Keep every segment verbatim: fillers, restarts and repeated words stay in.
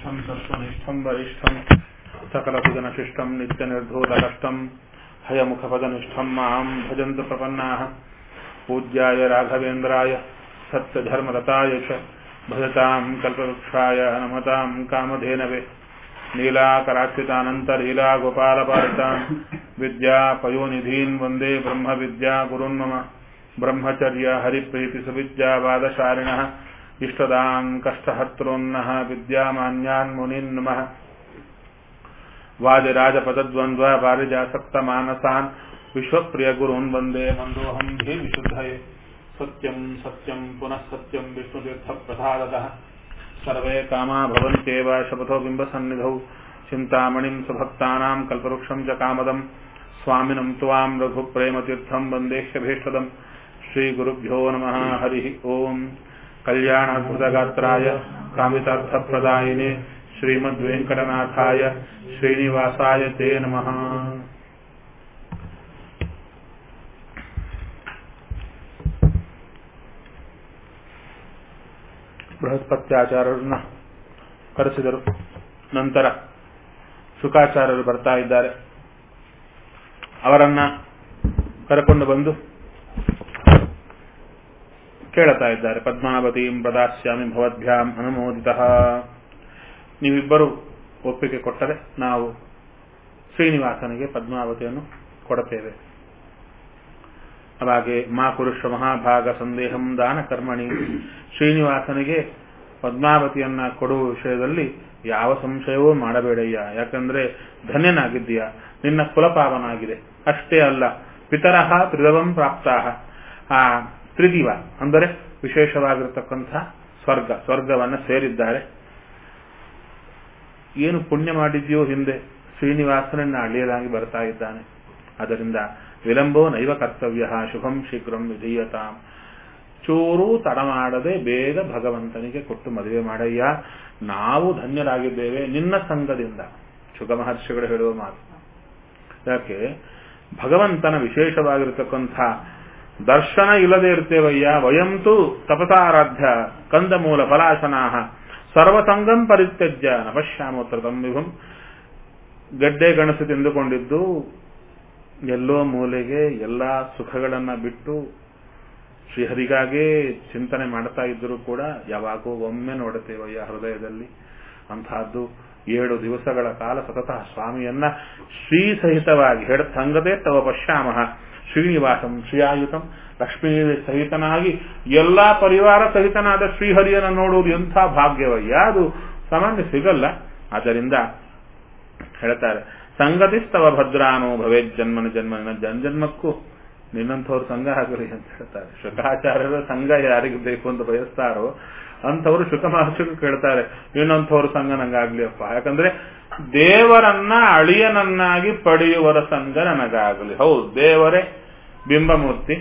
निष्ठं सत्त्वनिष्ठं वरिष्ठं सकलभुजनशिष्टं नित्यनिर्धूतकष्टं हयमुखपदनिष्ठं मां भजन्तु प्रपन्नाः पूज्याय राघवेन्द्राय सत्यधर्मरताय च भजतां कल्पवृक्षाय नमतां कामधेनवे नीलाकराक्षितानन्तलीलागोपालपालितां विद्यापयोनिधीन् वन्दे ब्रह्मविद्यागुरुन् मम ब्रह्मचर्य हरिप्रीतिसुविद्यावादशालिनः इष्टदान् कष्टहर्तॄन्नः विद्यामान्यान् मुनीन् नमः वादिराजपदद्वन्द्व वारिजासक्तमानसान् विश्वप्रियगुरून् वन्दे मन्दोऽहं धीविशुद्धये सत्यं सत्यं पुनः सत्यं विष्णुतीर्थप्रसादतः सर्वे कामा भवन्त्येव शपथो बिम्बसन्निधौ चिन्तामणिं सुभक्तानां कल्पवृक्षं च कामदं स्वामिनं त्वां रघुप्रेमतीर्थं वन्देह्यभीष्टदं श्रीगुरुभ्यो नमः हरिः ओम् कल्याणाद्भुतगात्राय कामितार्थप्रदायिने श्रीमद्वेङ्कटनाथाय श्रीनिवासाय ते नमः। ಬೃಹಸ್ಪತ್ಯಾಚಾರ್ಯರನ್ನ ಕರೆಸಿದರು. ನಂತರ ಶುಕಾಚಾರ್ಯರು ಬರ್ತಾ ಇದ್ದಾರೆ. ಅವರನ್ನ ಕರೆಕೊಂಡು ಬಂದು ಕೇಳುತ್ತಾ ಇದ್ದಾರೆ. ಪದ್ಮಾವತೀಂ ಪ್ರದಾಸ್ಯಾಮಿ ಭವದ್ಭ್ಯಾಂ ಅನುಮೋದಿತಃ. ನೀವಿಬ್ಬರು ಒಪ್ಪಿಗೆ ಕೊಟ್ಟರೆ ನಾವು ಶ್ರೀನಿವಾಸನಿಗೆ ಪದ್ಮಾವತಿಯನ್ನು ಕೊಡುತ್ತೇವೆ. ಹಾಗೆ ಮಾ ಕುರುಷ ಮಹಾಭಾಗ ಸಂದೇಹಂ ದಾನ ಕರ್ಮಣಿ. ಶ್ರೀನಿವಾಸನಿಗೆ ಪದ್ಮಾವತಿಯನ್ನ ಕೊಡುವ ವಿಷಯದಲ್ಲಿ ಯಾವ ಸಂಶಯವೂ ಮಾಡಬೇಡಯ್ಯ, ಯಾಕಂದ್ರೆ ಧನ್ಯನಾಗಿದ್ದೀಯ, ನಿನ್ನ ಕುಲಪಾವನಾಗಿದೆ. ಅಷ್ಟೇ ಅಲ್ಲ, ಪಿತರಃ ತ್ರಿದವಂ ಪ್ರಾಪ್ತಾಹ. ಆ ತ್ರಿದಿವ ಅಂದರೆ ವಿಶೇಷವಾಗಿರತಕ್ಕಂಥ ಸ್ವರ್ಗ ಸ್ವರ್ಗವನ್ನ ಸೇರಿದ್ದಾರೆ. ಏನು ಪುಣ್ಯ ಮಾಡಿದ್ಯೋ ಹಿಂದೆ ಶ್ರೀನಿವಾಸನನ್ನ ಅಳಿಯಲಾಗಿ ಬರ್ತಾ ಇದ್ದಾನೆ. ಅದರಿಂದ ವಿಳಂಬೋ ನೈವ ಕರ್ತವ್ಯ ಶುಭಂ ಶೀಘ್ರಂ ವಿಧೀಯತಾಂ. ಚೂರು ತಡ ಮಾಡದೆ ಬೇಗ ಭಗವಂತನಿಗೆ ಕೊಟ್ಟು ಮದುವೆ ಮಾಡಯ್ಯ, ನಾವು ಧನ್ಯರಾಗಿದ್ದೇವೆ ನಿನ್ನ ಸಂಘದಿಂದ. ಶುಕ ಮಹರ್ಷಿಗಳು ಹೇಳುವ ಮಾತು. ಯಾಕೆ ಭಗವಂತನ ವಿಶೇಷವಾಗಿರತಕ್ಕಂಥ ದರ್ಶನ ಇಲ್ಲದೆ ಇರ್ತೇವಯ್ಯ. ವಯಂತು ತಪಸಾರಾಧ್ಯ ಕಂದಮೂಲ ಫಲಾಶನಾಹ ಸರ್ವಸಂಗಂ ಪರಿತ್ಯಜ್ಯ ನಪಶ್ಯಾಮೋತ್ರ ತಂ ವಿಭುಂ. ಗಡ್ಡೆ ಗಣಸು ತಿಂದುಕೊಂಡಿದ್ದು ಎಲ್ಲೋ ಮೂಲೆಗೆ ಎಲ್ಲಾ ಸುಖಗಳನ್ನ ಬಿಟ್ಟು ಶ್ರೀಹರಿಗಾಗೇ ಚಿಂತನೆ ಮಾಡ್ತಾ ಇದ್ದರೂ ಕೂಡ ಯಾವಾಗೋ ಒಮ್ಮೆ ನೋಡುತ್ತೇವಯ್ಯ ಹೃದಯದಲ್ಲಿ. ಅಂತಹದ್ದು ಏಳು ದಿವಸಗಳ ಕಾಲ ಸತತ ಸ್ವಾಮಿಯನ್ನ ಶ್ರೀ ಸಹಿತವಾಗಿ ಹೇಳ ಸಂಗತೆ ತವ ಪಶ್ಯಾಮಃ ಶ್ರೀನಿವಾಸಂ ಶ್ರೀಯಾಯುತಂ ಲಕ್ಷ್ಮೀ ಸಹಿತನಾಗಿ ಎಲ್ಲಾ ಪರಿವಾರ ಸಹಿತನಾದ ಶ್ರೀಹರಿಯನ್ನ ನೋಡುವುದು ಎಂಥ ಭಾಗ್ಯವಯ್ಯ, ಅದು ಸಾಮಾನ್ಯ ಸಿಗಲ್ಲ. ಆದ್ದರಿಂದ ಹೇಳ್ತಾರೆ, ಸಂಗತಿಸ್ತವ ಭದ್ರಾನೋ ಭವೇತ್ ಜನ್ಮನ ಜನ್ಮನ ಜನ್ಮಕ್ಕೂ ನಿನ್ನಂಥವ್ರ ಸಂಘ ಆಗಲಿ ಅಂತ ಹೇಳ್ತಾರೆ. ಶುಕಾಚಾರ್ಯರ ಸಂಘ ಯಾರಿಗೆ ಬೇಕು ಅಂತ ಬಯಸ್ತಾರೋ ಅಂಥವ್ರು ಶುಕ ಮಹರ್ಷಿಗೂ ಕೇಳ್ತಾರೆ, ಇನ್ನೊಂಥವ್ರ ಸಂಘ ನಂಗಾಗ್ಲಿ ಅಪ್ಪ, ಯಾಕಂದ್ರೆ ದೇವರನ್ನ ಅಳಿಯನನ್ನಾಗಿ ಪಡೆಯುವರ ಸಂಘ ನನಗಾಗಲಿ. ಹೌದು, ದೇವರೇ ಬಿಂಬಮೂರ್ತಿ,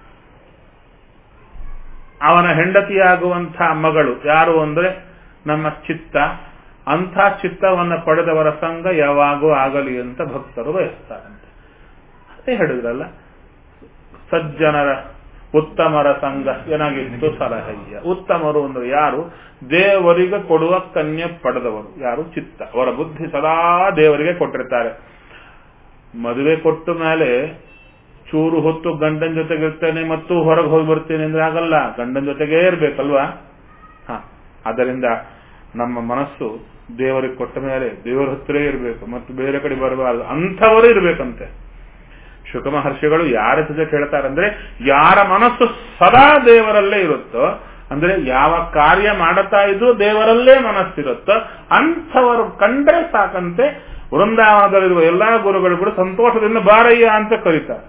ಅವನ ಹೆಂಡತಿಯಾಗುವಂಥ ಮಗಳು ಯಾರು ಅಂದ್ರೆ ನಮ್ಮ ಚಿತ್ತ. ಅಂಥ ಚಿತ್ತವನ್ನು ಪಡೆದವರ ಸಂಘ ಯಾವಾಗೂ ಆಗಲಿ ಅಂತ ಭಕ್ತರು ಬಯಸ್ತಾರಂತೆ. ಅದೇ ಹೇಳಿದ್ರಲ್ಲ, ಸಜ್ಜನರ ಉತ್ತಮರ ಸಂಘ ಏನಾಗಿತ್ತು ಸಲಹಯ್ಯ. ಉತ್ತಮರು ಅಂದ್ರೆ ಯಾರು? ದೇವರಿಗೆ ಕೊಡುವ ಕನ್ಯೆ ಪಡೆದವರು ಯಾರು? ಚಿತ್ತ. ಅವರ ಬುದ್ಧಿ ಸದಾ ದೇವರಿಗೆ ಕೊಟ್ಟಿರ್ತಾರೆ. ಮದುವೆ ಕೊಟ್ಟ ಮೇಲೆ ಚೂರು ಹೊತ್ತು ಗಂಡನ ಜೊತೆಗಿರ್ತೇನೆ ಮತ್ತು ಹೊರಗೆ ಹೋಗಿ ಬರ್ತೇನೆ ಅಂದ್ರೆ ಆಗಲ್ಲ, ಗಂಡನ ಜೊತೆಗೇ ಇರ್ಬೇಕಲ್ವಾ. ಹ ಅದರಿಂದ ನಮ್ಮ ಮನಸ್ಸು ದೇವರಿಗೆ ಕೊಟ್ಟ ಮೇಲೆ ದೇವರ ಹತ್ರ ಇರಬೇಕು ಮತ್ತು ಬೇರೆ ಕಡೆ ಬರಬಾರದು, ಅಂಥವರು ಇರ್ಬೇಕಂತೆ. ಶುಕ ಮಹರ್ಷಿಗಳು ಯಾರ ಜೊತೆ ಕೇಳ್ತಾರಂದ್ರೆ ಯಾರ ಮನಸ್ಸು ಸದಾ ದೇವರಲ್ಲೇ ಇರುತ್ತೋ, ಅಂದ್ರೆ ಯಾವ ಕಾರ್ಯ ಮಾಡುತ್ತಾ ಇದ್ರೂ ದೇವರಲ್ಲೇ ಮನಸ್ಸಿರುತ್ತೋ ಅಂಥವರು ಕಂಡ್ರೆ ಸಾಕಂತೆ. ವೃಂದಾವನದಲ್ಲಿರುವ ಎಲ್ಲಾ ಗುರುಗಳು ಕೂಡ ಸಂತೋಷದಿಂದ ಬಾರಯ್ಯ ಅಂತ ಕರೀತಾರೆ.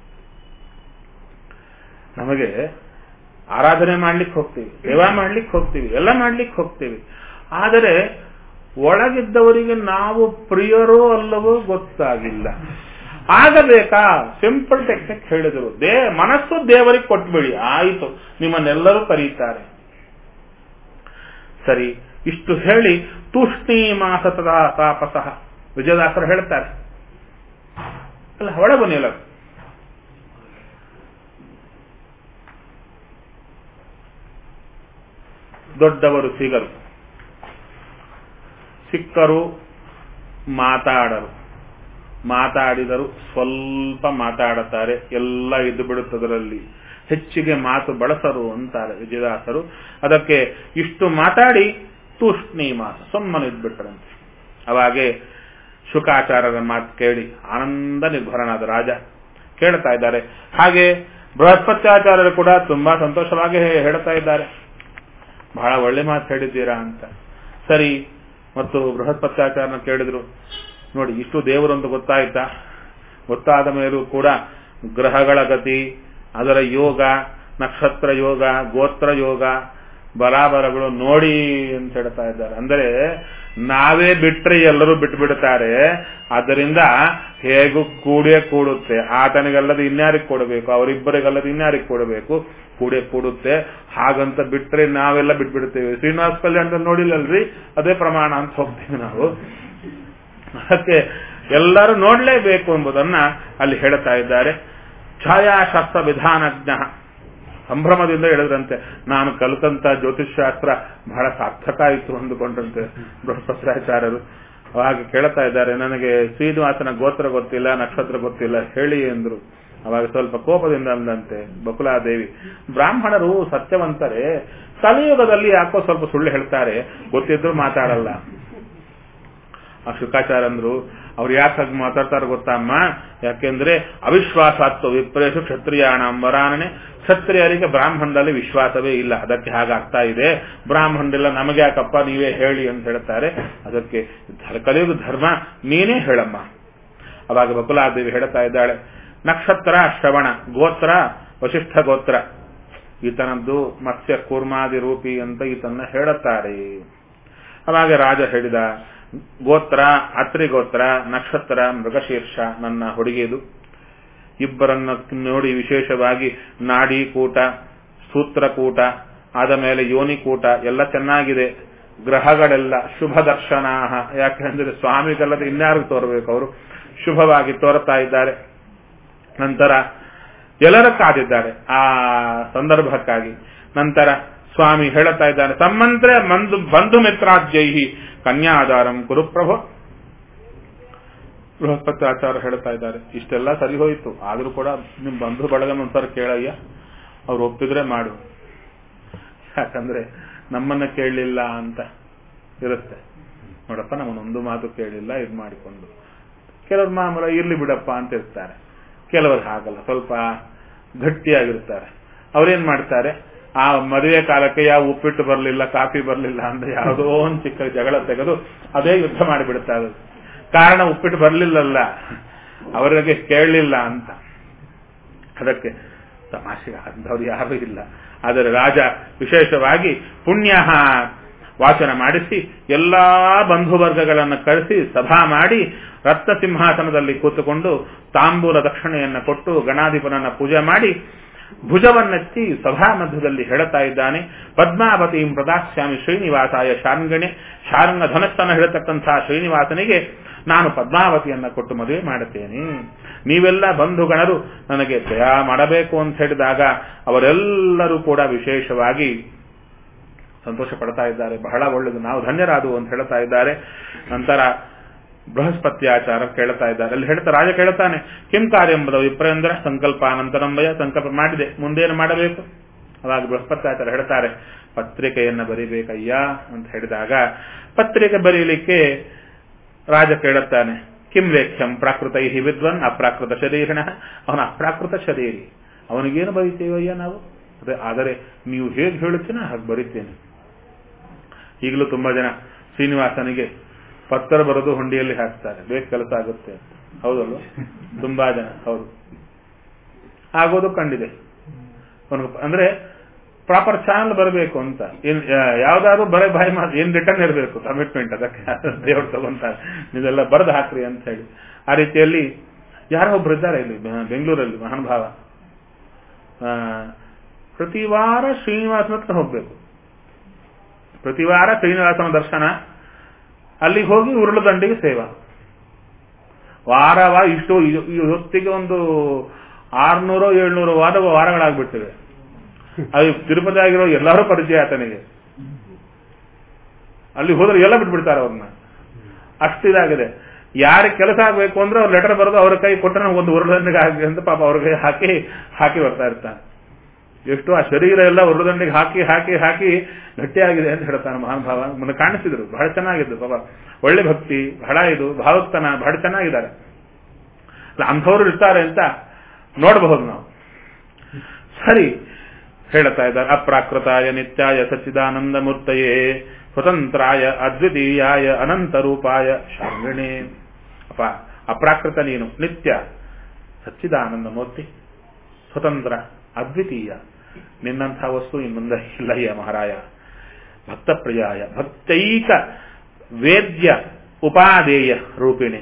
ನಮಗೆ ಆರಾಧನೆ ಮಾಡ್ಲಿಕ್ಕೆ ಹೋಗ್ತೀವಿ, ಸೇವಾ ಮಾಡ್ಲಿಕ್ಕೆ ಹೋಗ್ತೀವಿ, ಎಲ್ಲ ಮಾಡ್ಲಿಕ್ಕೆ ಹೋಗ್ತೀವಿ. ಆದರೆ ಒಳಗಿದ್ದವರಿಗೆ ನಾವು ಪ್ರಿಯರೋ ಅಲ್ಲವೋ ಗೊತ್ತಾಗಿಲ್ಲ. ಆಗಬೇಕಾ? ಸಿಂಪಲ್ ಟೆಕ್ನಿಕ್ ಹೇಳಿದರು, ದೇ ಮನಸ್ಸು ದೇವರಿಗೆ ಕೊಟ್ಬಿಡಿ, ಆಯಿತು, ನಿಮ್ಮನ್ನೆಲ್ಲರೂ ಕರೀತಾರೆ. ಸರಿ, ಇಷ್ಟು ಹೇಳಿ ತೂಷ್ಣೀ ಮಾಸ ತದಾ ತಾಪಸಃ ವಿಜಯದಾಸರು ಹೇಳ್ತಾರೆ. ಅಲ್ಲ ಒಳ ಬನ್ನಿಲ್ಲ, ದೊಡ್ಡವರು ಸಿಗರು. ಸಿಕ್ಕರು ಮಾತಾಡರು, ಮಾತಾಡಿದರು ಸ್ವಲ್ಪ ಮಾತಾಡುತ್ತಾರೆ, ಎಲ್ಲ ಇದ್ದು ಬಿಡುತ್ತದರಲ್ಲಿ, ಹೆಚ್ಚಿಗೆ ಮಾತು ಬಳಸರು ಅಂತಾರೆ ವಿಜಯದಾಸರು. ಅದಕ್ಕೆ ಇಷ್ಟು ಮಾತಾಡಿ ತೂಷ್ಣಿ ಮಾತು ಸುಮ್ಮನಿದ್ಬಿಟ್ರಂತೆ. ಅವಾಗೆ ಶುಕಾಚಾರ್ಯರ ಮಾತು ಕೇಳಿ ಆನಂದ ನಿರ್ಭರನಾದ ರಾಜ ಕೇಳ್ತಾ ಇದ್ದಾರೆ. ಹಾಗೆ ಬೃಹಸ್ಪತ್ಯಾಚಾರ್ಯರು ಕೂಡ ತುಂಬಾ ಸಂತೋಷವಾಗಿ ಹೇಳ್ತಾ ಇದ್ದಾರೆ, ಬಹಳ ಒಳ್ಳೆ ಮಾತು ಹೇಳಿದ್ದೀರಾ ಅಂತ. ಸರಿ, ಮತ್ತು ಬೃಹಸ್ಪತ್ಯಾಚಾರ್ಯನ ಕೇಳಿದ್ರು, ನೋಡಿ ಇಷ್ಟು ದೇವರು ಅಂತ ಗೊತ್ತಾಯ್ತಾ, ಗೊತ್ತಾದ ಮೇಲೂ ಕೂಡ ಗ್ರಹಗಳ ಗತಿ, ಅದರ ಯೋಗ, ನಕ್ಷತ್ರ ಯೋಗ, ಗೋತ್ರ ಯೋಗ, ಬಲಾಬಲಗಳು ನೋಡಿ ಅಂತ ಹೇಳ್ತಾ ಇದ್ದಾರೆ. ಅಂದರೆ ನಾವೇ ಬಿಟ್ರೆ ಎಲ್ಲರೂ ಬಿಟ್ಟು ಬಿಡುತ್ತಾರೆ, ಆದ್ದರಿಂದ ಹೇಗೂ ಕೂಡೇ ಕೂಡುತ್ತೆ. ಆತನಿಗಲ್ಲದ ಇನ್ಯಾರಿಗೆ ಕೊಡಬೇಕು, ಅವರಿಬ್ಬರಿಗಲ್ಲದ ಇನ್ಯಾರಿಗೆ ಕೊಡಬೇಕು, ಕೂಡೇ ಕೂಡುತ್ತೆ. ಹಾಗಂತ ಬಿಟ್ರೆ ನಾವೆಲ್ಲ ಬಿಟ್ಬಿಡ್ತೇವೆ. ಶ್ರೀನಿವಾಸ ಕಲ್ಯಾಣದಲ್ಲಿ ನೋಡಿಲ್ಲಲ್ರಿ, ಅದೇ ಪ್ರಮಾಣ ಅಂತ ಹೋಗ್ತೀವಿ ನಾವು. ಅದಕ್ಕೆ ಎಲ್ಲರೂ ನೋಡಲೇಬೇಕು ಎಂಬುದನ್ನ ಅಲ್ಲಿ ಹೇಳ್ತಾ ಇದ್ದಾರೆ. ಛಾಯಾಶಾಸ್ತ್ರ ವಿಧಾನಜ್ಞ ಸಂಭ್ರಮದಿಂದ ಹೇಳಿದ್ರಂತೆ, ನಾನು ಕಲಿತಂತ ಜ್ಯೋತಿಷ್ಶಾಸ್ತ್ರ ಬಹಳ ಸಾರ್ಥಕ ಆಯಿತು ಅಂದುಕೊಂಡ್ರಂತೆ ಬೃಹಸ್ಪತ್ಯಾಚಾರ್ಯರು. ಅವಾಗ ಕೇಳ್ತಾ ಇದ್ದಾರೆ, ನನಗೆ ಶ್ರೀನಿವಾಸನ ಗೋತ್ರ ಗೊತ್ತಿಲ್ಲ, ನಕ್ಷತ್ರ ಗೊತ್ತಿಲ್ಲ, ಹೇಳಿ ಎಂದ್ರು. ಅವಾಗ ಸ್ವಲ್ಪ ಕೋಪದಿಂದ ಅಂದಂತೆ ಬಕುಲಾದೇವಿ, ಬ್ರಾಹ್ಮಣರು ಸತ್ಯವಂತರೇ, ಕಲಿಯುಗದಲ್ಲಿ ಯಾಕೋ ಸ್ವಲ್ಪ ಸುಳ್ಳು ಹೇಳ್ತಾರೆ, ಗೊತ್ತಿದ್ರು ಮಾತಾಡಲ್ಲ. ಆ ಶುಕಾಚಾರ್ಯಂದ್ರು, ಅವ್ರು ಯಾಕೆ ಹಾಗೆ ಮಾತಾಡ್ತಾರೋ ಗೊತ್ತಮ್ಮ, ಯಾಕೆಂದ್ರೆ ಅವಿಶ್ವಾಸಾತ್ವ ವಿಪ್ರೇಷು ಕ್ಷತ್ರಿಯಾಣಂ ವರಾನನೆ, ಕ್ಷತ್ರಿಯರಿಗೆ ಬ್ರಾಹ್ಮಣದಲ್ಲಿ ವಿಶ್ವಾಸವೇ ಇಲ್ಲ, ಅದಕ್ಕೆ ಹಾಗಾಗ್ತಾ ಇದೆ. ಬ್ರಾಹ್ಮಣರೆಲ್ಲ ನಮಗೆ ಯಾಕಪ್ಪ, ನೀವೇ ಹೇಳಿ ಅಂತ ಹೇಳ್ತಾರೆ. ಅದಕ್ಕೆ ಕಲಿಯುಗ ಧರ್ಮ ನೀನೇ ಹೇಳಮ್ಮ. ಅವಾಗ ಬಕುಲಾದೇವಿ ಹೇಳ್ತಾ ಇದ್ದಾಳೆ, ನಕ್ಷತ್ರ ಶ್ರವಣ, ಗೋತ್ರ ವಶಿಷ್ಠ ಗೋತ್ರ, ಈತನದ್ದು ಮತ್ಸ್ಯ ಕೂರ್ಮಾದಿ ರೂಪಿ ಅಂತ ಈತನ್ನ ಹೇಳುತ್ತಾರೆ. ಅವಾಗ ರಾಜ ಹೇಳಿದ, ಗೋತ್ರ ಅತ್ರಿ ಗೋತ್ರ, ನಕ್ಷತ್ರ ಮೃಗಶೀರ್ಷ, ನನ್ನ ಹುಡುಗಿಯದು. ಇಬ್ಬರನ್ನ ನೋಡಿ ವಿಶೇಷವಾಗಿ ನಾಡಿ ಕೂಟ, ಸೂತ್ರಕೂಟ, ಆದ ಮೇಲೆ ಯೋನಿಕೂಟ ಎಲ್ಲ ಚೆನ್ನಾಗಿದೆ. ಗ್ರಹಗಳೆಲ್ಲ ಶುಭ ದರ್ಶನ, ಯಾಕೆಂದ್ರೆ ಸ್ವಾಮಿಗಲ್ಲದೆ ಇನ್ಯಾರಿಗೂ ತೋರಬೇಕು, ಅವರು ಶುಭವಾಗಿ ತೋರ್ತಾ ಇದ್ದಾರೆ. ನಂತರ ಎಲ್ಲರ ಕಾದಿದ್ದಾರೆ ಆ ಸಂದರ್ಭಕ್ಕಾಗಿ. ನಂತರ ಸ್ವಾಮಿ ಹೇಳುತ್ತಾ ಇದ್ದಾನೆ, ತಮ್ಮಂತ್ರೆ ಮಂದು ಬಂಧು ಮಿತ್ರಾಜ್ಯೈಹಿ ಕನ್ಯಾಧಾರಂ ಕುರುಪ್ರಭು. ಬೃಹಸ್ಪತ್ಯಾಚಾರ್ಯ ಹೇಳ್ತಾ ಇದ್ದಾರೆ, ಇಷ್ಟೆಲ್ಲ ಸರಿ ಹೋಯಿತು, ಆದ್ರೂ ಕೂಡ ನಿಮ್ ಬಂಧು ಬಳಗನ ಒಂದ್ಸಲ ಕೇಳಯ್ಯ, ಅವ್ರು ಒಪ್ಪಿದ್ರೆ ಮಾಡು, ಯಾಕಂದ್ರೆ ನಮ್ಮನ್ನ ಕೇಳಲಿಲ್ಲ ಅಂತ ಇರುತ್ತೆ. ನೋಡಪ್ಪ ನಮ್ಮನ್ನೊಂದು ಮಾತು ಕೇಳಿಲ್ಲ, ಇದು ಮಾಡಿಕೊಂಡು ಕೆಲವರು ಮಾಮೂಲ ಇರ್ಲಿ ಬಿಡಪ್ಪ ಅಂತ ಇರ್ತಾರೆ. ಕೆಲವರು ಹಾಗಲ್ಲ, ಸ್ವಲ್ಪ ಗಟ್ಟಿಯಾಗಿರ್ತಾರೆ. ಅವ್ರೇನ್ ಮಾಡ್ತಾರೆ, ಆ ಮದುವೆ ಕಾಲಕ್ಕೆ ಯಾವ ಉಪ್ಪಿಟ್ಟು ಬರಲಿಲ್ಲ, ಕಾಫಿ ಬರಲಿಲ್ಲ ಅಂದ್ರೆ ಯಾವುದೋ ಒಂದು ಚಿಕ್ಕ ಜಗಳ ತೆಗೆದು ಅದೇ ಯುದ್ಧ ಮಾಡಿಬಿಡ್ತಾರೆ. ಕಾರಣ ಉಪ್ಪಿಟ್ಟು ಬರಲಿಲ್ಲಲ್ಲ, ಅವರಿಗೆ ಕೇಳಲಿಲ್ಲ ಅಂತ. ಅದಕ್ಕೆ ತಮಾಷೆ ಅಂದವ್ರು ಯಾರೂ ಇಲ್ಲ. ಆದರೆ ರಾಜ ವಿಶೇಷವಾಗಿ ಪುಣ್ಯ ವಾಚನ ಮಾಡಿಸಿ ಎಲ್ಲಾ ಬಂಧುವರ್ಗಗಳನ್ನು ಕಳಿಸಿ ಸಭಾ ಮಾಡಿ ರತ್ನ ಸಿಂಹಾಸನದಲ್ಲಿ ಕೂತುಕೊಂಡು ತಾಂಬೂಲ ದಕ್ಷಿಣೆಯನ್ನು ಕೊಟ್ಟು ಗಣಾಧಿಪನನ್ನ ಪೂಜೆ ಮಾಡಿ ಭುಜವನ್ನೆತ್ತಿ ಸಭಾ ಮಧ್ಯದಲ್ಲಿ ಹೇಳುತ್ತಾ ಇದ್ದಾನೆ, ಪದ್ಮಾವತಿಂ ಪ್ರದಾಸ್ಯಾಮಿ ಶ್ರೀನಿವಾಸಾಯ ಶಾರ್ಂಗಣೆ. ಶಾರ್ಂಗ ಧನಸ್ಸನ್ನು ಹೇಳತಕ್ಕಂತಹ ಶ್ರೀನಿವಾಸನಿಗೆ ನಾನು ಪದ್ಮಾವತಿಯನ್ನ ಕೊಟ್ಟು ಮದುವೆ ಮಾಡುತ್ತೇನೆ. ನೀವೆಲ್ಲ ಬಂಧುಗಣರು ನನಗೆ ದಯಾ ಮಾಡಬೇಕು ಅಂತ ಹೇಳಿದಾಗ ಅವರೆಲ್ಲರೂ ಕೂಡ ವಿಶೇಷವಾಗಿ ಸಂತೋಷ ಪಡ್ತಾ ಇದ್ದಾರೆ. ಬಹಳ ಒಳ್ಳೆಯದು, ನಾವು ಧನ್ಯರಾದು ಅಂತ ಹೇಳ್ತಾ ಇದ್ದಾರೆ. ನಂತರ ಬೃಹಸ್ಪತ್ಯಾಚಾರ ಕೇಳ್ತಾ ಇದ್ದಾರೆ. ಅಲ್ಲಿ ಹೇಳ್ತಾ ರಾಜ ಕೇಳ್ತಾನೆ, ಕಿಂ ಕಾರ್ಯಂಬದ ವಿಪ್ರೇಂದ್ರ ಸಂಕಲ್ಪಾನಂತರಂಬಯ, ಸಂಕಲ್ಪ ಮಾಡಿದೆ, ಮುಂದೇನು ಮಾಡಬೇಕು? ಅವಾಗ ಬೃಹಸ್ಪತ್ಯಾಚಾರ ಹೇಳ್ತಾರೆ, ಪತ್ರಿಕೆಯನ್ನ ಬರಿಬೇಕಯ್ಯ ಅಂತ ಹೇಳಿದಾಗ ಪತ್ರಿಕೆ ಬರೀಲಿಕ್ಕೆ ರಾಜ ಕೇಳುತ್ತಾನೆ, ಕಿಂ ಲೇಖ್ಯಂ ಪ್ರಾಕೃತೈ ವಿದ್ವನ್ ಅಪ್ರಾಕೃತ ಶರೀರಿಣ. ಅವನ ಅಪ್ರಾಕೃತ ಶರೀರಿ, ಅವನಿಗೇನು ಬರೀತೇವಯ್ಯ ನಾವು? ಅದೇ, ಆದರೆ ನೀವು ಹೇಗೆ ಹೇಳುತ್ತೀನ ಹಾಗೆ ಬರೀತೇನೆ. ಈಗಲೂ ತುಂಬಾ ಜನ ಶ್ರೀನಿವಾಸನಿಗೆ ಪತ್ರ ಬರೋದು ಹುಂಡಿಯಲ್ಲಿ ಹಾಕ್ತಾರೆ, ಬೇಗ ಕೆಲಸ ಆಗುತ್ತೆ ಅಂತ. ಹೌದಲ್ವ? ತುಂಬಾ ಜನ ಹೌದು ಆಗೋದು ಕಂಡಿದೆ. ಅಂದ್ರೆ ಪ್ರಾಪರ್ ಚಾನಲ್ ಬರಬೇಕು ಅಂತ, ಯಾವ್ದಾದ್ರು ಬರೇ ಬಾಯಿ ಮಾತು, ಏನ್ ರಿಟರ್ನ್ ಇರಬೇಕು, ಕಮಿಟ್ಮೆಂಟ್, ಅದಕ್ಕೆ ದೇವರು ತಗೊಂತಾರೆ, ನೀವೆಲ್ಲ ಬರೆದು ಹಾಕ್ರಿ ಅಂತ ಹೇಳಿ. ಆ ರೀತಿಯಲ್ಲಿ ಯಾರೋ ಒಬ್ರು ಇದ್ದಾರೆ ಇಲ್ಲಿ ಬೆಂಗಳೂರಲ್ಲಿ ಮಹಾನುಭಾವ, ಪ್ರತಿ ವಾರ ಶ್ರೀನಿವಾಸನ ಹತ್ರ ಹೋಗ್ಬೇಕು, ಪ್ರತಿ ವಾರ ಶ್ರೀನಿವಾಸನ ದರ್ಶನ, ಅಲ್ಲಿಗೆ ಹೋಗಿ ಉರುಳು ದಂಡಿಗೆ ಸೇವಾ, ವಾರ ವಾರ ಇಷ್ಟು ಹೊತ್ತಿಗೆ ಒಂದು ಆರ್ನೂರು ಏಳ್ನೂರು ವಾರ ವಾರಗಳಾಗ್ಬಿಡ್ತವೆ. ಅದು ತಿರುಪತಿ ಆಗಿರೋ ಎಲ್ಲರೂ ಪರಿಚಯ ಆತನಿಗೆ. ಅಲ್ಲಿ ಹೋದ್ರೆ ಎಲ್ಲ ಬಿಟ್ಬಿಡ್ತಾರೆ ಅವ್ರನ್ನ. ಅಷ್ಟಿದಾಗಿದೆ. ಯಾರಿಗೆ ಕೆಲಸ ಆಗಬೇಕು ಅಂದ್ರೆ ಅವ್ರು ಲೆಟರ್ ಬರೋದು ಅವ್ರ ಕೈ ಕೊಟ್ಟರೆ ಒಂದು ಉರುಳದಂಡಿಗೆ ಹಾಕಿ ಅಂತ ಪಾಪ ಅವ್ರ ಕೈ ಹಾಕಿ ಹಾಕಿ ಬರ್ತಾ ಇರ್ತಾನೆ. ಎಷ್ಟು ಆ ಶರೀರ ಎಲ್ಲ ಉರುಳದಂಡಿಗೆ ಹಾಕಿ ಹಾಕಿ ಹಾಕಿ ಗಟ್ಟಿಯಾಗಿದೆ ಅಂತ ಹೇಳ್ತಾನೆ ಮಹಾನುಭಾವ. ಮುಂದೆ ಕಾಣಿಸಿದ್ರು, ಬಹಳ ಚೆನ್ನಾಗಿದ್ದು ಪಾಪ, ಒಳ್ಳೆ ಭಕ್ತಿ, ಬಹಳ ಇದು ಭಾವಕ್ತನ ಬಹಳ ಚೆನ್ನಾಗಿದ್ದಾರೆ. ಅಂಥವ್ರು ಇರ್ತಾರೆ ಅಂತ ನೋಡಬಹುದು ನಾವು. ಸರಿ, ಹೇಳ್ತಾ ಇದ್ದಾರೆ, ಅಪ್ರಾಕೃತಾಯ ನಿತ್ಯಾಯ ಸಚ್ಚಿದಾನಂದ ಮೂರ್ತಯೇ ಸ್ವತಂತ್ರಾಯ ಅದ್ವಿತೀಯಾಯ ಅನಂತರೂಪಾಯ ಶಾಂಗಿಣೇ. ಅಪ್ಪ, ಅಪ್ರಾಕೃತ ನೀನು, ನಿತ್ಯ ಸಚ್ಚಿದಾನಂದ ಮೂರ್ತಿ, ಸ್ವತಂತ್ರ, ಅದ್ವಿತೀಯ, ನಿನ್ನಂಥ ವಸ್ತು ಇನ್ನು ಮುಂದೆ ಇಲ್ಲಯ್ಯ ಮಹಾರಾಯ. ಭಕ್ತಪ್ರಿಯಾಯ, ಭಕ್ತೈಕ ವೇದ್ಯ ಉಪಾದೇಯ ರೂಪಿಣಿ,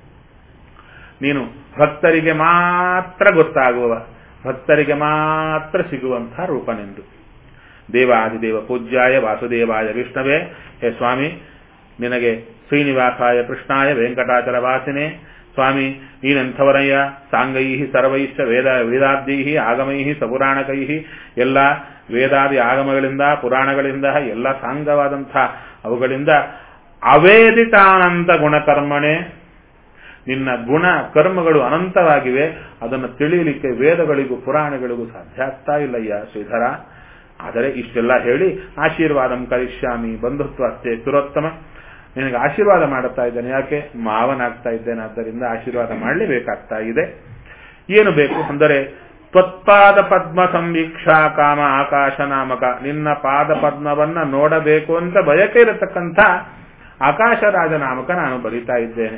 ನೀನು ಭಕ್ತರಿಗೆ ಮಾತ್ರ ಗೊತ್ತಾಗುವ, ಭಕ್ತರಿಗೆ ಮಾತ್ರ ಸಿಗುವಂತಹ ರೂಪನೆಂದು. ದೇವಾದಿದೇವ ಪೂಜ್ಯಾಯ ವಾಸುದೇವಾಯ ವಿಷ್ಣವೇ, ಹೇ ಸ್ವಾಮಿ ನಿನಗೆ ಶ್ರೀನಿವಾಸಾಯ ಕೃಷ್ಣಾಯ ವೆಂಕಟಾಚಲ ವಾಸಿನೇ, ಸ್ವಾಮಿ ನೀನೆಂಥವರಯ್ಯ, ಸಾಂಗೈ ಸರ್ವೈಶ್ಚ ವೇದ ವೇದಾದ್ಯೈ ಆಗಮೈ ಸಪುರಾಣಕೈ, ಎಲ್ಲ ವೇದಾದಿ ಆಗಮಗಳಿಂದ ಪುರಾಣಗಳಿಂದ ಎಲ್ಲ ಸಾಂಗವಾದಂಥ ಅವುಗಳಿಂದ ಅವೇದಿತಾನಂತ ಗುಣಕರ್ಮಣೆ, ನಿನ್ನ ಗುಣ ಕರ್ಮಗಳು ಅನಂತವಾಗಿವೆ, ಅದನ್ನು ತಿಳಿಯಲಿಕ್ಕೆ ವೇದಗಳಿಗೂ ಪುರಾಣಗಳಿಗೂ ಸಾಧ್ಯ ಆಗ್ತಾ ಇಲ್ಲಯ್ಯ ಶ್ರೀಧರ. ಆದರೆ ಇಷ್ಟೆಲ್ಲ ಹೇಳಿ ಆಶೀರ್ವಾದಂ ಕರಿಷ್ಯಾಮಿ ಬಂಧುತ್ವ ಅಷ್ಟೇ ಸುರೋತ್ತಮ, ನಿನಗೆ ಆಶೀರ್ವಾದ ಮಾಡುತ್ತಾ ಇದ್ದೇನೆ. ಯಾಕೆ? ಮಾವನಾಗ್ತಾ ಇದ್ದೇನೆ, ಆದ್ದರಿಂದ ಆಶೀರ್ವಾದ ಮಾಡಲೇಬೇಕಾಗ್ತಾ ಇದೆ. ಏನು ಬೇಕು ಅಂದರೆ ತ್ವತ್ಪಾದ ಪದ್ಮ ಸಂವೀಕ್ಷಾ ಕಾಮ ಆಕಾಶ ನಾಮಕ, ನಿನ್ನ ಪಾದ ಪದ್ಮವನ್ನ ನೋಡಬೇಕು ಅಂತ ಬಯಕೆ ಇರತಕ್ಕಂಥ ಆಕಾಶರಾಜ ನಾಮಕ ನಾನು ಬರೀತಾ ಇದ್ದೇನೆ.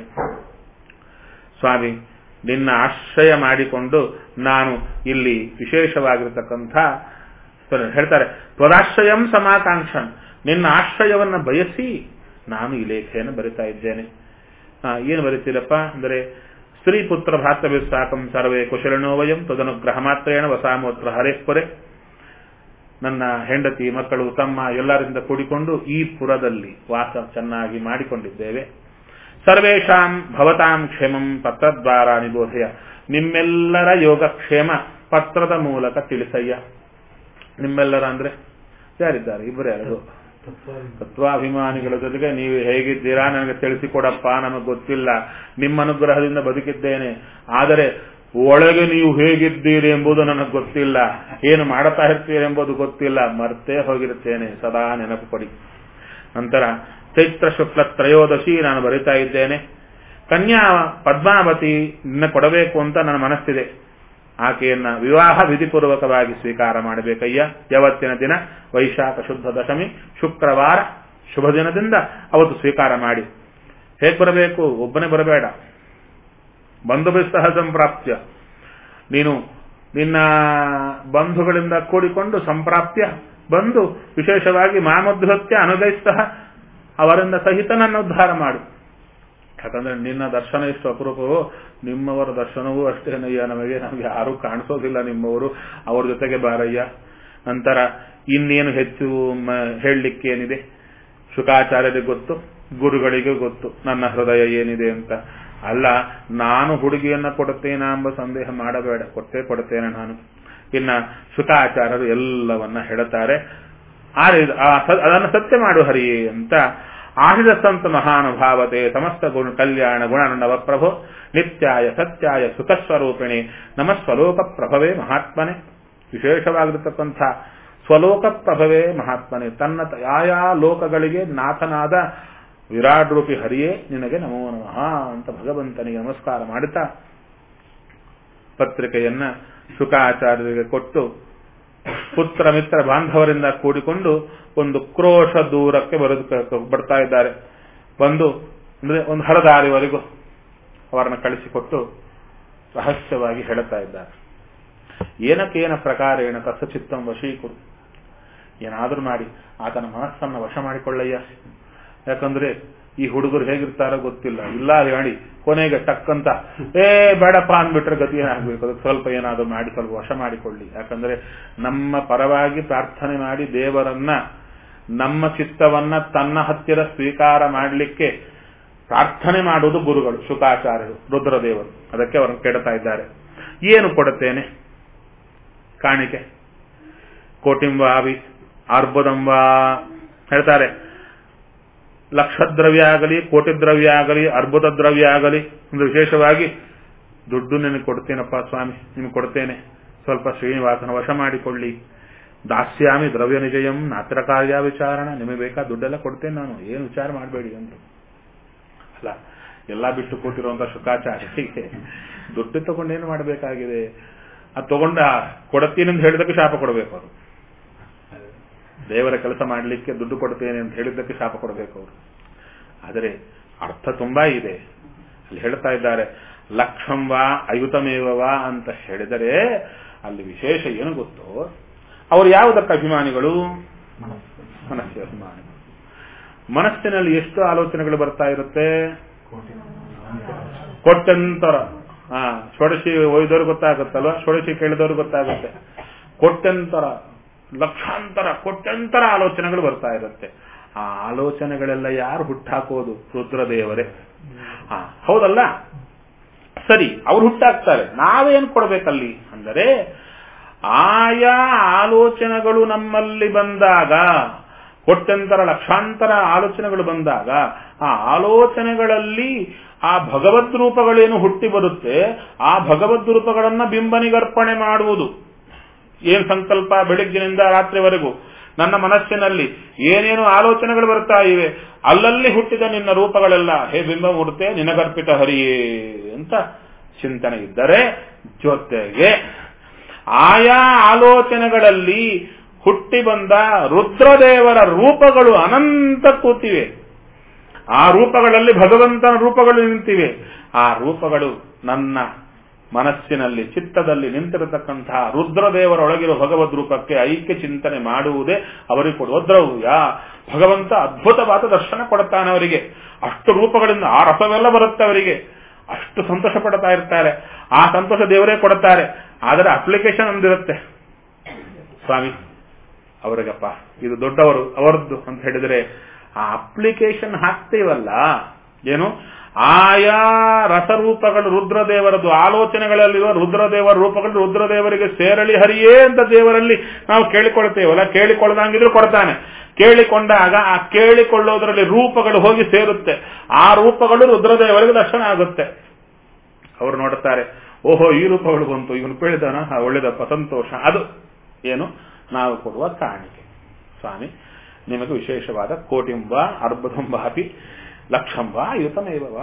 ಸ್ವಾಮಿ ನಿನ್ನ ಆಶ್ರಯ ಮಾಡಿಕೊಂಡು ನಾನು ಇಲ್ಲಿ ವಿಶೇಷವಾಗಿರತಕ್ಕಂಥ ಹೇಳ್ತಾರೆ ತ್ವದಾಶ್ರಯಂ ಸಮಾಕಾಂಕ್ಷನ್, ನಿನ್ನ ಆಶ್ರಯವನ್ನ ಬಯಸಿ ನಾನು ಈ ಲೇಖೆಯನ್ನು ಬರಿತಾ ಇದ್ದೇನೆ. ಏನು ಬರೀತೀರಪ್ಪ ಅಂದರೆ ಸ್ತ್ರೀ ಪುತ್ರ ಭ್ರಾತೃ ಸಾಕಂ ಸರ್ವೇ ಕುಶಲನೋ ವಯಂ ತದನುಗ್ರಹ ಮಾತ್ರೇಣ ವಸಾಮೋತ್ರ ಹರೇಶ್ವರೆ. ನನ್ನ ಹೆಂಡತಿ ಮಕ್ಕಳು ತಮ್ಮ ಎಲ್ಲರಿಂದ ಕೂಡಿಕೊಂಡು ಈ ಪುರದಲ್ಲಿ ವಾಸ ಚೆನ್ನಾಗಿ ಮಾಡಿಕೊಂಡಿದ್ದೇವೆ. ಸರ್ವೇಷಾಂ ಭವತಾಂ ಕ್ಷೇಮಂ ಪತ್ರದ್ವಾರ ನಿಬೋಧಯ, ನಿಮ್ಮೆಲ್ಲರ ಯೋಗಕ್ಷೇಮ ಪತ್ರದ ಮೂಲಕ ತಿಳಿಸಯ್ಯ. ನಿಮ್ಮೆಲ್ಲರ ಅಂದ್ರೆ ಯಾರಿದ್ದಾರೆ? ಇಬ್ಬರೇ ಯಾರು? ತತ್ವಾಭಿಮಾನಿಗಳ ಜೊತೆಗೆ ನೀವು ಹೇಗಿದ್ದೀರಾ ನನಗೆ ತಿಳಿಸಿಕೊಡಪ್ಪ, ನನಗೆ ಗೊತ್ತಿಲ್ಲ, ನಿಮ್ಮ ಅನುಗ್ರಹದಿಂದ ಬದುಕಿದ್ದೇನೆ, ಆದರೆ ಒಳಗೆ ನೀವು ಹೇಗಿದ್ದೀರಿ ಎಂಬುದು ನನಗೆ ಗೊತ್ತಿಲ್ಲ, ಏನು ಮಾಡುತ್ತಾ ಇರ್ತೀರಿ ಎಂಬುದು ಗೊತ್ತಿಲ್ಲ, ಮರ್ತೇ ಹೋಗಿರುತ್ತೇನೆ, ಸದಾ ನೆನಪು ಕೊಡಿ. ನಂತರ ಚೈತ್ರ ಶುಕ್ಲ ತ್ರಯೋದಶಿ ನಾನು ಬರಿತಾ ಇದ್ದೇನೆ. ಕನ್ಯಾ ಪದ್ಮಾವತಿ ನಿನ್ನ ಕೊಡಬೇಕು ಅಂತ ನನ್ನ ಮನಸ್ಸಿದೆ. ಆಕೆಯನ್ನ ವಿವಾಹ ವಿಧಿಪೂರ್ವಕವಾಗಿ ಸ್ವೀಕಾರ ಮಾಡಬೇಕಯ್ಯ. ಯಾವತ್ತಿನ ದಿನ ವೈಶಾಖ ಶುದ್ಧ ದಶಮಿ ಶುಕ್ರವಾರ ಶುಭ ದಿನದಿಂದ ಅವತ್ತು ಸ್ವೀಕಾರ ಮಾಡಿ. ಹೇಗೆ ಬರಬೇಕು? ಒಬ್ಬನೇ ಬರಬೇಡ, ಬಂಧುಭಿಸ್ಸಹ ಸಂಪ್ರಾಪ್ತ್ಯ, ನೀನು ನಿನ್ನ ಬಂಧುಗಳಿಂದ ಕೂಡಿಕೊಂಡು ಸಂಪ್ರಾಪ್ತ್ಯ ಬಂದು ವಿಶೇಷವಾಗಿ ಮಾಮದ್ಭತ್ಯ ಅನುಗೈಸ್ತಃ ಅವರಿಂದ ಸಹಿತ ನನ್ನ ಉದ್ಧಾರ ಮಾಡು. ಯಾಕಂದ್ರೆ ನಿನ್ನ ದರ್ಶನ ಎಷ್ಟು ಅಪರೂಪವೋ ನಿಮ್ಮವರ ದರ್ಶನವೂ ಅಷ್ಟೇನಯ್ಯ. ನಮಗೆ ನಮಗೆ ಯಾರೂ ಕಾಣಿಸೋದಿಲ್ಲ ನಿಮ್ಮವರು, ಅವ್ರ ಜೊತೆಗೆ ಬಾರಯ್ಯ. ನಂತರ ಇನ್ನೇನು ಹೆಚ್ಚು ಹೇಳಲಿಕ್ಕೆ ಏನಿದೆ? ಶುಕಾಚಾರ್ಯರಿಗೆ ಗೊತ್ತು, ಗುರುಗಳಿಗೆ ಗೊತ್ತು ನನ್ನ ಹೃದಯ ಏನಿದೆ ಅಂತ. ಅಲ್ಲ, ನಾನು ಹುಡುಗಿಯನ್ನ ಕೊಡುತ್ತೇನಾ ಎಂಬ ಸಂದೇಹ ಮಾಡಬೇಡ, ಕೊಟ್ಟೇ ಕೊಡುತ್ತೇನೆ ನಾನು. ಇನ್ನ ಶುಕಾಚಾರ್ಯರು ಎಲ್ಲವನ್ನ ಹೇಳುತ್ತಾರೆ. ಅದನ್ನು ಸತ್ಯ ಮಾಡು ಹರಿಯೇ ಅಂತ ಆಹಿದ ಸಂತ ಮಹಾನುಭಾವತೆ ಸಮಸ್ತ ಗುಣ ಕಲ್ಯಾಣ ಗುಣನವ ಪ್ರಭೋ ನಿತ್ಯಾಯ ಸತ್ಯಾಯ ಸುಖಸ್ವರೂಪಿಣಿ ನಮ ಸ್ವಲೋಕ ಪ್ರಭವೇ ಮಹಾತ್ಮನೆ. ವಿಶೇಷವಾಗಿರತಕ್ಕಂಥ ಸ್ವಲೋಕ ಪ್ರಭವೇ ಮಹಾತ್ಮನೆ, ತನ್ನ ಯಾಯಾ ಲೋಕಗಳಿಗೆ ನಾಥನಾದ ವಿರಾಟ್ ರೂಪಿ ಹರಿಯೇ ನಿನಗೆ ನಮೋ ನಮಃ ಅಂತ ಭಗವಂತನಿಗೆ ನಮಸ್ಕಾರ ಮಾಡುತ್ತಾ ಪತ್ರಿಕೆಯನ್ನ ಶುಕಾಚಾರ್ಯರಿಗೆ ಕೊಟ್ಟು ಪುತ್ರ ಮಿತ್ರ ಬಾಂಧವರಿಂದ ಕೂಡಿಕೊಂಡು ಒಂದು ಕ್ರೋಶ ದೂರಕ್ಕೆ ಬರೆದು ಬರ್ತಾ ಇದ್ದಾರೆ. ಬಂದು ಅಂದ್ರೆ ಒಂದು ಹರದಾರಿವರೆಗೂ ಅವರನ್ನು ಕಳಿಸಿಕೊಟ್ಟು ರಹಸ್ಯವಾಗಿ ಹೇಳುತ್ತಾ ಇದ್ದಾರೆ. ಏನಕ್ಕೇನ ಪ್ರಕಾರೇಣ ಕಸಚಿತ್ತಂ ವಶೀಕುರು, ಏನಾದರೂ ಮಾಡಿ ಆತನ ಮನಸ್ಸನ್ನು ವಶ ಮಾಡಿಕೊಳ್ಳಯ್ಯ. ಯಾಕಂದ್ರೆ ಈ ಹುಡುಗರು ಹೇಗಿರ್ತಾರೋ ಗೊತ್ತಿಲ್ಲ, ಇಲ್ಲ ಹೇಳಿ ಕೊನೆಗೆ ಟಕ್ಕಂತ ಏ ಬೇಡಪ್ಪ ಅಂದ್ಬಿಟ್ರೆ ಗತಿ ಏನಾಗಬೇಕು? ಅದಕ್ಕೆ ಸ್ವಲ್ಪ ಏನಾದರೂ ಮಾಡಿ ಸ್ವಲ್ಪ ವಶ ಮಾಡಿಕೊಳ್ಳಿ. ಯಾಕಂದ್ರೆ ನಮ್ಮ ಪರವಾಗಿ ಪ್ರಾರ್ಥನೆ ಮಾಡಿ ದೇವರನ್ನ ನಮ್ಮ ಚಿತ್ತವನ್ನ ತನ್ನ ಹತ್ತಿರ ಸ್ವೀಕಾರ ಮಾಡಲಿಕ್ಕೆ ಪ್ರಾರ್ಥನೆ ಮಾಡುವುದು ಗುರುಗಳು, ಶುಕಾಚಾರ್ಯರು, ರುದ್ರದೇವರು. ಅದಕ್ಕೆ ಅವರನ್ನು ಕೆಡ್ತಾ ಇದ್ದಾರೆ. ಏನು ಕೊಡುತ್ತೇನೆ ಕಾಣಿಕೆ? ಕೋಟಿಂಬ ಅವಿ ಅರ್ಬುದಂಬ ಹೇಳ್ತಾರೆ. ಲಕ್ಷ ದ್ರವ್ಯ ಆಗಲಿ, ಕೋಟಿ ದ್ರವ್ಯ ಆಗಲಿ, ಅರ್ಬುದ ದ್ರವ್ಯ ಆಗಲಿ, ಒಂದು ವಿಶೇಷವಾಗಿ ದುಡ್ಡು ನಿನಗೆ ಕೊಡ್ತೇನಪ್ಪ ಸ್ವಾಮಿ, ನಿಮ್ಗೆ ಕೊಡ್ತೇನೆ, ಸ್ವಲ್ಪ ಶ್ರೀನಿವಾಸನ ವಶ ಮಾಡಿಕೊಳ್ಳಿ. ದಾಸ್ಯಾಮಿ ದ್ರವ್ಯ ನಿಜಯಂ ನಾತ್ರ ಕಾರ್ಯ ವಿಚಾರಣ, ನಿಮಗೆ ಬೇಕಾ ದುಡ್ಡೆಲ್ಲ ಕೊಡ್ತೇನೆ ನಾನು, ಏನು ವಿಚಾರ ಮಾಡಬೇಡಿ ಅಂದ್ರು. ಅಲ್ಲ, ಎಲ್ಲಾ ಬಿಟ್ಟು ಕೂತಿರುವಂತ ಶುಕಾಚಾರ್ಯರಿಗೆ ದುಡ್ಡು ತಗೊಂಡೇನು ಮಾಡಬೇಕಾಗಿದೆ? ಅದು ತಗೊಂಡ ಕೊಡ್ತೀನಿ ಅಂತ ಹೇಳಿದಕ್ಕೆ ಶಾಪ ಕೊಡಬೇಕು ಅವರು. ದೇವರ ಕೆಲಸ ಮಾಡಲಿಕ್ಕೆ ದುಡ್ಡು ಕೊಡ್ತೇನೆ ಅಂತ ಹೇಳಿದ್ದಕ್ಕೆ ಶಾಪ ಕೊಡಬೇಕು ಅವರು. ಆದರೆ ಅರ್ಥ ತುಂಬಾ ಇದೆ. ಅಲ್ಲಿ ಹೇಳ್ತಾ ಇದ್ದಾರೆ, ಲಕ್ಷಂ ವಾ ಅಯುತಮೇವ ಅಂತ ಹೇಳಿದರೆ ಅಲ್ಲಿ ವಿಶೇಷ ಏನು ಗೊತ್ತೋ, ಅವರು ಯಾವುದಕ್ಕೆ ಅಭಿಮಾನಿಗಳು? ಮನಸ್ಸಿನ ಅಭಿಮಾನಿಗಳು. ಮನಸ್ಸಿನಲ್ಲಿ ಎಷ್ಟು ಆಲೋಚನೆಗಳು ಬರ್ತಾ ಇರುತ್ತೆ? ಕೊಟ್ಟಂತರ. ಹಾ, ಷೋಡಶಿ ಒಯ್ದವ್ರು ಗೊತ್ತಾಗುತ್ತಲ್ವ, ಷೋಡಶಿ ಕೇಳಿದವ್ರು ಗೊತ್ತಾಗುತ್ತೆ. ಕೊಟ್ಟಂತರ, ಲಕ್ಷಾಂತರ ಕೊಟ್ಟಂತರ ಆಲೋಚನೆಗಳು ಬರ್ತಾ ಇರುತ್ತೆ. ಆ ಆಲೋಚನೆಗಳೆಲ್ಲ ಯಾರು ಹುಟ್ಟಾಕೋದು? ರುದ್ರದೇವರೇ. ಹಾ, ಹೌದಲ್ಲ? ಸರಿ, ಅವ್ರು ಹುಟ್ಟಾಕ್ತಾರೆ, ನಾವೇನ್ ಕೊಡ್ಬೇಕಲ್ಲಿ ಅಂದರೆ, ಆಯಾ ಆಲೋಚನೆಗಳು ನಮ್ಮಲ್ಲಿ ಬಂದಾಗ, ಕೊಟ್ಟಂತರ ಲಕ್ಷಾಂತರ ಆಲೋಚನೆಗಳು ಬಂದಾಗ, ಆ ಆಲೋಚನೆಗಳಲ್ಲಿ ಆ ಭಗವದ್ ರೂಪಗಳೇನು ಹುಟ್ಟಿ ಬರುತ್ತೆ, ಆ ಭಗವದ್ ರೂಪಗಳನ್ನ ಬಿಂಬನಿಗರ್ಪಣೆ ಮಾಡುವುದು. ಏನ್ ಸಂಕಲ್ಪ ಬೆಳಿಗ್ಗಿನಿಂದ ರಾತ್ರಿವರೆಗೂ ನನ್ನ ಮನಸ್ಸಿನಲ್ಲಿ ಏನೇನು ಆಲೋಚನೆಗಳು ಬರ್ತಾ ಇವೆ, ಅಲ್ಲಲ್ಲಿ ಹುಟ್ಟಿದ ನಿನ್ನ ರೂಪಗಳೆಲ್ಲ ಹೇ ಬಿಂಬಮೂರ್ತೆ ನಿನಗರ್ಪಿತ ಹರಿಯೇ ಅಂತ ಚಿಂತನೆ ಇದ್ದರೆ, ಜೊತೆಗೆ ಆಯಾ ಆಲೋಚನೆಗಳಲ್ಲಿ ಹುಟ್ಟಿ ಬಂದ ರುದ್ರದೇವರ ರೂಪಗಳು ಅನಂತ ಕೂತಿವೆ. ಆ ರೂಪಗಳಲ್ಲಿ ಭಗವಂತನ ರೂಪಗಳು ನಿಂತಿವೆ. ಆ ರೂಪಗಳು ನನ್ನ ಮನಸ್ಸಿನಲ್ಲಿ, ಚಿತ್ತದಲ್ಲಿ ನಿಂತಿರತಕ್ಕಂತಹ ರುದ್ರದೇವರೊಳಗಿರುವ ಭಗವದ್ ರೂಪಕ್ಕೆ ಐಕ್ಯ ಚಿಂತನೆ ಮಾಡುವುದೇ ಅವರಿಗೆ ಕೊಡುವ ದ್ರವ್ಯ. ಭಗವಂತ ಅದ್ಭುತವಾದ ದರ್ಶನ ಕೊಡುತ್ತಾನೆ ಅವರಿಗೆ. ಅಷ್ಟು ರೂಪಗಳಿಂದ ಆ ರಸವೆಲ್ಲ ಬರುತ್ತೆ ಅವರಿಗೆ. ಅಷ್ಟು ಸಂತೋಷ ಪಡ್ತಾ ಇರ್ತಾರೆ. ಆ ಸಂತೋಷ ದೇವರೇ ಕೊಡುತ್ತಾರೆ. ಆದರೆ ಅಪ್ಲಿಕೇಶನ್ ಒಂದಿರುತ್ತೆ, ಸ್ವಾಮಿ ಅವರಿಗಪ್ಪ ಇದು ದೊಡ್ಡವರು ಅವರದ್ದು ಅಂತ ಹೇಳಿದರೆ, ಆ ಅಪ್ಲಿಕೇಶನ್ ಹಾಕ್ತೀವಲ್ಲ, ಏನು ಆಯಾ ರಸರೂಪಗಳು ರುದ್ರದೇವರದ್ದು, ಆಲೋಚನೆಗಳಲ್ಲಿರುವ ರುದ್ರದೇವರ ರೂಪಗಳು ರುದ್ರದೇವರಿಗೆ ಸೇರಲಿ ಹರಿಯೇ ಅಂತ ದೇವರಲ್ಲಿ ನಾವು ಕೇಳಿಕೊಳ್ತೇವಲ್ಲ, ಕೇಳಿಕೊಳ್ಳದಂಗಿದ್ರು ಕೊಡ್ತಾನೆ. ಕೇಳಿಕೊಂಡಾಗ ಆ ಕೇಳಿಕೊಳ್ಳೋದ್ರಲ್ಲಿ ರೂಪಗಳು ಹೋಗಿ ಸೇರುತ್ತೆ. ಆ ರೂಪಗಳು ರುದ್ರದೇವರಿಗೆ ದರ್ಶನ ಆಗುತ್ತೆ. ಅವರು ನೋಡುತ್ತಾರೆ, ಓಹೋ ಈ ರೂಪಗಳು ಬಂತು, ಇವನು ಕೇಳಿದಾನ, ಒಳ್ಳೆದಪ್ಪ ಸಂತೋಷ. ಅದು ಏನು ನಾವು ಕೊಡುವ ಕಾಣಿಕೆ. ಸ್ವಾಮಿ ನಿಮಗೆ ವಿಶೇಷವಾದ ಕೋಟಿಂಬ ಅರ್ಬುದಂಬ ಅಪಿ ಲಕ್ಷಂಬ ಯುತಮೇವ.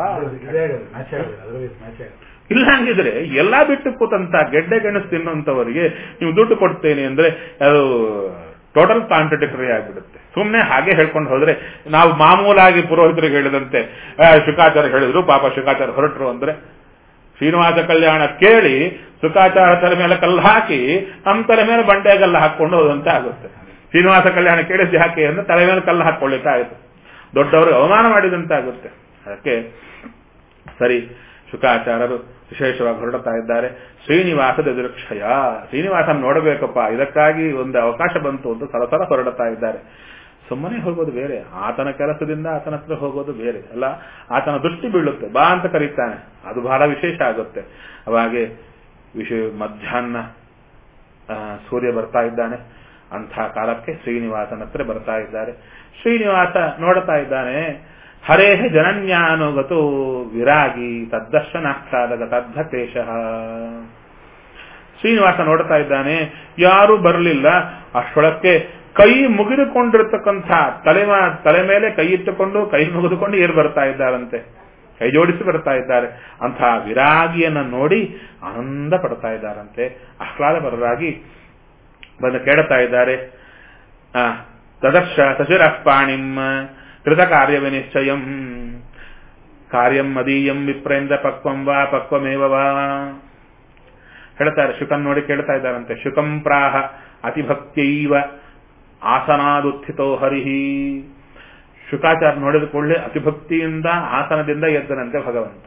ಇಲ್ಲ ಹಂಗಿದ್ರೆ ಎಲ್ಲಾ ಬಿಟ್ಟು ಕೂತಂತ ಗೆಡ್ಡೆ ಗೆಣಸು ತಿನ್ನುವಂತವರಿಗೆ ನೀವು ದುಡ್ಡು ಕೊಡ್ತೇನೆ ಅಂದ್ರೆ ಅದು ಟೋಟಲ್ ಕಾಂಟ್ರಡಿಕ್ಟರಿ ಆಗಿಬಿಡುತ್ತೆ. ಸುಮ್ಮನೆ ಹಾಗೆ ಹೇಳ್ಕೊಂಡು ಹೋದ್ರೆ, ನಾವು ಮಾಮೂಲಾಗಿ ಪುರೋಹಿತರಿಗೆ ಹೇಳಿದಂತೆ ಶುಕಾಚಾರ್ಯ ಹೇಳಿದ್ರು, ಪಾಪ ಶುಕಾಚಾರ್ಯ ಹೊರಟರು ಅಂದ್ರೆ, ಶ್ರೀನಿವಾಸ ಕಲ್ಯಾಣ ಕೇಳಿ ಶುಕಾಚಾರ್ಯ ತಲೆ ಮೇಲೆ ಕಲ್ಲು ಹಾಕಿ ನಮ್ಮ ತಲೆ ಮೇಲೆ ಬಂಡೆಗಲ್ಲ ಹಾಕೊಂಡು ಹೋದಂತೆ ಆಗುತ್ತೆ. ಶ್ರೀನಿವಾಸ ಕಲ್ಯಾಣ ಕೇಳಿಸಿ ಹಾಕಿ ಅಂದ್ರೆ ತಲೆ ಮೇಲೆ ಕಲ್ಲು ಹಾಕೊಳ್ಳಿಕ್ಕೆ ಆಗುತ್ತೆ, ದೊಡ್ಡವರು ಅವಮಾನ ಮಾಡಿದಂತೆ ಆಗುತ್ತೆ. ಅದಕ್ಕೆ ಸರಿ, ಶುಕಾಚಾರ್ಯರು ವಿಶೇಷವಾಗಿ ಹೊರಡ್ತಾ ಇದ್ದಾರೆ. ಶ್ರೀನಿವಾಸದ ಎದುರುಕ್ಷಯ, ಶ್ರೀನಿವಾಸನ ನೋಡಬೇಕಪ್ಪ, ಇದಕ್ಕಾಗಿ ಒಂದು ಅವಕಾಶ ಬಂತು ಅಂತ ಸರಸರ ಹೊರಡ್ತಾ ಇದ್ದಾರೆ. ಸುಮ್ಮನೆ ಹೋಗೋದು ಬೇರೆ, ಆತನ ಕೆಲಸದಿಂದ ಆತನ ಹತ್ರ ಹೋಗೋದು ಬೇರೆ ಅಲ್ಲ. ಆತನ ದೃಷ್ಟಿ ಬೀಳುತ್ತೆ, ಬಾ ಅಂತ ಕರೀತಾನೆ, ಅದು ಬಹಳ ವಿಶೇಷ ಆಗುತ್ತೆ. ಅವಾಗೆ ವಿಶೇಷ ಮಧ್ಯಾಹ್ನ ಸೂರ್ಯ ಬರ್ತಾ ಇದ್ದಾನೆ. ಅಂಥ ಕಾಲಕ್ಕೆ ಶ್ರೀನಿವಾಸನ ಹತ್ರ ಬರ್ತಾ ಇದ್ದಾರೆ. ಶ್ರೀನಿವಾಸ ನೋಡ್ತಾ ಇದ್ದಾನೆ, ಹರೇಹ ಜನನ್ಯಾನುಗತೋ ವಿರಾಗಿ ತದ್ದರ್ಶನಾಖ್ಯಾದ ತದ್ಧಕೇಶ. ಶ್ರೀನಿವಾಸ ನೋಡ್ತಾ ಇದ್ದಾನೆ, ಯಾರೂ ಬರಲಿಲ್ಲ. ಅಷ್ಟೊಳಕ್ಕೆ ಕೈ ಮುಗಿದುಕೊಂಡಿರ್ತಕ್ಕಂಥ ತಲೆ ತಲೆ ಮೇಲೆ ಕೈ ಇಟ್ಟುಕೊಂಡು ಕೈ ಮುಗಿದುಕೊಂಡು ಏರ್ ಬರ್ತಾ ಇದ್ದಾರಂತೆ, ಕೈ ಜೋಡಿಸಿ ಬರ್ತಾ ಇದ್ದಾರೆ. ಅಂತಹ ವಿರಾಗಿಯನ್ನು ನೋಡಿ ಆನಂದ ಪಡ್ತಾ ಇದ್ದಾರಂತೆ. ಆಹ್ಲಾದಪರರಾಗಿ ಬಂದು ಕೇಳ್ತಾ ಇದ್ದಾರೆ. ತದರ್ಶ ಸಶಿರಪಾಣಿಂ ಕೃತ ಕಾರ್ಯ ವಿನಿಶ್ಚಯಂ ಕಾರ್ಯಂ ಮದೀಯಂ ವಿಪ್ರೇಂದ್ರ ಪಕ್ವಂ ವಾ ಪಕ್ವಮೇವ ವಾ ಹೇಳ್ತಾರೆ. ಶುಕನ್ ನೋಡಿ ಕೇಳ್ತಾ ಇದ್ದಾರಂತೆ. ಶುಕಂ ಪ್ರಾಹ ಅತಿಭಕ್ತಿಯೈವ ಆಸನಾದುತ್ಥಿತೋ ಹರಿಹಿ. ಶುಕಾಚಾರ ನೋಡಿದ ಕೂಡಲೇ ಅತಿಭಕ್ತಿಯಿಂದ ಆಸನದಿಂದ ಎದ್ದನಂತೆ ಭಗವಂತ.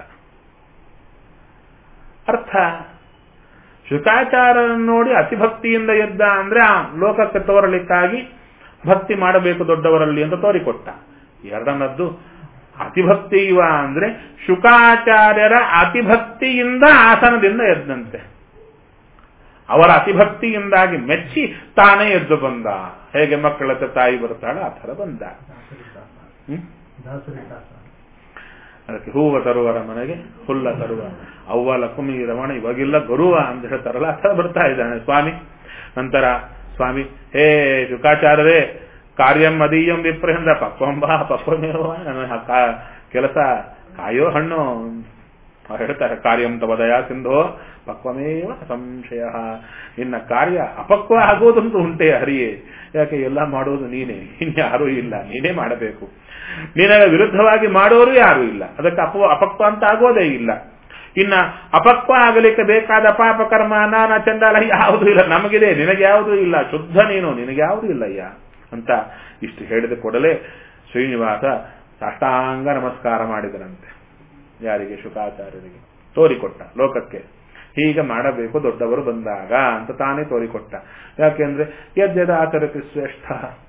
ಅರ್ಥ, ಶುಕಾಚಾರನ್ನು ನೋಡಿ ಅತಿಭಕ್ತಿಯಿಂದ ಎದ್ದ ಅಂದ್ರೆ ಆ ಲೋಕಕ್ಕೆ ತೋರಲಿಕ್ಕಾಗಿ ಭಕ್ತಿ ಮಾಡಬೇಕು ದೊಡ್ಡವರಲ್ಲಿ ಅಂತ ತೋರಿಕೊಟ್ಟ. ಎರಡನದ್ದು ಅತಿಭಕ್ತಿ ಇವ ಅಂದ್ರೆ ಶುಕಾಚಾರ್ಯರ ಅತಿಭಕ್ತಿಯಿಂದ ಆಸನದಿಂದ ಎದ್ದಂತೆ. ಅವರ ಅತಿಭಕ್ತಿಯಿಂದಾಗಿ ಮೆಚ್ಚಿ ತಾನೇ ಎದ್ದು ಬಂದ. ಹೇಗೆ ಮಕ್ಕಳ ತಾಯಿ ಬರ್ತಾಳೆ ಆ ಥರ ಬಂದ. ಹ್ಮ್ ಅದಕ್ಕೆ ಹೂವ ತರುವರ ಮನೆಗೆ ಹುಲ್ಲ ತರುವ ಅವ್ವಲ ಕುಮಿ ರಮಣ ಇವಾಗಿಲ್ಲ ಗರುವ ಅಂತ ಹೇಳ್ತಾರಲ್ಲ ಆ ಥರ ಬರ್ತಾ ಇದ್ದಾನೆ ಸ್ವಾಮಿ. ನಂತರ ಸ್ವಾಮಿ ಹೇ ಶುಕಾಚಾರ್ಯರೇ ಕಾರ್ಯಂ ಮದೀಯಂ ವಿಪ್ರಹಿಂದ ಪಕ್ವಂಬ ಪಕ್ವಮೇವ ನನ್ನ ಕೆಲಸ ಕಾಯೋ ಹಣ್ಣು ಹೇಳ್ತಾರೆ. ಕಾರ್ಯಂ ತವದಯ ಸಿಂಧೋ ಪಕ್ವಮೇವ ಸಂಶಯ. ಇನ್ನ ಕಾರ್ಯ ಅಪಕ್ವ ಆಗೋದಂತೂ ಉಂಟೆ ಹರಿಯೇ, ಯಾಕೆ ಎಲ್ಲ ಮಾಡೋದು ನೀನೇ, ಇನ್ಯಾರೂ ಇಲ್ಲ, ನೀನೇ ಮಾಡಬೇಕು. ನಿನಗೆ ವಿರುದ್ಧವಾಗಿ ಮಾಡೋರು ಯಾರೂ ಇಲ್ಲ, ಅದಕ್ಕೆ ಅಪ ಅಪಕ್ವ ಅಂತ ಆಗೋದೇ ಇಲ್ಲ. ಇನ್ನ ಅಪಕ್ವ ಆಗಲಿಕ್ಕೆ ಬೇಕಾದ ಪಾಪ ಕರ್ಮ ನಾನಾ ಚಂಡಾಲ ಯಾವುದೂ ಇಲ್ಲ, ನಮಗಿದೆ, ನಿನಗೆ ಯಾವುದೂ ಇಲ್ಲ, ಶುದ್ಧ ನೀನು, ನಿನಗೆ ಯಾವುದೂ ಇಲ್ಲಯ್ಯ ಅಂತ ಇಷ್ಟು ಹೇಳಿದ ಕೂಡಲೇ ಶ್ರೀನಿವಾಸ ಸಾಷ್ಟಾಂಗ ನಮಸ್ಕಾರ ಮಾಡಿದರಂತೆ. ಯಾರಿಗೆ? ಶುಕಾಚಾರ್ಯರಿಗೆ ತೋರಿಕೊಟ್ಟ ಲೋಕಕ್ಕೆ ಹೀಗೆ ಮಾಡಬೇಕು ದೊಡ್ಡವರು ಬಂದಾಗ ಅಂತ ತಾನೇ ತೋರಿಕೊಟ್ಟ. ಯಾಕೆಂದ್ರೆ ಯದ್ಯದ ಆಚರತಿ ಶ್ರೇಷ್ಠ,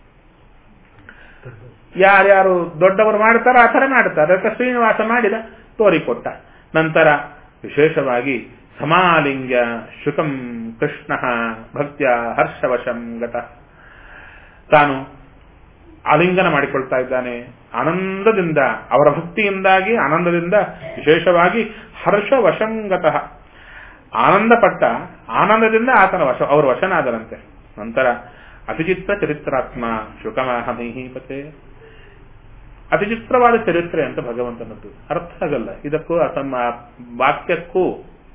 ಯಾರ್ಯಾರು ದೊಡ್ಡವರು ಮಾಡ್ತಾರೋ ಆ ಥರ ಮಾಡ್ತಾರೆ. ಅದಕ್ಕೆ ಶ್ರೀನಿವಾಸ ಮಾಡಿದ, ತೋರಿಕೊಟ್ಟ. ನಂತರ ವಿಶೇಷವಾಗಿ ಸಮಾಲಿಂಗ್ಯ ಶುಕಂ ಕೃಷ್ಣ ಭಕ್ತ್ಯ ಹರ್ಷವಶಂ ಗತ, ತಾನು ಆಲಿಂಗನ ಮಾಡಿಕೊಳ್ತಾ ಇದ್ದಾನೆ ಆನಂದದಿಂದ, ಅವರ ಭಕ್ತಿಯಿಂದಾಗಿ ಆನಂದದಿಂದ, ವಿಶೇಷವಾಗಿ ಹರ್ಷವಶಂಗತಃ ಆನಂದಪಟ್ಟ, ಆನಂದದಿಂದ ಆತನ ವಶ ಅವರು ವಶನಾದರಂತೆ. ನಂತರ ಅತಿಚಿತ್ರ ಚರಿತ್ರಾತ್ಮ ಶುಕಮಹಮೀಪತೆ, ಅತಿಚಿತ್ರವಾದ ಚರಿತ್ರೆ ಅಂತ ಭಗವಂತನದ್ದು, ಅರ್ಥ ಆಗಲ್ಲ ಇದಕ್ಕೂ ಅಸಮ ವಾಕ್ಯಕ್ಕೂ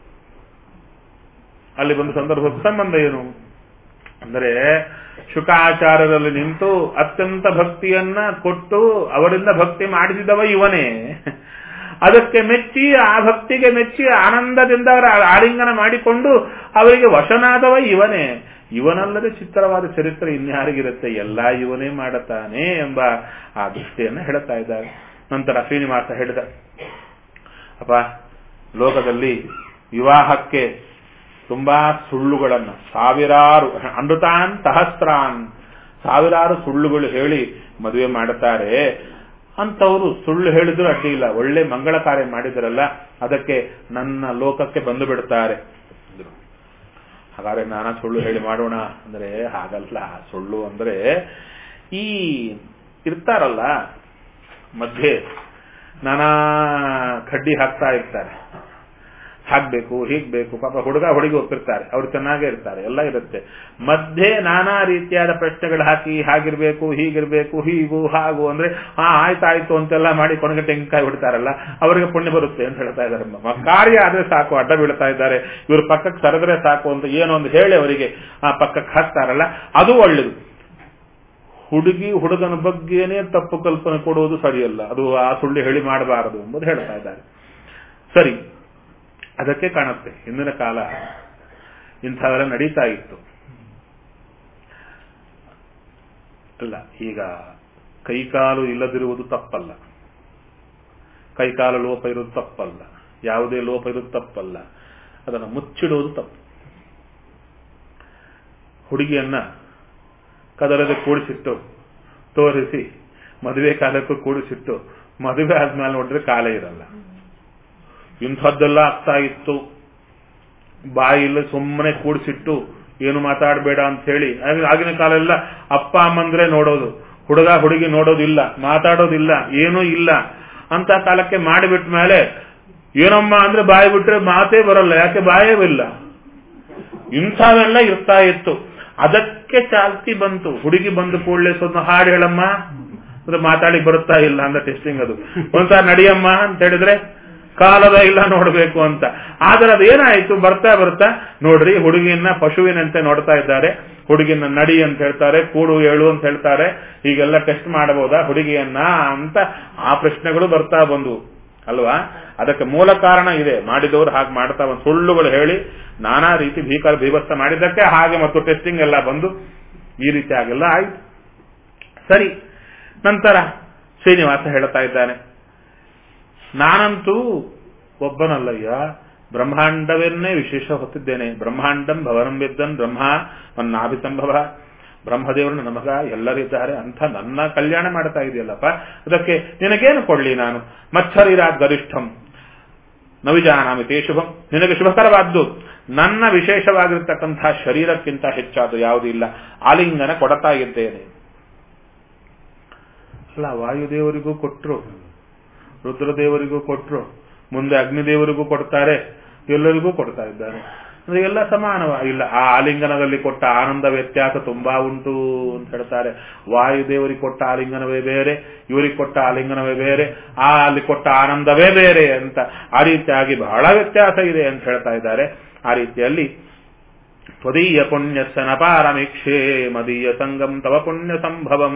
ಅಲ್ಲಿ ಒಂದು ಸಂದರ್ಭಕ್ಕೂ ಸಂಬಂಧ ಏನು ಅಂದರೆ, ಶುಕಾಚಾರ್ಯರಲ್ಲಿ ನಿಂತು ಅತ್ಯಂತ ಭಕ್ತಿಯನ್ನ ಕೊಟ್ಟು ಅವರಿಂದ ಭಕ್ತಿ ಮಾಡಿಸಿದವ ಇವನೇ. ಅದಕ್ಕೆ ಮೆಚ್ಚಿ, ಆ ಭಕ್ತಿಗೆ ಮೆಚ್ಚಿ ಆನಂದದಿಂದ ಅವರ ಆಲಿಂಗನ ಮಾಡಿಕೊಂಡು ಅವರಿಗೆ ವಶನಾದವ ಇವನೇ. ಇವನಲ್ಲದೆ ಚಿತ್ರವಾದ ಚರಿತ್ರೆ ಇನ್ಯಾರಿಗಿರುತ್ತೆ, ಎಲ್ಲ ಇವನೇ ಮಾಡುತ್ತಾನೆ ಎಂಬ ಆ ದೃಷ್ಟಿಯನ್ನು ಹೇಳುತ್ತಾ ಇದ್ದಾರೆ. ನಂತರ ಶ್ರೀನಿವಾಸ ಹೇಳಿದ, ಅಪ್ಪ ಲೋಕದಲ್ಲಿ ವಿವಾಹಕ್ಕೆ ತುಂಬಾ ಸುಳ್ಳುಗಳನ್ನು, ಸಾವಿರಾರು ಅಮೃತಾನ್ ಸಹಸ್ರಾನ್, ಸಾವಿರಾರು ಸುಳ್ಳುಗಳು ಹೇಳಿ ಮದುವೆ ಮಾಡುತ್ತಾರೆ. ಅಂತವರು ಸುಳ್ಳು ಹೇಳಿದ್ರು ಅಡ್ಡಿ ಇಲ್ಲ, ಒಳ್ಳೆ ಮಂಗಳ ಕಾರ್ಯ ಮಾಡಿದರಲ್ಲ ಅದಕ್ಕೆ ನನ್ನ ಲೋಕಕ್ಕೆ ಬಂದು ಬಿಡುತ್ತಾರೆ. ಹಾಗಾದ್ರೆ ನಾನಾ ಸುಳ್ಳು ಹೇಳಿ ಮಾಡೋಣ ಅಂದ್ರೆ ಹಾಗಲ್ಲ. ಸುಳ್ಳು ಅಂದ್ರೆ ಈ ಇರ್ತಾರಲ್ಲ ಮಧ್ಯೆ ನಾನಾ ಕಡ್ಡಿ ಹಾಕ್ತಾ ಇರ್ತಾರೆ, ಹಾಕ್ಬೇಕು ಹೀಗ್ಬೇಕು, ಪಾಪ ಹುಡುಗ ಹುಡುಗಿ ಒಪ್ಪಿರ್ತಾರೆ, ಅವ್ರು ಚೆನ್ನಾಗೇ ಇರ್ತಾರೆ, ಎಲ್ಲ ಇರುತ್ತೆ. ಮಧ್ಯೆ ನಾನಾ ರೀತಿಯಾದ ಪ್ರಶ್ನೆಗಳು ಹಾಕಿ ಹಾಗಿರ್ಬೇಕು ಹೀಗಿರ್ಬೇಕು ಹೀಗೂ ಹಾಗೂ ಅಂದ್ರೆ ಹಾ ಆಯ್ತಾಯ್ತು ಅಂತೆಲ್ಲ ಮಾಡಿ ಕೊನೆಗೆ ತೆಂಗಿನಕಾಯಿ ಬಿಡ್ತಾರಲ್ಲ, ಅವರಿಗೆ ಪುಣ್ಯ ಬರುತ್ತೆ ಅಂತ ಹೇಳ್ತಾ ಇದ್ದಾರೆ. ಕಾರ್ಯ ಆದ್ರೆ ಸಾಕು, ಅಡ್ಡ ಬೀಳ್ತಾ ಇದ್ದಾರೆ, ಇವ್ರ ಪಕ್ಕಕ್ಕೆ ಸರದ್ರೆ ಸಾಕು ಅಂತ ಏನೋ ಒಂದು ಹೇಳಿ ಅವರಿಗೆ ಆ ಪಕ್ಕಕ್ಕೆ ಹಾಕ್ತಾರಲ್ಲ, ಅದು ಒಳ್ಳೇದು. ಹುಡುಗಿ ಹುಡುಗನ ಬಗ್ಗೆನೇ ತಪ್ಪು ಕಲ್ಪನೆ ಕೊಡುವುದು ಸರಿಯಲ್ಲ, ಅದು ಆ ಸುಳ್ಳು ಹೇಳಿ ಮಾಡಬಾರದು ಎಂಬುದು ಹೇಳ್ತಾ ಇದ್ದಾರೆ. ಸರಿ, ಅದಕ್ಕೆ ಕಾಣುತ್ತೆ ಹಿಂದಿನ ಕಾಲ ಇಂಥವೆಲ್ಲ ನಡೀತಾ ಇತ್ತು ಅಲ್ಲ. ಈಗ ಕೈಕಾಲು ಇಲ್ಲದಿರುವುದು ತಪ್ಪಲ್ಲ, ಕೈಕಾಲು ಲೋಪ ಇರುವುದು ತಪ್ಪಲ್ಲ, ಯಾವುದೇ ಲೋಪ ಇರುವುದು ತಪ್ಪಲ್ಲ, ಅದನ್ನು ಮುಚ್ಚಿಡುವುದು ತಪ್ಪು. ಹುಡುಗಿಯನ್ನ ಕದಲದೆ ಕೂಡಿಸಿಟ್ಟು ತೋರಿಸಿ ಮದುವೆ ಕಾಲಕ್ಕೂ ಕೂಡಿಸಿಟ್ಟು ಮದುವೆ ಆದ್ಮೇಲೆ ನೋಡಿದ್ರೆ ಕಾಲೇ ಇರಲ್ಲ. ಇಂಥದ್ದೆಲ್ಲ ಆಗ್ತಾ ಇತ್ತು. ಬಾಯಿಲ್ಲ ಸುಮ್ಮನೆ ಕೂಡಿಸಿಟ್ಟು ಏನು ಮಾತಾಡಬೇಡ ಅಂತ ಹೇಳಿ, ಆಗಿನ ಕಾಲ ಎಲ್ಲ ಅಪ್ಪ ಅಮ್ಮಂದ್ರೆ ನೋಡೋದು, ಹುಡುಗ ಹುಡುಗಿ ನೋಡೋದಿಲ್ಲ, ಮಾತಾಡೋದಿಲ್ಲ, ಏನೂ ಇಲ್ಲ ಅಂತ ಕಾಲಕ್ಕೆ ಮಾಡಿಬಿಟ್ಟ ಮೇಲೆ ಏನಮ್ಮ ಅಂದ್ರೆ ಬಾಯಿ ಬಿಟ್ರೆ ಮಾತೇ ಬರಲ್ಲ, ಯಾಕೆ ಬಾಯೇ ಇಲ್ಲ. ಇಂಥವೆಲ್ಲ ಇರ್ತಾ ಇತ್ತು. ಅದಕ್ಕೆ ಚಾಲ್ತಿ ಬಂತು. ಹುಡುಗಿ ಬಂದು ಕೂಡಲೇ ಸ್ವಲ್ಪ ಹಾಡು ಹೇಳಮ್ಮ ಅಂದ್ರೆ ಮಾತಾಡಿ ಬರುತ್ತಾ ಇಲ್ಲ ಅಂತ ಟೆಸ್ಟಿಂಗ್. ಅದು ಒಂದ್ಸಾರಿ ನಡಿಯಮ್ಮ ಅಂತ ಹೇಳಿದ್ರೆ ಕಾಲದ ಇಲ್ಲ ನೋಡ್ಬೇಕು ಅಂತ. ಆದ್ರೆ ಅದೇನಾಯ್ತು, ಬರ್ತಾ ಬರ್ತಾ ನೋಡ್ರಿ ಹುಡುಗಿಯನ್ನ ಪಶುವಿನಂತೆ ನೋಡ್ತಾ ಇದ್ದಾರೆ. ಹುಡುಗಿನ ನಡಿ ಅಂತ ಹೇಳ್ತಾರೆ, ಕೂಡು ಏಳು ಅಂತ ಹೇಳ್ತಾರೆ. ಹೀಗೆಲ್ಲ ಟೆಸ್ಟ್ ಮಾಡಬಹುದಾ ಹುಡುಗಿಯನ್ನ ಅಂತ ಆ ಪ್ರಶ್ನೆಗಳು ಬರ್ತಾ ಬಂದು ಅಲ್ವಾ. ಅದಕ್ಕೆ ಮೂಲ ಕಾರಣ ಇದೆ, ಮಾಡಿದವರು ಹಾಗೆ ಮಾಡ್ತಾ ಒಂದು ಸುಳ್ಳುಗಳು ಹೇಳಿ ನಾನಾ ರೀತಿ ಭೀಕರ ಭೀಭತ್ಸ ಮಾಡಿದ್ದಕ್ಕೆ ಹಾಗೆ ಮತ್ತು ಟೆಸ್ಟಿಂಗ್ ಎಲ್ಲ ಬಂದು ಈ ರೀತಿ ಆಗೆಲ್ಲ ಆಯ್ತು. ಸರಿ, ನಂತರ ಶ್ರೀನಿವಾಸ ಹೇಳ್ತಾ ಇದ್ದಾನೆ, ನಾನಂತೂ ಒಬ್ಬನಲ್ಲಯ್ಯ, ಬ್ರಹ್ಮಾಂಡವನ್ನೇ ವಿಶೇಷ ಹೊತ್ತಿದ್ದೇನೆ. ಬ್ರಹ್ಮಾಂಡಂ ಭವನಂ ವಿದ್ದನ್ ಬ್ರಹ್ಮ ಮನ್ನಾಭಿಸಂಭವ, ಬ್ರಹ್ಮದೇವರನ್ನು ನಮಗ ಎಲ್ಲರಿದ್ದಾರೆ ಅಂತ ನನ್ನ ಕಲ್ಯಾಣ ಮಾಡ್ತಾ ಇದೆಯಲ್ಲಪ್ಪ, ಅದಕ್ಕೆ ನಿನಗೇನು ಕೊಡ್ಲಿ ನಾನು? ಮಚ್ಚರೀರಾತ್ ಗರಿಷ್ಠಂ ನವಿಜಾನಾಮಿ ತೇ ಶುಭಂ, ನಿನಗೆ ಶುಭಕರವಾದ್ದು ನನ್ನ ವಿಶೇಷವಾಗಿರ್ತಕ್ಕಂತಹ ಶರೀರಕ್ಕಿಂತ ಹೆಚ್ಚಾದ ಯಾವುದೂ ಇಲ್ಲ, ಆಲಿಂಗನ ಕೊಡ್ತಾ ಇದ್ದೇನೆ. ಅಲ್ಲ, ವಾಯುದೇವರಿಗೂ ಕೊಟ್ರು, ರುದ್ರದೇವರಿಗೂ ಕೊಟ್ರು, ಮುಂದೆ ಅಗ್ನಿದೇವರಿಗೂ ಕೊಡ್ತಾರೆ, ಎಲ್ಲರಿಗೂ ಕೊಡ್ತಾ ಇದ್ದಾರೆ. ಅಂದ್ರೆ ಎಲ್ಲ ಸಮಾನವ ಇಲ್ಲ. ಆ ಆಲಿಂಗನದಲ್ಲಿ ಕೊಟ್ಟ ಆನಂದ ವ್ಯತ್ಯಾಸ ತುಂಬಾ ಉಂಟು ಅಂತ ಹೇಳ್ತಾರೆ. ವಾಯುದೇವರಿಗೆ ಕೊಟ್ಟ ಆಲಿಂಗನವೇ ಬೇರೆ, ಇವರಿಗೆ ಕೊಟ್ಟ ಆಲಿಂಗನವೇ ಬೇರೆ, ಆ ಅಲ್ಲಿ ಕೊಟ್ಟ ಆನಂದವೇ ಬೇರೆ ಅಂತ ಆ ರೀತಿಯಾಗಿ ಬಹಳ ವ್ಯತ್ಯಾಸ ಇದೆ ಅಂತ ಹೇಳ್ತಾ ಇದ್ದಾರೆ. ಆ ರೀತಿಯಲ್ಲಿ ತ್ವದೀಯ ಪುಣ್ಯಸ್ಯ ನ ಪಾರಮೀಕ್ಷೆ ಮದೀಯ ಸಂಗಂ ತವ ಪುಣ್ಯ ಸಂಭವಂ.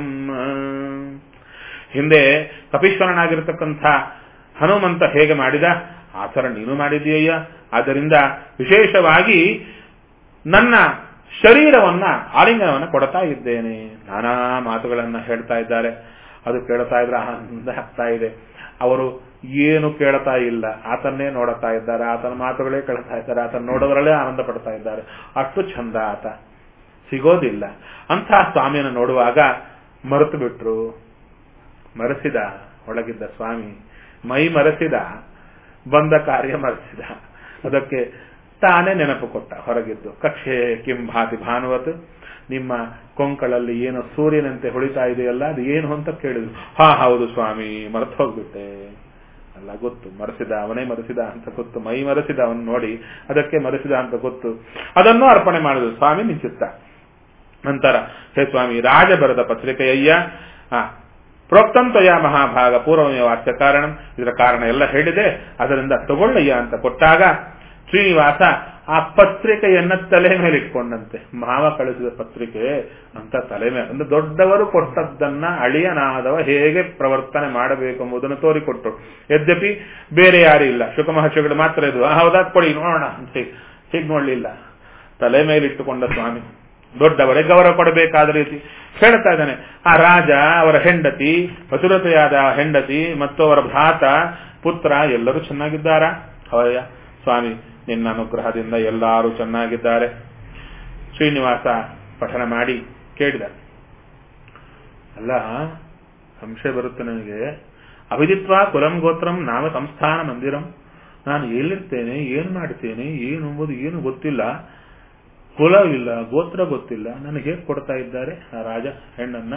ಹಿಂದೆ ಕಪೀಶ್ವರನಾಗಿರ್ತಕ್ಕಂಥ ಹನುಮಂತ ಹೇಗೆ ಮಾಡಿದ ಆ ಥರ ನೀನು ಮಾಡಿದೀಯ. ಆದ್ದರಿಂದ ವಿಶೇಷವಾಗಿ ನನ್ನ ಶರೀರವನ್ನ ಆಲಿಂಗನವನ್ನ ಕೊಡ್ತಾ ಇದ್ದೇನೆ. ನಾನಾ ಮಾತುಗಳನ್ನ ಹೇಳ್ತಾ ಇದ್ದಾರೆ. ಅದು ಕೇಳ್ತಾ ಇದ್ರೆ ಆನಂದ ಆಗ್ತಾ ಇದೆ. ಅವರು ಏನು ಕೇಳ್ತಾ ಇಲ್ಲ, ಆತನ್ನೇ ನೋಡುತ್ತಾ ಇದ್ದಾರೆ, ಆತನ ಮಾತುಗಳೇ ಕೇಳ್ತಾ ಇದ್ದಾರೆ, ಆತನ ನೋಡೋದ್ರಲ್ಲೇ ಆನಂದ ಪಡ್ತಾ ಇದ್ದಾರೆ. ಅಷ್ಟು ಚಂದ ಆತ, ಸಿಗೋದಿಲ್ಲ. ಅಂತಹ ಸ್ವಾಮಿಯನ್ನು ನೋಡುವಾಗ ಮರೆತು ಬಿಟ್ರು. ಮರೆಸಿದ ಒಳಗಿದ್ದ ಸ್ವಾಮಿ, ಮೈ ಮರೆಸಿದ, ಬಂದ ಕಾರ್ಯ ಮರೆಸಿದ. ಅದಕ್ಕೆ ತಾನೇ ನೆನಪು ಕೊಟ್ಟ ಹೊರಗಿದ್ದು. ಕಕ್ಷೆ ಕಿಂಭಾತಿ ಭಾನುವತ್, ನಿಮ್ಮ ಕೊಂಕಳಲ್ಲಿ ಏನೋ ಸೂರ್ಯನಂತೆ ಹೊಳಿತಾ ಇದೆಯಲ್ಲ, ಅದು ಏನು ಅಂತ ಕೇಳಿದ್ರು. ಹಾ ಹೌದು ಸ್ವಾಮಿ, ಮರೆತು ಹೋಗ್ಬಿಟ್ಟೆ. ಅಲ್ಲ, ಗೊತ್ತು ಮರೆಸಿದ, ಅವನೇ ಮರೆಸಿದ ಅಂತ ಗೊತ್ತು. ಮೈ ಮರೆಸಿದ ಅವನು ನೋಡಿ, ಅದಕ್ಕೆ ಮರೆಸಿದ ಅಂತ ಗೊತ್ತು. ಅದನ್ನು ಅರ್ಪಣೆ ಮಾಡಿದ್ರು. ಸ್ವಾಮಿ ನಿಂಚಿತ್ತ. ನಂತರ ಹೇ ಸ್ವಾಮಿ, ರಾಜ ಬರೆದ ಪತ್ರಿಕೆಯಯ್ಯ, ಪ್ರೋಕ್ತಂ ತ್ವಯ ಮಹಾಭಾಗ ಪೂರ್ವಮೇವ ವಾಕ್ಯ ಕಾರಣ, ಇದರ ಕಾರಣ ಎಲ್ಲ ಹೇಳಿದೆ, ಅದರಿಂದ ತಗೊಳ್ಳಯ್ಯ ಅಂತ ಕೊಟ್ಟಾಗ ಶ್ರೀನಿವಾಸ ಆ ಪತ್ರಿಕೆಯನ್ನ ತಲೆ ಮೇಲೆ ಇಟ್ಕೊಂಡಂತೆ. ಮಾವ ಕಳಿಸಿದ ಪತ್ರಿಕೆ ಅಂತ ತಲೆ ಮೇಲೆ, ಅಂದ್ರೆ ದೊಡ್ಡವರು ಕೊಟ್ಟದ್ದನ್ನ ಅಳಿಯನಾದವ ಹೇಗೆ ಪ್ರವರ್ತನೆ ಮಾಡಬೇಕು ಎಂಬುದನ್ನು ತೋರಿಕೊಟ್ರು. ಯದ್ಯಪಿ ಬೇರೆ ಯಾರು ಇಲ್ಲ, ಶುಕ ಮಹರ್ಷಿಗಳು ಮಾತ್ರ ಇದು. ಹೌದಾ, ಕೊಡಿ ನೋಡೋಣ ಅಂತ ಹೀಗೆ ನೋಡ್ಲಿಲ್ಲ. ತಲೆ ಮೇಲೆ ಇಟ್ಟುಕೊಂಡ ಸ್ವಾಮಿ, ದೊಡ್ಡವರೇ ಗೌರವ ಕೊಡಬೇಕಾದ ರೀತಿ ಹೇಳ್ತಾ ಇದ್ದಾನೆ. ಆ ರಾಜ, ಅವರ ಹೆಂಡತಿ, ಮಧುರತೆಯಾದ ಹೆಂಡತಿ ಮತ್ತು ಅವರ ಭ್ರಾತ, ಪುತ್ರ ಎಲ್ಲರೂ ಚೆನ್ನಾಗಿದ್ದಾರಾ? ಹವಯ್ಯ ಸ್ವಾಮಿ, ನಿನ್ನ ಅನುಗ್ರಹದಿಂದ ಎಲ್ಲರೂ ಚೆನ್ನಾಗಿದ್ದಾರೆ. ಶ್ರೀನಿವಾಸ ಪಠನ ಮಾಡಿ ಕೇಳಿದ. ಅಲ್ಲ, ಸಂಶಯ ಬರುತ್ತೆ ನನಗೆ. ಅಭಿಜಿತ್ವ ಕುಲಂ ಗೋತ್ರಂ ನಾಮ ಸಂಸ್ಥಾನ ಮಂದಿರಂ, ನಾನು ಎಲ್ಲಿರ್ತೇನೆ, ಏನು ಮಾಡ್ತೇನೆ, ಏನು ಎಂಬುದು ಏನು ಗೊತ್ತಿಲ್ಲ, ಕುಲ ಇಲ್ಲ, ಗೋತ್ರ ಗೊತ್ತಿಲ್ಲ, ನನಗೆ ಹೇಗೆ ಕೊಡ್ತಾ ಇದ್ದಾರೆ ಆ ರಾಜ ಹೆಣ್ಣನ್ನ?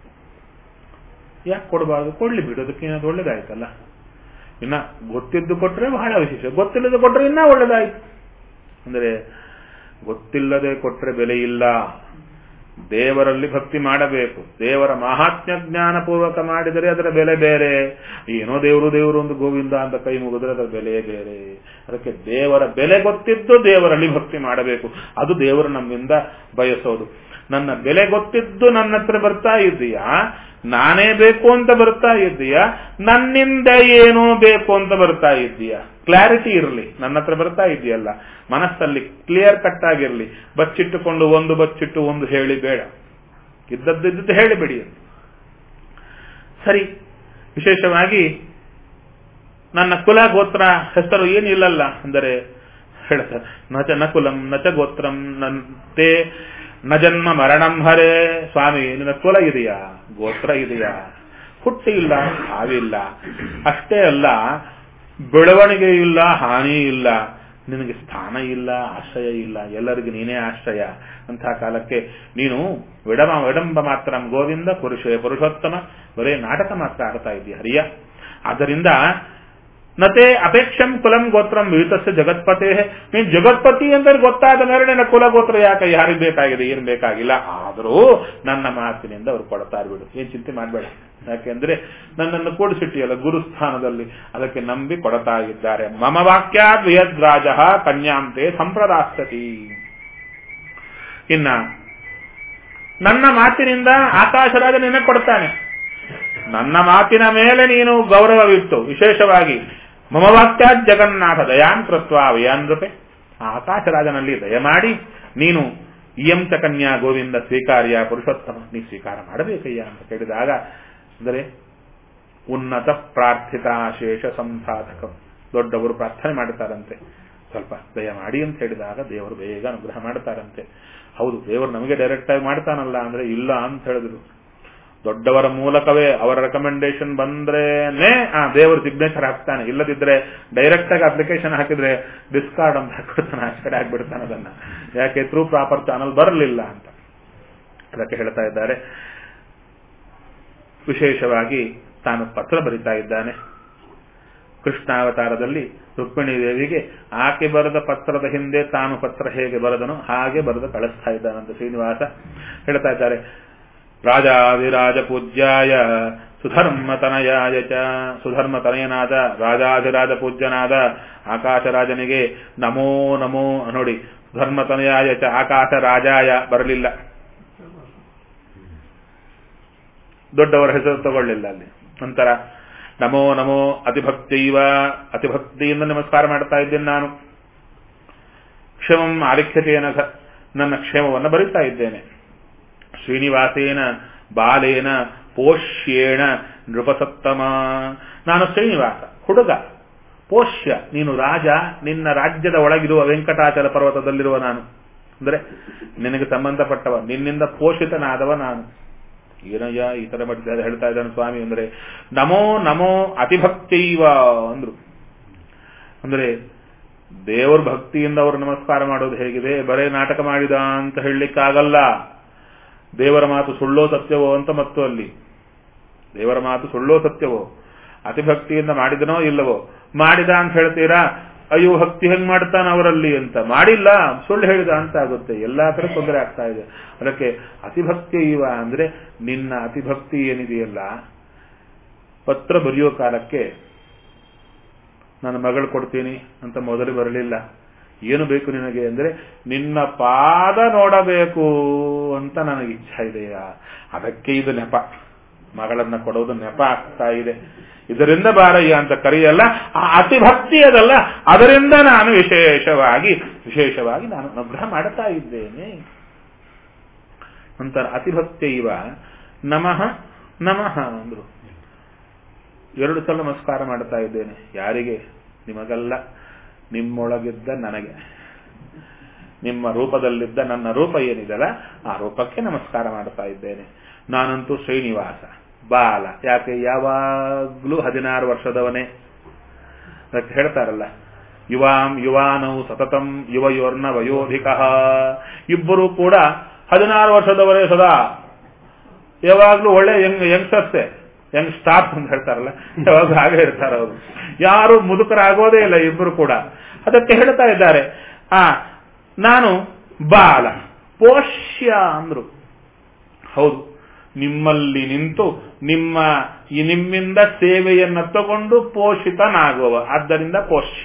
ಯಾಕೆ ಕೊಡಬಾರ್ದು? ಕೊಡ್ಲಿ ಬಿಡು, ಅದಕ್ಕೆ ಏನಾದ್ರು ಒಳ್ಳೇದಾಯ್ತಲ್ಲ. ಇನ್ನ ಗೊತ್ತಿದ್ದು ಕೊಟ್ರೆ ಬಹಳ ವಿಶೇಷ, ಗೊತ್ತಿಲ್ಲದೆ ಕೊಟ್ರೆ ಇನ್ನ ಒಳ್ಳೇದಾಯ್ತು. ಅಂದ್ರೆ ಗೊತ್ತಿಲ್ಲದೆ ಕೊಟ್ರೆ ಬೆಲೆ ಇಲ್ಲ. ದೇವರಲ್ಲಿ ಭಕ್ತಿ ಮಾಡಬೇಕು. ದೇವರ ಮಹಾತ್ಮ್ಯ ಜ್ಞಾನ ಪೂರ್ವಕ ಮಾಡಿದರೆ ಅದರ ಬೆಲೆ ಬೇರೆ. ಏನೋ ದೇವರು ದೇವರು ಒಂದು ಗೋವಿಂದ ಅಂತ ಕೈ ಮುಗಿದ್ರೆ ಅದರ ಬೆಲೆ ಬೇರೆ. ಅದಕ್ಕೆ ದೇವರ ಬೆಲೆ ಗೊತ್ತಿದ್ದು ದೇವರಲ್ಲಿ ಭಕ್ತಿ ಮಾಡಬೇಕು. ಅದು ದೇವರು ನಮ್ಮಿಂದ ಬಯಸೋದು. ನನ್ನ ಬೆಲೆ ಗೊತ್ತಿದ್ದು ನನ್ನ ಹತ್ರ ಬರ್ತಾ ಇದ್ದೀಯಾ, ನಾನೇ ಬೇಕು ಅಂತ ಬರ್ತಾ ಇದ್ದೀಯಾ, ನನ್ನಿಂದ ಏನೋ ಬೇಕು ಅಂತ ಬರ್ತಾ ಇದ್ದೀಯಾ, ಕ್ಲಾರಿಟಿ ಇರಲಿ. ನನ್ನ ಹತ್ರ ಬರ್ತಾ ಇದೆಯಲ್ಲ, ಮನಸ್ಸಲ್ಲಿ ಕ್ಲಿಯರ್ ಕಟ್ ಆಗಿರಲಿ. ಬಚ್ಚಿಟ್ಟುಕೊಂಡು ಒಂದು ಬಚ್ಚಿಟ್ಟು ಒಂದು ಹೇಳಿ ಬೇಡ, ಇದ್ದದ್ದಿದ್ದು ಹೇಳಿಬಿಡಿ. ಸರಿ, ವಿಶೇಷವಾಗಿ ನನ್ನ ಕುಲ ಗೋತ್ರ ಹೆಸರು ಏನಿಲ್ಲಲ್ಲ ಅಂದರೆ ಹೇಳ್ತಾರೆ, ನಚ ನ ಕುಲಂ ನಚ ಗೋತ್ರಂ ನಂತೆ ನ ಜನ್ಮ ಮರಣಂ ಹರೇ. ಸ್ವಾಮಿ, ನಿನ್ನ ಕುಲ ಇದೆಯಾ, ಗೋತ್ರ ಇದೆಯಾ, ಹುಟ್ಟಿ ಇಲ್ಲ, ಸಾವಿಲ್ಲ. ಅಷ್ಟೇ ಅಲ್ಲ, ಬೆಳವಣಿಗೆ ಇಲ್ಲ, ಹಾನಿ ಇಲ್ಲ, ನಿನಗೆ ಸ್ಥಾನ ಇಲ್ಲ, ಆಶ್ರಯ ಇಲ್ಲ, ಎಲ್ಲರಿಗೂ ನೀನೇ ಆಶ್ರಯ. ಅಂತಹ ಕಾಲಕ್ಕೆ ನೀನು ವಿಡಮ ವಿಡಂಬ ಮಾತ್ರ ಗೋವಿಂದ ಪುರುಷೇ ಪುರುಷೋತ್ತಮ, ಬರೇ ನಾಟಕ ಮಾತ್ರ ಆಡ್ತಾ ಇದೀಯ ಹರಿಯ. ಆದ್ದರಿಂದ ನತೆ ಅಪೇಕ್ಷಂ ಕುಲಂ ಗೋತ್ರಂ ವಿಹಿತಸ್ಯ ಜಗತ್ಪತೆ. ನೀನ್ ಜಗತ್ಪತಿ ಅಂತ ಗೊತ್ತಾದ ಮೇಲೆ ನನ್ನ ಕುಲ ಗೋತ್ರ ಯಾಕೆ, ಯಾರಿಗೆ ಬೇಕಾಗಿದೆ, ಏನ್ ಬೇಕಾಗಿಲ್ಲ. ಆದರೂ ನನ್ನ ಮಾತಿನಿಂದ ಅವ್ರು ಕೊಡ್ತಾ ಇರ್ಬಿಡು, ಏನ್ ಚಿಂತೆ ಮಾಡಬೇಡ. ಯಾಕೆಂದ್ರೆ ನನ್ನನ್ನು ಕೂಡಿಸಿಟ್ಟಿಯಲ್ಲ ಗುರುಸ್ಥಾನದಲ್ಲಿ, ಅದಕ್ಕೆ ನಂಬಿ ಕೊಡ್ತಾ ಇದ್ದಾರೆ. ಮಮ ವಾಕ್ಯಾದ್ ವಿಯದ್ರಾಜ ಕನ್ಯಾಂತೆ ಸಂಪ್ರದಾಸ್ತತಿ. ಇನ್ನ ನನ್ನ ಮಾತಿನಿಂದ ಆಕಾಶರಾಜ ನಿನಗೆ ಕೊಡ್ತಾನೆ. ನನ್ನ ಮಾತಿನ ಮೇಲೆ ನೀನು ಗೌರವವಿಟ್ಟು ವಿಶೇಷವಾಗಿ ಮಮ ವಾಕ್ಯಾದ್ ಜಗನ್ನಾಥ ದಯಾನ್ ಕೃತ್ವ ವ್ಯಾನ್ ರೂಪೆ, ಆಕಾಶರಾಜನಲ್ಲಿ ದಯಮಾಡಿ ನೀನು ಇಯಂ ಚ ಕನ್ಯಾ ಗೋವಿಂದ ಸ್ವೀಕಾರ್ಯ ಪುರುಷೋತ್ತಮ, ನೀ ಸ್ವೀಕಾರ ಮಾಡಬೇಕಯ್ಯ ಅಂತ ಕೇಳಿದಾಗ, ಅಂದರೆ ಉನ್ನತ ಪ್ರಾರ್ಥಿತ ಶೇಷ ಸಂಸಾಧಕ, ದೊಡ್ಡವರು ಪ್ರಾರ್ಥನೆ ಮಾಡುತ್ತಾರಂತೆ, ಸ್ವಲ್ಪ ದಯಮಾಡಿ ಅಂತ ಹೇಳಿದಾಗ ದೇವರು ಬೇಗ ಅನುಗ್ರಹ ಮಾಡ್ತಾರಂತೆ. ಹೌದು, ದೇವರು ನಮಗೆ ಡೈರೆಕ್ಟ್ ಆಗಿ ಮಾಡ್ತಾನಲ್ಲ ಅಂದ್ರೆ ಇಲ್ಲ ಅಂತ ಹೇಳಿದ್ರು. ದೊಡ್ಡವರ ಮೂಲಕವೇ ಅವರ ರೆಕಮೆಂಡೇಶನ್ ಬಂದ್ರೇನೆ ಆ ದೇವರು ಸಿಗ್ನೇಚರ್ ಹಾಕ್ತಾನೆ. ಇಲ್ಲದಿದ್ರೆ ಡೈರೆಕ್ಟ್ ಆಗಿ ಅಪ್ಲಿಕೇಶನ್ ಹಾಕಿದ್ರೆ ಡಿಸ್ಕಾರ್ಡ್ ಅಂತ ಹಾಕ್ಬಿಡ್ತಾನೆ, ಆ ಕಡೆ ಆಗ್ಬಿಡ್ತಾನೆ ಅದನ್ನ. ಯಾಕೆ ಥ್ರೂ ಪ್ರಾಪರ್ ಚಾನಲ್ ಬರಲಿಲ್ಲ ಅಂತ. ಅದಕ್ಕೆ ಹೇಳ್ತಾ ಇದ್ದಾರೆ, ವಿಶೇಷವಾಗಿ ತಾನು ಪತ್ರ ಬರಿತಾ ಇದ್ದಾನೆ. ಕೃಷ್ಣಾವತಾರದಲ್ಲಿ ರುಕ್ಮಿಣಿ ದೇವಿಗೆ ಆಕೆ ಬರೆದ ಪತ್ರದ ಹಿಂದೆ ತಾನು ಪತ್ರ ಹೇಗೆ ಬರೆದನೋ ಹಾಗೆ ಬರೆದು ಕಳಿಸ್ತಾ ಇದ್ದಾನಂತ ಶ್ರೀನಿವಾಸ. ಹೇಳ್ತಾ ಇದ್ದಾರೆ, ರಾಜಾಧಿರಾಜ ಪೂಜ್ಯಾಯ ಸುಧರ್ಮತನಯಾಯ ಚ, ಸುಧರ್ಮತನಯನಾದ ರಾಜಾಧಿರಾಜ ಪೂಜ್ಯನಾದ ಆಕಾಶರಾಜನಿಗೆ ನಮೋ ನಮೋ. ನೋಡಿ, ಧರ್ಮತನಯಾಯ ಚ ಆಕಾಶ ರಾಜಾಯ ಬರಲಿಲ್ಲ, ದೊಡ್ಡವರ ಹೆಸರು ತಗೊಳ್ಳಿಲ್ಲ ಅಲ್ಲಿ. ನಂತರ ನಮೋ ನಮೋ ಅತಿಭಕ್ತಿವ, ಅತಿಭಕ್ತಿಯಿಂದ ನಮಸ್ಕಾರ ಮಾಡ್ತಾ ಇದ್ದೇನೆ ನಾನು. ಕ್ಷಮಂ ಆಲಿಖ್ಯತೆಯನ, ನನ್ನ ಕ್ಷೇಮವನ್ನು ಬರಿತಾ ಇದ್ದೇನೆ. ಶ್ರೀನಿವಾಸೇನ ಬಾಲೇನ ಪೋಷ್ಯೇಣ ನೃಪಸತ್ತಮ, ನಾನು ಶ್ರೀನಿವಾಸ ಹುಡುಗ, ಪೋಷ್ಯ ನೀನು ರಾಜ, ನಿನ್ನ ರಾಜ್ಯದ ಒಳಗಿರುವ ವೆಂಕಟಾಚಲ ಪರ್ವತದಲ್ಲಿರುವ ನಾನು, ಅಂದ್ರೆ ನಿನಗೆ ಸಂಬಂಧಪಟ್ಟವ, ನಿನ್ನಿಂದ ಪೋಷಿತನಾದವ ನಾನು. ಏನಯ್ಯ ಈ ತರ ಮಾಡಿದ್ದಾರೆ ಹೇಳ್ತಾ ಇದ್ದಾನೆ ಸ್ವಾಮಿ ಅಂದ್ರೆ, ನಮೋ ನಮೋ ಅತಿಭಕ್ತಿವ ಅಂದ್ರು. ಅಂದ್ರೆ ದೇವರ ಭಕ್ತಿಯಿಂದ ಅವರು ನಮಸ್ಕಾರ ಮಾಡೋದು ಹೇಗಿದೆ, ಬರೇ ನಾಟಕ ಮಾಡಿದ ಅಂತ ಹೇಳಲಿಕ್ಕಾಗಲ್ಲ. ದೇವರ ಮಾತು ಸುಳ್ಳೋ ಸತ್ಯವೋ ಅಂತ, ಮತ್ತು ಅಲ್ಲಿ ದೇವರ ಮಾತು ಸುಳ್ಳೋ ಸತ್ಯವೋ, ಅತಿಭಕ್ತಿಯಿಂದ ಮಾಡಿದನೋ ಇಲ್ಲವೋ. ಮಾಡಿದ ಅಂತ ಹೇಳ್ತೀರಾ, ಅಯ್ಯೋ ಭಕ್ತಿ ಹೆಂಗ್ ಮಾಡ್ತಾನ ಅವರಲ್ಲಿ ಅಂತ, ಮಾಡಿಲ್ಲ ಸುಳ್ಳು ಹೇಳಿದ ಅಂತ ಆಗುತ್ತೆ, ಎಲ್ಲಾ ತರ ತೊಂದರೆ ಆಗ್ತಾ ಇದೆ. ಅದಕ್ಕೆ ಅತಿಭಕ್ತಿ ಇವ ಅಂದ್ರೆ ನಿನ್ನ ಅತಿಭಕ್ತಿ ಏನಿದೆಯಲ್ಲ. ಪತ್ರ ಬರೆಯೋ ಕಾಲಕ್ಕೆ ನನ್ನ ಮಗಳು ಕೊಡ್ತೀನಿ ಅಂತ ಮೊದಲು ಬರಲಿಲ್ಲ. ಏನು ಬೇಕು ನಿನಗೆ ಅಂದ್ರೆ ನಿನ್ನ ಪಾದ ನೋಡಬೇಕು ಅಂತ ನನಗೆ ಇಚ್ಛಾ ಇದೆಯಾ, ಅದಕ್ಕೆ ಇದು ನೆಪ, ಮಗಳನ್ನ ಕೊಡೋದು ನೆಪ ಆಗ್ತಾ ಇದೆ. ಇದರಿಂದ ಬಾರಯ್ಯ ಅಂತ ಕರೆಯಲ್ಲ, ಆ ಅತಿಭಕ್ತಿ ಅದಲ್ಲ, ಅದರಿಂದ ನಾನು ವಿಶೇಷವಾಗಿ ವಿಶೇಷವಾಗಿ ನಾನು ಅನುಗ್ರಹ ಮಾಡ್ತಾ ಇದ್ದೇನೆ. ನಂತರ ಅತಿಭಕ್ತಿ ಇವ ನಮಃ ನಮಃ ಅಂದ್ರು. ಎರಡು ಸಲ ನಮಸ್ಕಾರ ಮಾಡ್ತಾ ಇದ್ದೇನೆ. ಯಾರಿಗೆ? ನಿಮಗಲ್ಲ, ನಿಮ್ಮೊಳಗಿದ್ದ ನನಗೆ, ನಿಮ್ಮ ರೂಪದಲ್ಲಿದ್ದ ನನ್ನ ರೂಪ ಏನಿದೆಲ್ಲ ಆ ರೂಪಕ್ಕೆ ನಮಸ್ಕಾರ ಮಾಡ್ತಾ ಇದ್ದೇನೆ. ನಾನಂತೂ ಶ್ರೀನಿವಾಸ ಬಾಲ, ಯಾಕೆ ಯಾವಾಗ್ಲೂ ಹದಿನಾರು ವರ್ಷದವನೇ. ಅದಕ್ಕೆ ಹೇಳ್ತಾರಲ್ಲ, ಯುವಾಂ ಯುವಾನವು ಸತತಂ ಯುವಯೋರ್ನ ವಯೋಧಿಕ, ಇಬ್ಬರು ಕೂಡ ಹದಿನಾರು ವರ್ಷದವರೇ ಸದಾ, ಯಾವಾಗ್ಲೂ ಒಳ್ಳೆ ಯಂಗ್ ಯಂಗ್ಸ್ಟರ್ಸೆ, ಯಂಗ್ ಸ್ಟಾರ್ಸ್ ಅಂತ ಹೇಳ್ತಾರಲ್ಲ, ಯಾವಾಗ್ಲೂ ಹಾಗೆ ಇರ್ತಾರೆ ಅವರು, ಯಾರು ಮುದುಕರಾಗೋದೇ ಇಲ್ಲ ಇಬ್ಬರು ಕೂಡ. ಅದಕ್ಕೆ ಹೇಳ್ತಾ ಇದ್ದಾರೆ, ಆ ನಾನು ಬಾಲ ಪೋಷ್ಯ ಅಂದ್ರು. ಹೌದು, ನಿಮ್ಮಲ್ಲಿ ನಿಂತು ನಿಮ್ಮ ಈ ನಿಮ್ಮಿಂದ ಸೇವೆಯನ್ನ ತಗೊಂಡು ಪೋಷಿತನಾಗುವ, ಆದ್ದರಿಂದ ಪೋಷ್ಯ.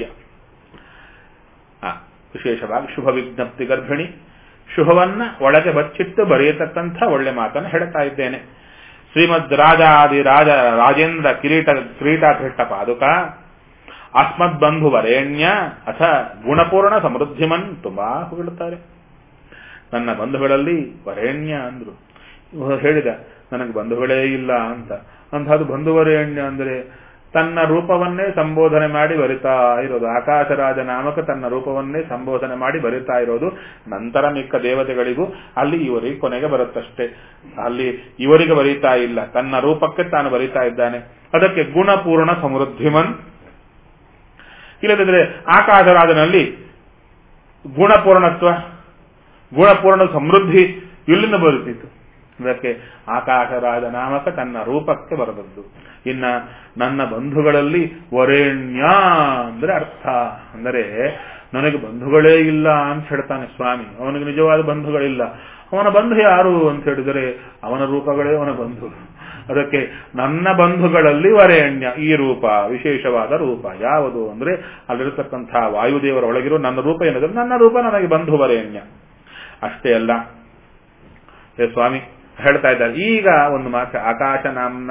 ವಿಶೇಷವಾಗಿ ಶುಭ ವಿಜ್ಞಪ್ತಿ ಗರ್ಭಿಣಿ, ಶುಭವನ್ನ ಒಳಗೆ ಬಚ್ಚಿಟ್ಟು ಬರೆಯತಕ್ಕಂಥ ಒಳ್ಳೆ ಮಾತನ್ನು ಹೇಳ್ತಾ ಇದ್ದೇನೆ. ಶ್ರೀಮದ್ ರಾಜಾದಿ ರಾಜ ರಾಜೇಂದ್ರ ಕಿರೀಟ ಕಿರೀಟಾಧೃಷ್ಟ ಪಾದುಕ ಅಸ್ಮದ್ ಬಂಧು ವರೇಣ್ಯ ಅಥ ಗುಣಪೂರ್ಣ ಸಮೃದ್ಧಿಮನ್, ತುಂಬಾ ಹೊಗಳುತ್ತಾರೆ. ನನ್ನ ಬಂಧುಗಳಲ್ಲಿ ವರೇಣ್ಯ ಅಂದ್ರು. ಹೇಳಿದ ನನಗೆ ಬಂಧುಗಳೇ ಇಲ್ಲ ಅಂತ. ಅಂಥದ್ದು ಬಂಧುವರೇಣ್ಯ ಅಂದ್ರೆ ತನ್ನ ರೂಪವನ್ನೇ ಸಂಬೋಧನೆ ಮಾಡಿ ಬರಿತಾ ಇರೋದು. ಆಕಾಶರಾಜ ನಾಮಕ ತನ್ನ ರೂಪವನ್ನೇ ಸಂಬೋಧನೆ ಮಾಡಿ ಬರಿತಾ ಇರೋದು. ನಂತರ ಮಿಕ್ಕ ದೇವತೆಗಳಿಗೂ ಅಲ್ಲಿ ಇವರಿಗೆ ಕೊನೆಗೆ ಬರುತ್ತಷ್ಟೇ, ಅಲ್ಲಿ ಇವರಿಗೆ ಬರೀತಾ ಇಲ್ಲ, ತನ್ನ ರೂಪಕ್ಕೆ ತಾನು ಬರಿತಾ ಇದ್ದಾನೆ. ಅದಕ್ಕೆ ಗುಣಪೂರ್ಣ ಸಮೃದ್ಧಿಮನ್. ಇಲ್ಲದಿದ್ರೆ ಆಕಾಶರಾಜನಲ್ಲಿ ಗುಣಪೂರ್ಣತ್ವ, ಗುಣಪೂರ್ಣ ಸಮೃದ್ಧಿ ಇಲ್ಲಿಂದ ಬರುತ್ತಿತ್ತು. ಅದಕ್ಕೆ ಆಕಾಶರಾಜ ನಾಮಕ ತನ್ನ ರೂಪಕ್ಕೆ ಬರದದ್ದು. ಇನ್ನ ನನ್ನ ಬಂಧುಗಳಲ್ಲಿ ವರೇಣ್ಯ ಅಂದ್ರೆ ಅರ್ಥ ಅಂದರೆ ನನಗೆ ಬಂಧುಗಳೇ ಇಲ್ಲ ಅಂತ ಹೇಳ್ತಾನೆ ಸ್ವಾಮಿ. ಅವನಿಗೆ ನಿಜವಾದ ಬಂಧುಗಳಿಲ್ಲ. ಅವನ ಬಂಧು ಯಾರು ಅಂತ ಹೇಳಿದರೆ ಅವನ ರೂಪಗಳೇ ಅವನ ಬಂಧು. ಅದಕ್ಕೆ ನನ್ನ ಬಂಧುಗಳಲ್ಲಿ ವರೇಣ್ಯ, ಈ ರೂಪ ವಿಶೇಷವಾದ ರೂಪ ಯಾವುದು ಅಂದ್ರೆ ಅಲ್ಲಿರತಕ್ಕಂಥ ವಾಯುದೇವರ ಒಳಗಿರೋ ನನ್ನ ರೂಪ ಏನಿದೆ, ನನ್ನ ರೂಪ ನನಗೆ ಬಂಧು ವರೇಣ್ಯ. ಅಷ್ಟೇ ಅಲ್ಲ, ಹೇ ಸ್ವಾಮಿ ಹೇಳ್ತಾ ಇದ್ದಾರೆ ಈಗ ಒಂದು ಮಾತು, ಆಕಾಶ ನಾಮನ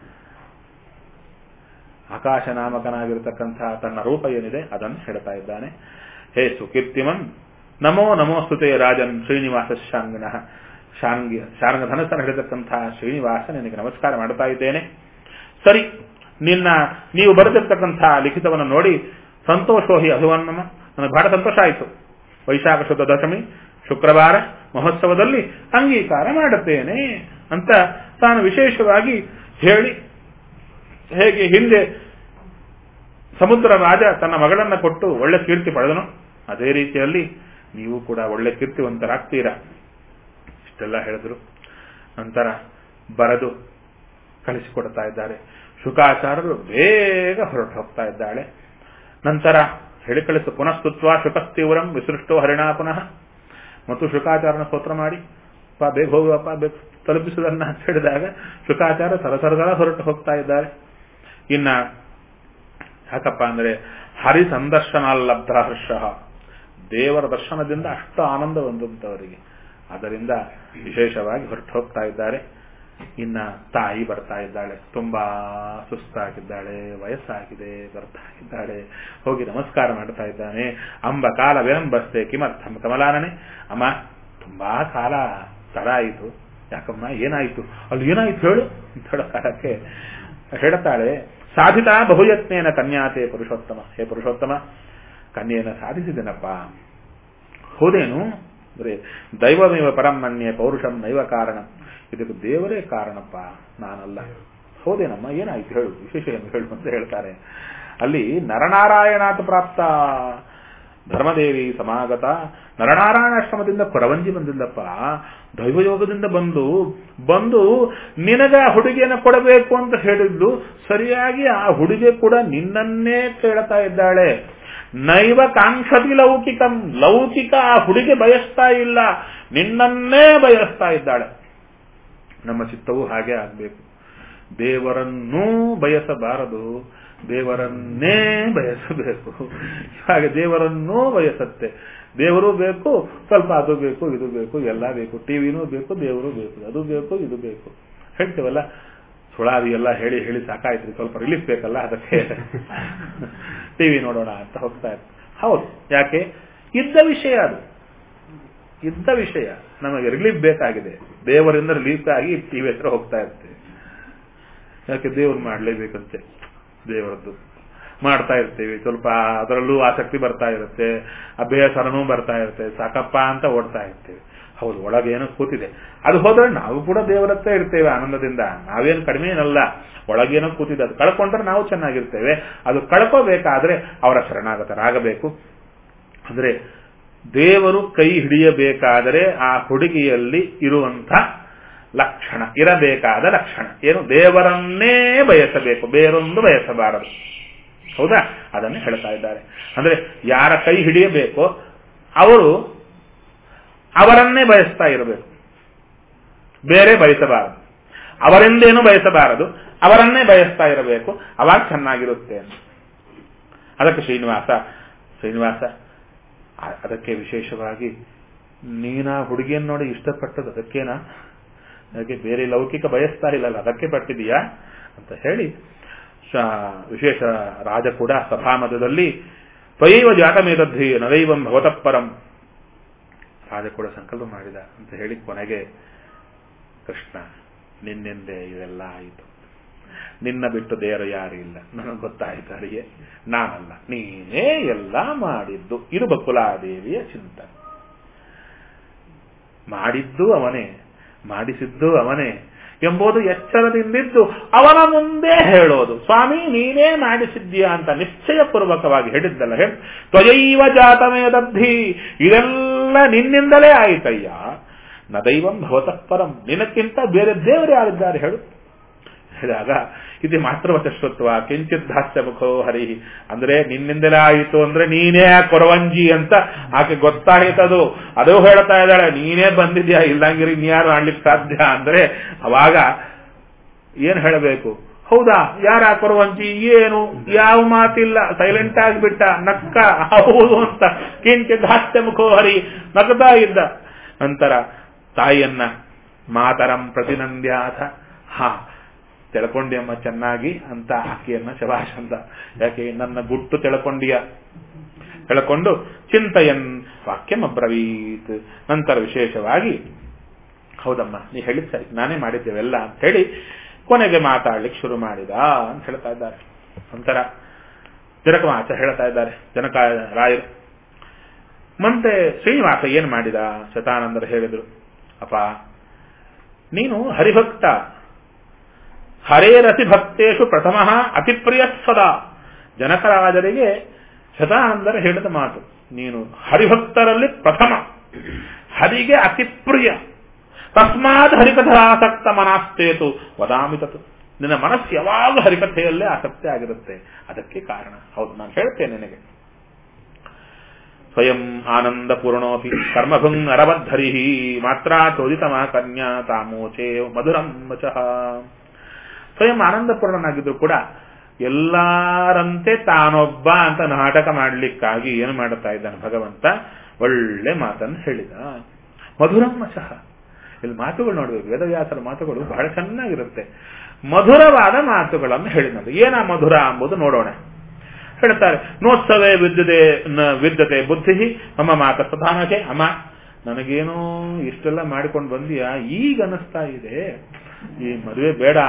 ಆಕಾಶ ನಾಮಕನಾಗಿರತಕ್ಕಂತಹ ತನ್ನ ರೂಪ ಏನಿದೆ ಅದನ್ನು ಹೇಳ್ತಾ ಇದ್ದಾನೆ. ಹೇ ಸುಕೀರ್ತಿಮನ್, ನಮೋ ನಮೋಸ್ತುತೆ ರಾಜನ್ ಶ್ರೀನಿವಾಸ ಶಾಂಗಣ, ಶಾಂಗ್ಯ ಶಾರ್ಂಗ ಧನಸ್ಸನ್ನು ಹಿಡಿತಕ್ಕಂತಹ ಶ್ರೀನಿವಾಸ ನಿನಗೆ ನಮಸ್ಕಾರ ಮಾಡ್ತಾ ಇದ್ದೇನೆ. ಸರಿ, ನಿನ್ನ ನೀವು ಬರೆದಿರ್ತಕ್ಕಂತಹ ಲಿಖಿತವನ್ನು ನೋಡಿ ಸಂತೋಷೋಹಿ ಅಭಿವನ್ನಮ, ನನಗೆ ಬಹಳ ಸಂತೋಷ ಆಯಿತು. ವೈಶಾಖ ಶುದ್ಧ ದಶಮಿ ಶುಕ್ರವಾರ ಮಹೋತ್ಸವದಲ್ಲಿ ಅಂಗೀಕಾರ ಮಾಡುತ್ತೇನೆ ಅಂತ ತಾನು ವಿಶೇಷವಾಗಿ ಹೇಳಿ, ಹೇಗೆ ಹಿಂದೆ ಸಮುದ್ರ ರಾಜ ತನ್ನ ಮಗಳನ್ನ ಕೊಟ್ಟು ಒಳ್ಳೆ ಕೀರ್ತಿ ಪಡೆದನು, ಅದೇ ರೀತಿಯಲ್ಲಿ ನೀವು ಕೂಡ ಒಳ್ಳೆ ಕೀರ್ತಿವಂತರಾಗ್ತೀರಾ. ಇಷ್ಟೆಲ್ಲ ಹೇಳಿದ್ರು. ನಂತರ ಬರೆದು ಕಳಿಸಿಕೊಡ್ತಾ ಇದ್ದಾರೆ. ಶುಕಾಚಾರ್ಯರು ಬೇಗ ಹೊರಟು ಹೋಗ್ತಾ ಇದ್ದಾಳೆ. ನಂತರ ಹೇಳಿ ಕಳಿಸು ಪುನಃಸ್ತುತ್ವ ಶುಕಸ್ತೀವ್ರಂ ವಿಸೃಷ್ಟೋ ಹರಿಣಾ ಪುನಃ. ಮತ್ತು ಶುಕಾಚಾರ್ಯನ ಸ್ತೋತ್ರ ಮಾಡಿ ಪಾ ಬೇಗ ಹೋಗುವಪ್ಪ ಬೇಗ ತಲುಪಿಸುವುದನ್ನ ಅಂತ ಹೇಳಿದಾಗ ಶುಕಾಚಾರ್ಯ ಸರಸರಗಳ ಹೊರಟು ಹೋಗ್ತಾ ಇದ್ದಾರೆ. ಇನ್ನ ಯಾಕಪ್ಪ ಅಂದ್ರೆ ಹರಿ ಸಂದರ್ಶನ ಲಬ್ಧ ಹರ್ಷ, ದೇವರ ದರ್ಶನದಿಂದ ಅಷ್ಟು ಆನಂದ ಬಂದಂತವರಿಗೆ, ಅದರಿಂದ ವಿಶೇಷವಾಗಿ ಹೊರಟು ಹೋಗ್ತಾ ಇದ್ದಾರೆ. ಇನ್ನ ತಾಯಿ ಬರ್ತಾ ಇದ್ದಾಳೆ, ತುಂಬಾ ಸುಸ್ತಾಗಿದ್ದಾಳೆ, ವಯಸ್ಸಾಗಿದೆ, ಬರ್ತಾ ಇದ್ದಾಳೆ. ಹೋಗಿ ನಮಸ್ಕಾರ ಮಾಡ್ತಾ ಇದ್ದಾನೆ. ಅಂಬ ಕಾಲ ವಿಳಂಬಸ್ತೆ ಕಿಮರ್ಥಂ ಕಮಲಾನನೆ, ಅಮ್ಮ ತುಂಬಾ ಕಾಲ ತಡ ಆಯಿತು, ಯಾಕಮ್ಮ ಏನಾಯ್ತು, ಅಲ್ಲಿ ಏನಾಯ್ತು ಹೇಳು ಅಂತ ಹೇಳೋ ಕಾಲಕ್ಕೆ ಹೇಳ್ತಾಳೆ, ಸಾಧಿತಾ ಬಹುಯತ್ನೇನ ಕನ್ಯಾತೆ ಪುರುಷೋತ್ತಮ, ಹೇ ಪುರುಷೋತ್ತಮ ಕನ್ಯೆಯನ್ನು ಸಾಧಿಸಿದ್ದೇನಪ್ಪ. ಹೌದೇನು ಅಂದ್ರೆ ದೈವಮೇವ ಪರಮನ್ಯ ಪೌರುಷಂ ನೈವ ಕಾರಣ, ಇದಕ್ಕೆ ದೇವರೇ ಕಾರಣಪ್ಪ, ನಾನಲ್ಲ. ಹೌದೇನಮ್ಮ ಏನಾಯ್ತು ಹೇಳು, ವಿಶೇಷ ಏನು ಹೇಳು ಅಂತ ಹೇಳ್ತಾರೆ. ಅಲ್ಲಿ ನರನಾರಾಯಣಾತ್ ಪ್ರಾಪ್ತ ಧರ್ಮದೇವಿ ಸಮಾಗತ, ನರನಾರಾಯಣಾಶ್ರಮದಿಂದ ಕೊರವಂಜಿ ಬಂದಿಲ್ಲಪ್ಪ, ದೈವಯೋಗದಿಂದ ಬಂದು ಬಂದು ನಿನಗ ಹುಡುಗಿಯನ್ನು ಕೊಡಬೇಕು ಅಂತ ಹೇಳಿದ್ಲು. ಸರಿಯಾಗಿ ಆ ಹುಡುಗಿ ಕೂಡ ನಿನ್ನನ್ನೇ ಕೇಳ್ತಾ ಇದ್ದಾಳೆ. ನೈವ ಕಾಂಕ್ಷತಿ ಲೌಕಿಕಂ, ಲೌಕಿಕ ಆ ಹುಡುಗಿ ಬಯಸ್ತಾ ಇಲ್ಲ, ನಿನ್ನನ್ನೇ ಬಯಸ್ತಾ ಇದ್ದಾಳೆ. ನಮ್ಮ ಚಿತ್ತವೂ ಹಾಗೆ ಆಗ್ಬೇಕು, ದೇವರನ್ನೂ ಬಯಸಬಾರದು, ದೇವರನ್ನೇ ಬಯಸಬೇಕು. ಹಾಗೆ ದೇವರನ್ನೂ ಬಯಸತ್ತೆ, ದೇವರು ಬೇಕು, ಸ್ವಲ್ಪ ಅದು ಬೇಕು ಇದು ಬೇಕು ಎಲ್ಲ ಬೇಕು, ಟಿವಿನೂ ಬೇಕು ದೇವರು ಬೇಕು, ಅದು ಬೇಕು ಇದು ಬೇಕು ಹೇಳ್ತೀವಲ್ಲ. ಸುಳಾದಿ ಎಲ್ಲ ಹೇಳಿ ಹೇಳಿ ಸಾಕಾಯ್ತು, ಸ್ವಲ್ಪ ರಿಲೀಫ್ ಬೇಕಲ್ಲ, ಅದಕ್ಕೆ ಟಿವಿ ನೋಡೋಣ ಅಂತ ಹೋಗ್ತಾ ಇತ್ತು. ಹೌದು, ಯಾಕೆ ಇದ್ದ ವಿಷಯ, ಅದು ಇದ್ದ ವಿಷಯ, ನಮಗೆ ರಿಲೀಫ್ ಬೇಕಾಗಿದೆ, ದೇವರಿಂದ ರಿಲೀಫ್ ಆಗಿ ಟಿವಿ ಹತ್ರ ಹೋಗ್ತಾ ಇರ್ತೇವೆ. ಯಾಕೆ ದೇವ್ರು ಮಾಡ್ಲೇಬೇಕಂತೆ, ದೇವರದ್ದು ಮಾಡ್ತಾ ಇರ್ತೀವಿ, ಸ್ವಲ್ಪ ಅದರಲ್ಲೂ ಆಸಕ್ತಿ ಬರ್ತಾ ಇರುತ್ತೆ, ಅಭ್ಯಾಸನೂ ಬರ್ತಾ ಇರುತ್ತೆ, ಸಾಕಪ್ಪ ಅಂತ ಓಡ್ತಾ ಇರ್ತೀವಿ. ಹೌದು, ಒಳಗೇನೋ ಕೂತಿದೆ, ಅದು ಹೋದ್ರೆ ನಾವು ಕೂಡ ದೇವರತ್ತ ಇರ್ತೇವೆ ಆನಂದದಿಂದ, ನಾವೇನು ಕಡಿಮೆ ಏನಲ್ಲ, ಒಳಗೇನೋ ಕೂತಿದೆ, ಅದು ಕಳ್ಕೊಂಡ್ರೆ ನಾವು ಚೆನ್ನಾಗಿರ್ತೇವೆ. ಅದು ಕಳ್ಕೋಬೇಕಾದ್ರೆ ಅವರ ಶರಣಾಗತರಾಗಬೇಕು. ಅಂದ್ರೆ ದೇವರು ಕೈ ಹಿಡಿಯಬೇಕಾದರೆ ಆ ಹುಡುಗಿಯಲ್ಲಿ ಇರುವಂಥ ಲಕ್ಷಣ, ಇರಬೇಕಾದ ಲಕ್ಷಣ ಏನು, ದೇವರನ್ನೇ ಬಯಸಬೇಕು, ಬೇರೊಂದು ಬಯಸಬಾರದು. ಹೌದಾ, ಅದನ್ನೇ ಹೇಳ್ತಾ ಇದ್ದಾರೆ. ಅಂದ್ರೆ ಯಾರ ಕೈ ಹಿಡಿಯಬೇಕೋ ಅವರು ಅವರನ್ನೇ ಬಯಸ್ತಾ ಇರಬೇಕು, ಬೇರೆ ಬಯಸಬಾರದು. ಅವರಿಂದೇನು ಬಯಸಬಾರದು, ಅವರನ್ನೇ ಬಯಸ್ತಾ ಇರಬೇಕು, ಅವಾಗ ಚೆನ್ನಾಗಿರುತ್ತೆ. ಅದಕ್ಕೆ ಶ್ರೀನಿವಾಸ ಶ್ರೀನಿವಾಸ ಅದಕ್ಕೆ ವಿಶೇಷವಾಗಿ ನೀನಾ ಹುಡುಗಿಯನ್ನು ನೋಡಿ ಇಷ್ಟಪಟ್ಟದ್ದು ಅದಕ್ಕೇನಾ, ಹಾಗೆ ಬೇರೆ ಲೌಕಿಕ ಬಯಸ್ತಾ ಇಲ್ಲಲ್ಲ, ಅದಕ್ಕೆ ಪಟ್ಟಿದೀಯಾ ಅಂತ ಹೇಳಿ ವಿಶೇಷ ರಾಜ ಕೂಡ ಸಭಾಮಧ್ಯದಲ್ಲಿ ತ್ವಯೈವ ಜಾತಮೇತದ್ಧಿ ನರೈವಂ ಭವತಃಪರಂ, ರಾಜ ಕೂಡ ಸಂಕಲ್ಪ ಮಾಡಿದ ಅಂತ ಹೇಳಿ ಕೊನೆಗೆ ಕೃಷ್ಣ ನಿನ್ನಿಂದೆ ಇವೆಲ್ಲ ಆಯಿತು, ನಿನ್ನ ಬಿಟ್ಟು ದೇವರು ಯಾರು ಇಲ್ಲ, ನನಗೆ ಗೊತ್ತಾಯ್ತು ಅಡಿಗೆ, ನಾನಲ್ಲ ನೀನೇ ಎಲ್ಲ ಮಾಡಿದ್ದು. ಇದು ಬಕುಲಾದೇವಿಯ ಚಿಂತನೆ. ಮಾಡಿದ್ದು ಅವನೇ, ಮಾಡಿಸಿದ್ದು ಅವನೇ ಎಂಬುದು ಎಚ್ಚರದಿಂದಿದ್ದು ಅವನ ಮುಂದೆ ಹೇಳೋದು. ಸ್ವಾಮಿ ನೀನೇ ಮಾಡಿಸಿದ್ಯಾ ಅಂತ ನಿಶ್ಚಯಪೂರ್ವಕವಾಗಿ ಹೇಳಿದ್ದಲ್ಲ, ಹೇಳಿ ತ್ವಯೈವ ಜಾತಮೇತದ್ಧಿ, ಇದೆಲ್ಲ ನಿನ್ನಿಂದಲೇ ಆಯಿತಯ್ಯ. ನ ದೈವಂ ಭವತಃ ಪರಂ, ನಿನಕ್ಕಿಂತ ಬೇರೆ ದೇವರು ಯಾರಿದ್ದಾರೆ ಹೇಳು. ಹೇಳಿದಾಗ ಇದು ಮಾತೃವಚಶ್ರುತ್ವ ಕಿಂಚಿತ್ ದಾಸ್ಯ ಮುಖೋ ಹರಿ, ಅಂದ್ರೆ ನಿನ್ನಿಂದಲೇ ಆಯಿತು ಅಂದ್ರೆ ನೀನೇ ಕೊರವಂಜಿ ಅಂತ ಆಕೆ ಗೊತ್ತಾಯಿತದು. ಅದು ಹೇಳ್ತಾ ಇದ್ದಾಳೆ, ನೀನೇ ಬಂದಿದ್ಯಾ, ಇಲ್ಲಂಗಿರಿ ಇನ್ಯಾರು ಮಾಡ್ಲಿಕ್ಕೆ ಸಾಧ್ಯ ಅಂದ್ರೆ ಅವಾಗ ಏನ್ ಹೇಳಬೇಕು, ಹೌದಾ ಯಾರ ಕೊರವಂಜಿ, ಏನು ಯಾವ ಮಾತಿಲ್ಲ, ಸೈಲೆಂಟ್ ಆಗಿಬಿಟ್ಟ, ನಕ್ಕ ಹೌದು ಅಂತ ಕಿಂಚಿತ್ ದಾಸ್ಯ ಮುಖೋ ಹರಿ ನಗ್ತಾ ಇದ್ದ. ನಂತರ ತಾಯಿಯನ್ನ ಮಾತರಂ ಪ್ರತಿನಂದ್ಯಾಥ, ಹಾ ತಿಳ್ಕೊಂಡಿಯಮ್ಮ ಚೆನ್ನಾಗಿ ಅಂತ ಆಕೆಯನ್ನ ಶಭಾಷ್ ಅಂತ, ಯಾಕೆ ನನ್ನ ಗುಟ್ಟು ತಿಳ್ಕೊಂಡಿಯ, ತಿಳ್ಕೊಂಡು ಚಿಂತಯನ್ ವಾಕ್ಯಂ ಅಬ್ರವೀತ್. ನಂತರ ವಿಶೇಷವಾಗಿ ಹೌದಮ್ಮ ನೀ ಹೇಳಿದ್ ಸರಿ, ನಾನೇ ಮಾಡಿದ್ದೇವೆಲ್ಲ ಅಂತ ಹೇಳಿ ಕೊನೆಗೆ ಮಾತಾಡ್ಲಿಕ್ಕೆ ಶುರು ಮಾಡಿದ ಅಂತ ಹೇಳ್ತಾ ಇದ್ದಾರೆ. ನಂತರ ಜನಕ ಮಾತ ಹೇಳ್ತಾ ಇದ್ದಾರೆ ಜನಕ ರಾಯರು. ಮತ್ತೆ ಶ್ರೀನಿವಾಸ ಏನ್ ಮಾಡಿದ, ಶತಾನಂದರು ಹೇಳಿದ್ರು, ಅಪ್ಪ ನೀನು ಹರಿಭಕ್ತ, ಹರೇರಸಿ ಭಕ್ತೇಶು ಪ್ರಥಮ ಅತಿಪ್ರಿಯ ಸದಾ. ಜನಕರಾಜರಿಗೆ ಶತಾನಂದರ ಹೇಳಿದ ಮಾತು, ನೀನು ಹರಿಭಕ್ತರಲ್ಲಿ ಪ್ರಥಮ, ಹರಿಗೆ ಅತಿಪ್ರಿಯ, ತಸ್ಮಾತ್ ಹರಿಕಥಾಸಕ್ತ ಮನಾಸ್ತೇತು ವದಾಮಿ ತತ್. ನಿನ್ನ ಮನಸ್ಸು ಯಾವಾಗ ಹರಿಕಥೆಯಲ್ಲೇ ಆಸಕ್ತಿ ಆಗಿರುತ್ತೆ. ಅದಕ್ಕೆ ಕಾರಣ. ಹೌದು, ನಾನು ಹೇಳ್ತೇನೆ ನಿನಗೆ. ಸ್ವಯಂ ಆನಂದ ಪೂರ್ಣೋಪಿ ಕರ್ಮಭುಂಗ್ ಅರವದ್ಧರಿ ಮಾತ್ರ ಚೋದಿತಮ ಕನ್ಯಾ ತಾಮೋಚೆ ಮಧುರಂ ವಚಃ. ಸ್ವಯಂ ಆನಂದ ಪೂರ್ಣನಾಗಿದ್ರು ಕೂಡ ಎಲ್ಲಾರಂತೆ ತಾನೊಬ್ಬ ಅಂತ ನಾಟಕ ಮಾಡಲಿಕ್ಕಾಗಿ ಏನು ಮಾಡುತ್ತಾ ಇದ್ದಾನೆ ಭಗವಂತ? ಒಳ್ಳೆ ಮಾತನ್ನು ಹೇಳಿದ. ಮಧುರಂ ವಚಃ. ಇಲ್ಲಿ ಮಾತುಗಳು ನೋಡಬೇಕು, ವೇದವ್ಯಾಸರ ಮಾತುಗಳು ಬಹಳ ಚೆನ್ನಾಗಿರುತ್ತೆ. ಮಧುರವಾದ ಮಾತುಗಳನ್ನು ಹೇಳಿದಂತೆ. ಏನ ಮಧುರ ಎಂಬುದು ನೋಡೋಣ. ಹೇಳ್ತಾರೆ, ನೋತ್ಸವೇ ವಿದ್ಯತೆ ವಿದ್ಯತೆ ಬುದ್ಧಿ ಮಮ್ಮ ಮಾತ ಪ್ರಧಾನಕ್ಕೆ. ಅಮ್ಮ, ನನಗೇನೋ ಇಷ್ಟೆಲ್ಲ ಮಾಡಿಕೊಂಡು ಬಂದಿಯಾ, ಈಗ ಅನಿಸ್ತಾ ಇದೆ ಈ ಮದುವೆ ಬೇಡ.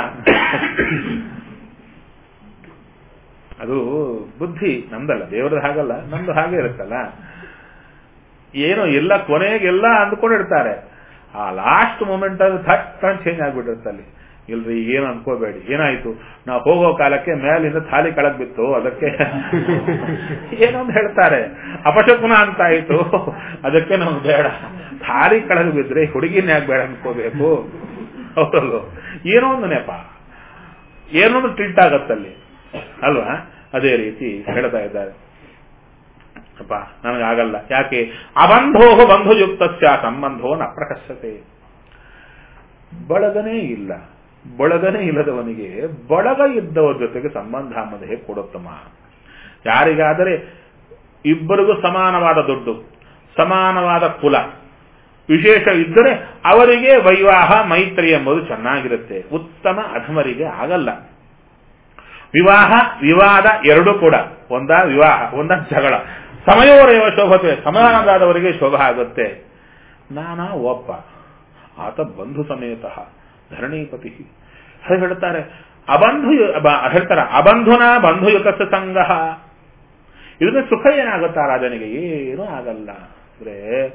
ಅದು ಬುದ್ಧಿ ನಮ್ದಲ್ಲ, ದೇವರದ್ದು ಹಾಗಲ್ಲ, ನಮ್ದು ಹಾಗೆ ಇರುತ್ತಲ್ಲ. ಏನೋ ಎಲ್ಲ ಕೊನೆಗೆಲ್ಲ ಅಂದ್ಕೊಂಡಿರ್ತಾರೆ, ಆ ಲಾಸ್ಟ್ ಮೂಮೆಂಟ್ ಅದು ಥಟ್ ಅಂತ ಚೇಂಜ್ ಆಗ್ಬಿಟ್ಟಿರುತ್ತೆ ಅಲ್ಲಿ. ಇಲ್ರಿ ಏನು ಅನ್ಕೋಬೇಡಿ, ಏನಾಯ್ತು, ನಾವು ಹೋಗೋ ಕಾಲಕ್ಕೆ ಮೇಲಿಂದ ಥಾಲಿ ಕೆಳಗ್ ಬಿತ್ತು, ಅದಕ್ಕೆ ಏನೊಂದು ಹೇಳ್ತಾರೆ, ಅಪಶಕುನ ಅಂತ ಆಯ್ತು, ಅದಕ್ಕೆ ನಮ್ಗೆ ಬೇಡ. ಥಾಲಿ ಕೆಳಗೆ ಬಿದ್ರೆ ಹುಡುಗಿನ ಯಾಕೆ ಬೇಡ ಅನ್ಕೋಬೇಕು? ಹೌದಲ್ವ? ಏನೋ ಒಂದು ನೆಪ, ಏನೊಂದು ಟ್ರೀಟ್ ಆಗತ್ತಲ್ಲಿ ಅಲ್ವಾ? ಅದೇ ರೀತಿ ಹೇಳ್ತಾ ಇದ್ದಾರೆ. ಅಪ್ಪ ನನಗಾಗಲ್ಲ. ಯಾಕೆ? ಅಬಂಧೋ ಬಂಧುಯುಕ್ತ ಸಂಬಂಧೋ ನ ಪ್ರಕರ್ಷತೆ. ಬಳಗನೇ ಇಲ್ಲ, ಬಳಗನೇ ಇಲ್ಲದವನಿಗೆ ಬಳಗ ಇದ್ದವರ ಜೊತೆಗೆ ಸಂಬಂಧ ಅನ್ನೋದು ಹೇಗೆ ಕೊಡುತ್ತಮ್ಮ? ಯಾರಿಗಾದರೆ ಇಬ್ಬರಿಗೂ ಸಮಾನವಾದ ದುಡ್ಡು, ಸಮಾನವಾದ ಕುಲ, ವಿಶೇಷ ಇದ್ದರೆ ಅವರಿಗೆ ವೈವಾಹ ಮೈತ್ರಿ ಎಂಬುದು ಚೆನ್ನಾಗಿರುತ್ತೆ. ಉತ್ತಮ ಅಧಮರಿಗೆ ಆಗಲ್ಲ. ವಿವಾಹ ವಿವಾದ ಎರಡೂ ಕೂಡ, ಒಂದ ವಿವಾಹ ಒಂದ ಜಗಳ, ಸಮಯೋರೇವ ಶೋಭತೆ, ಸಮಾನವಾದವರಿಗೆ ಶೋಭ ಆಗುತ್ತೆ. ನಾನಾ ಒಬ್ಬ, ಆತ ಬಂಧು ಸಮೇತ ಧರಣೀಪತಿ. ಹೇಳ್ತಾರೆ ಅಬಂಧು ಹೇಳ್ತಾರ ಅಬಂಧುನ ಬಂಧುಯುತ ಸಂಘ. ಇದನ್ನ ಸುಖ ಏನಾಗುತ್ತಾ ರಾಜನಿಗೆ? ಏನೂ ಆಗಲ್ಲ. ಅಂದ್ರೆ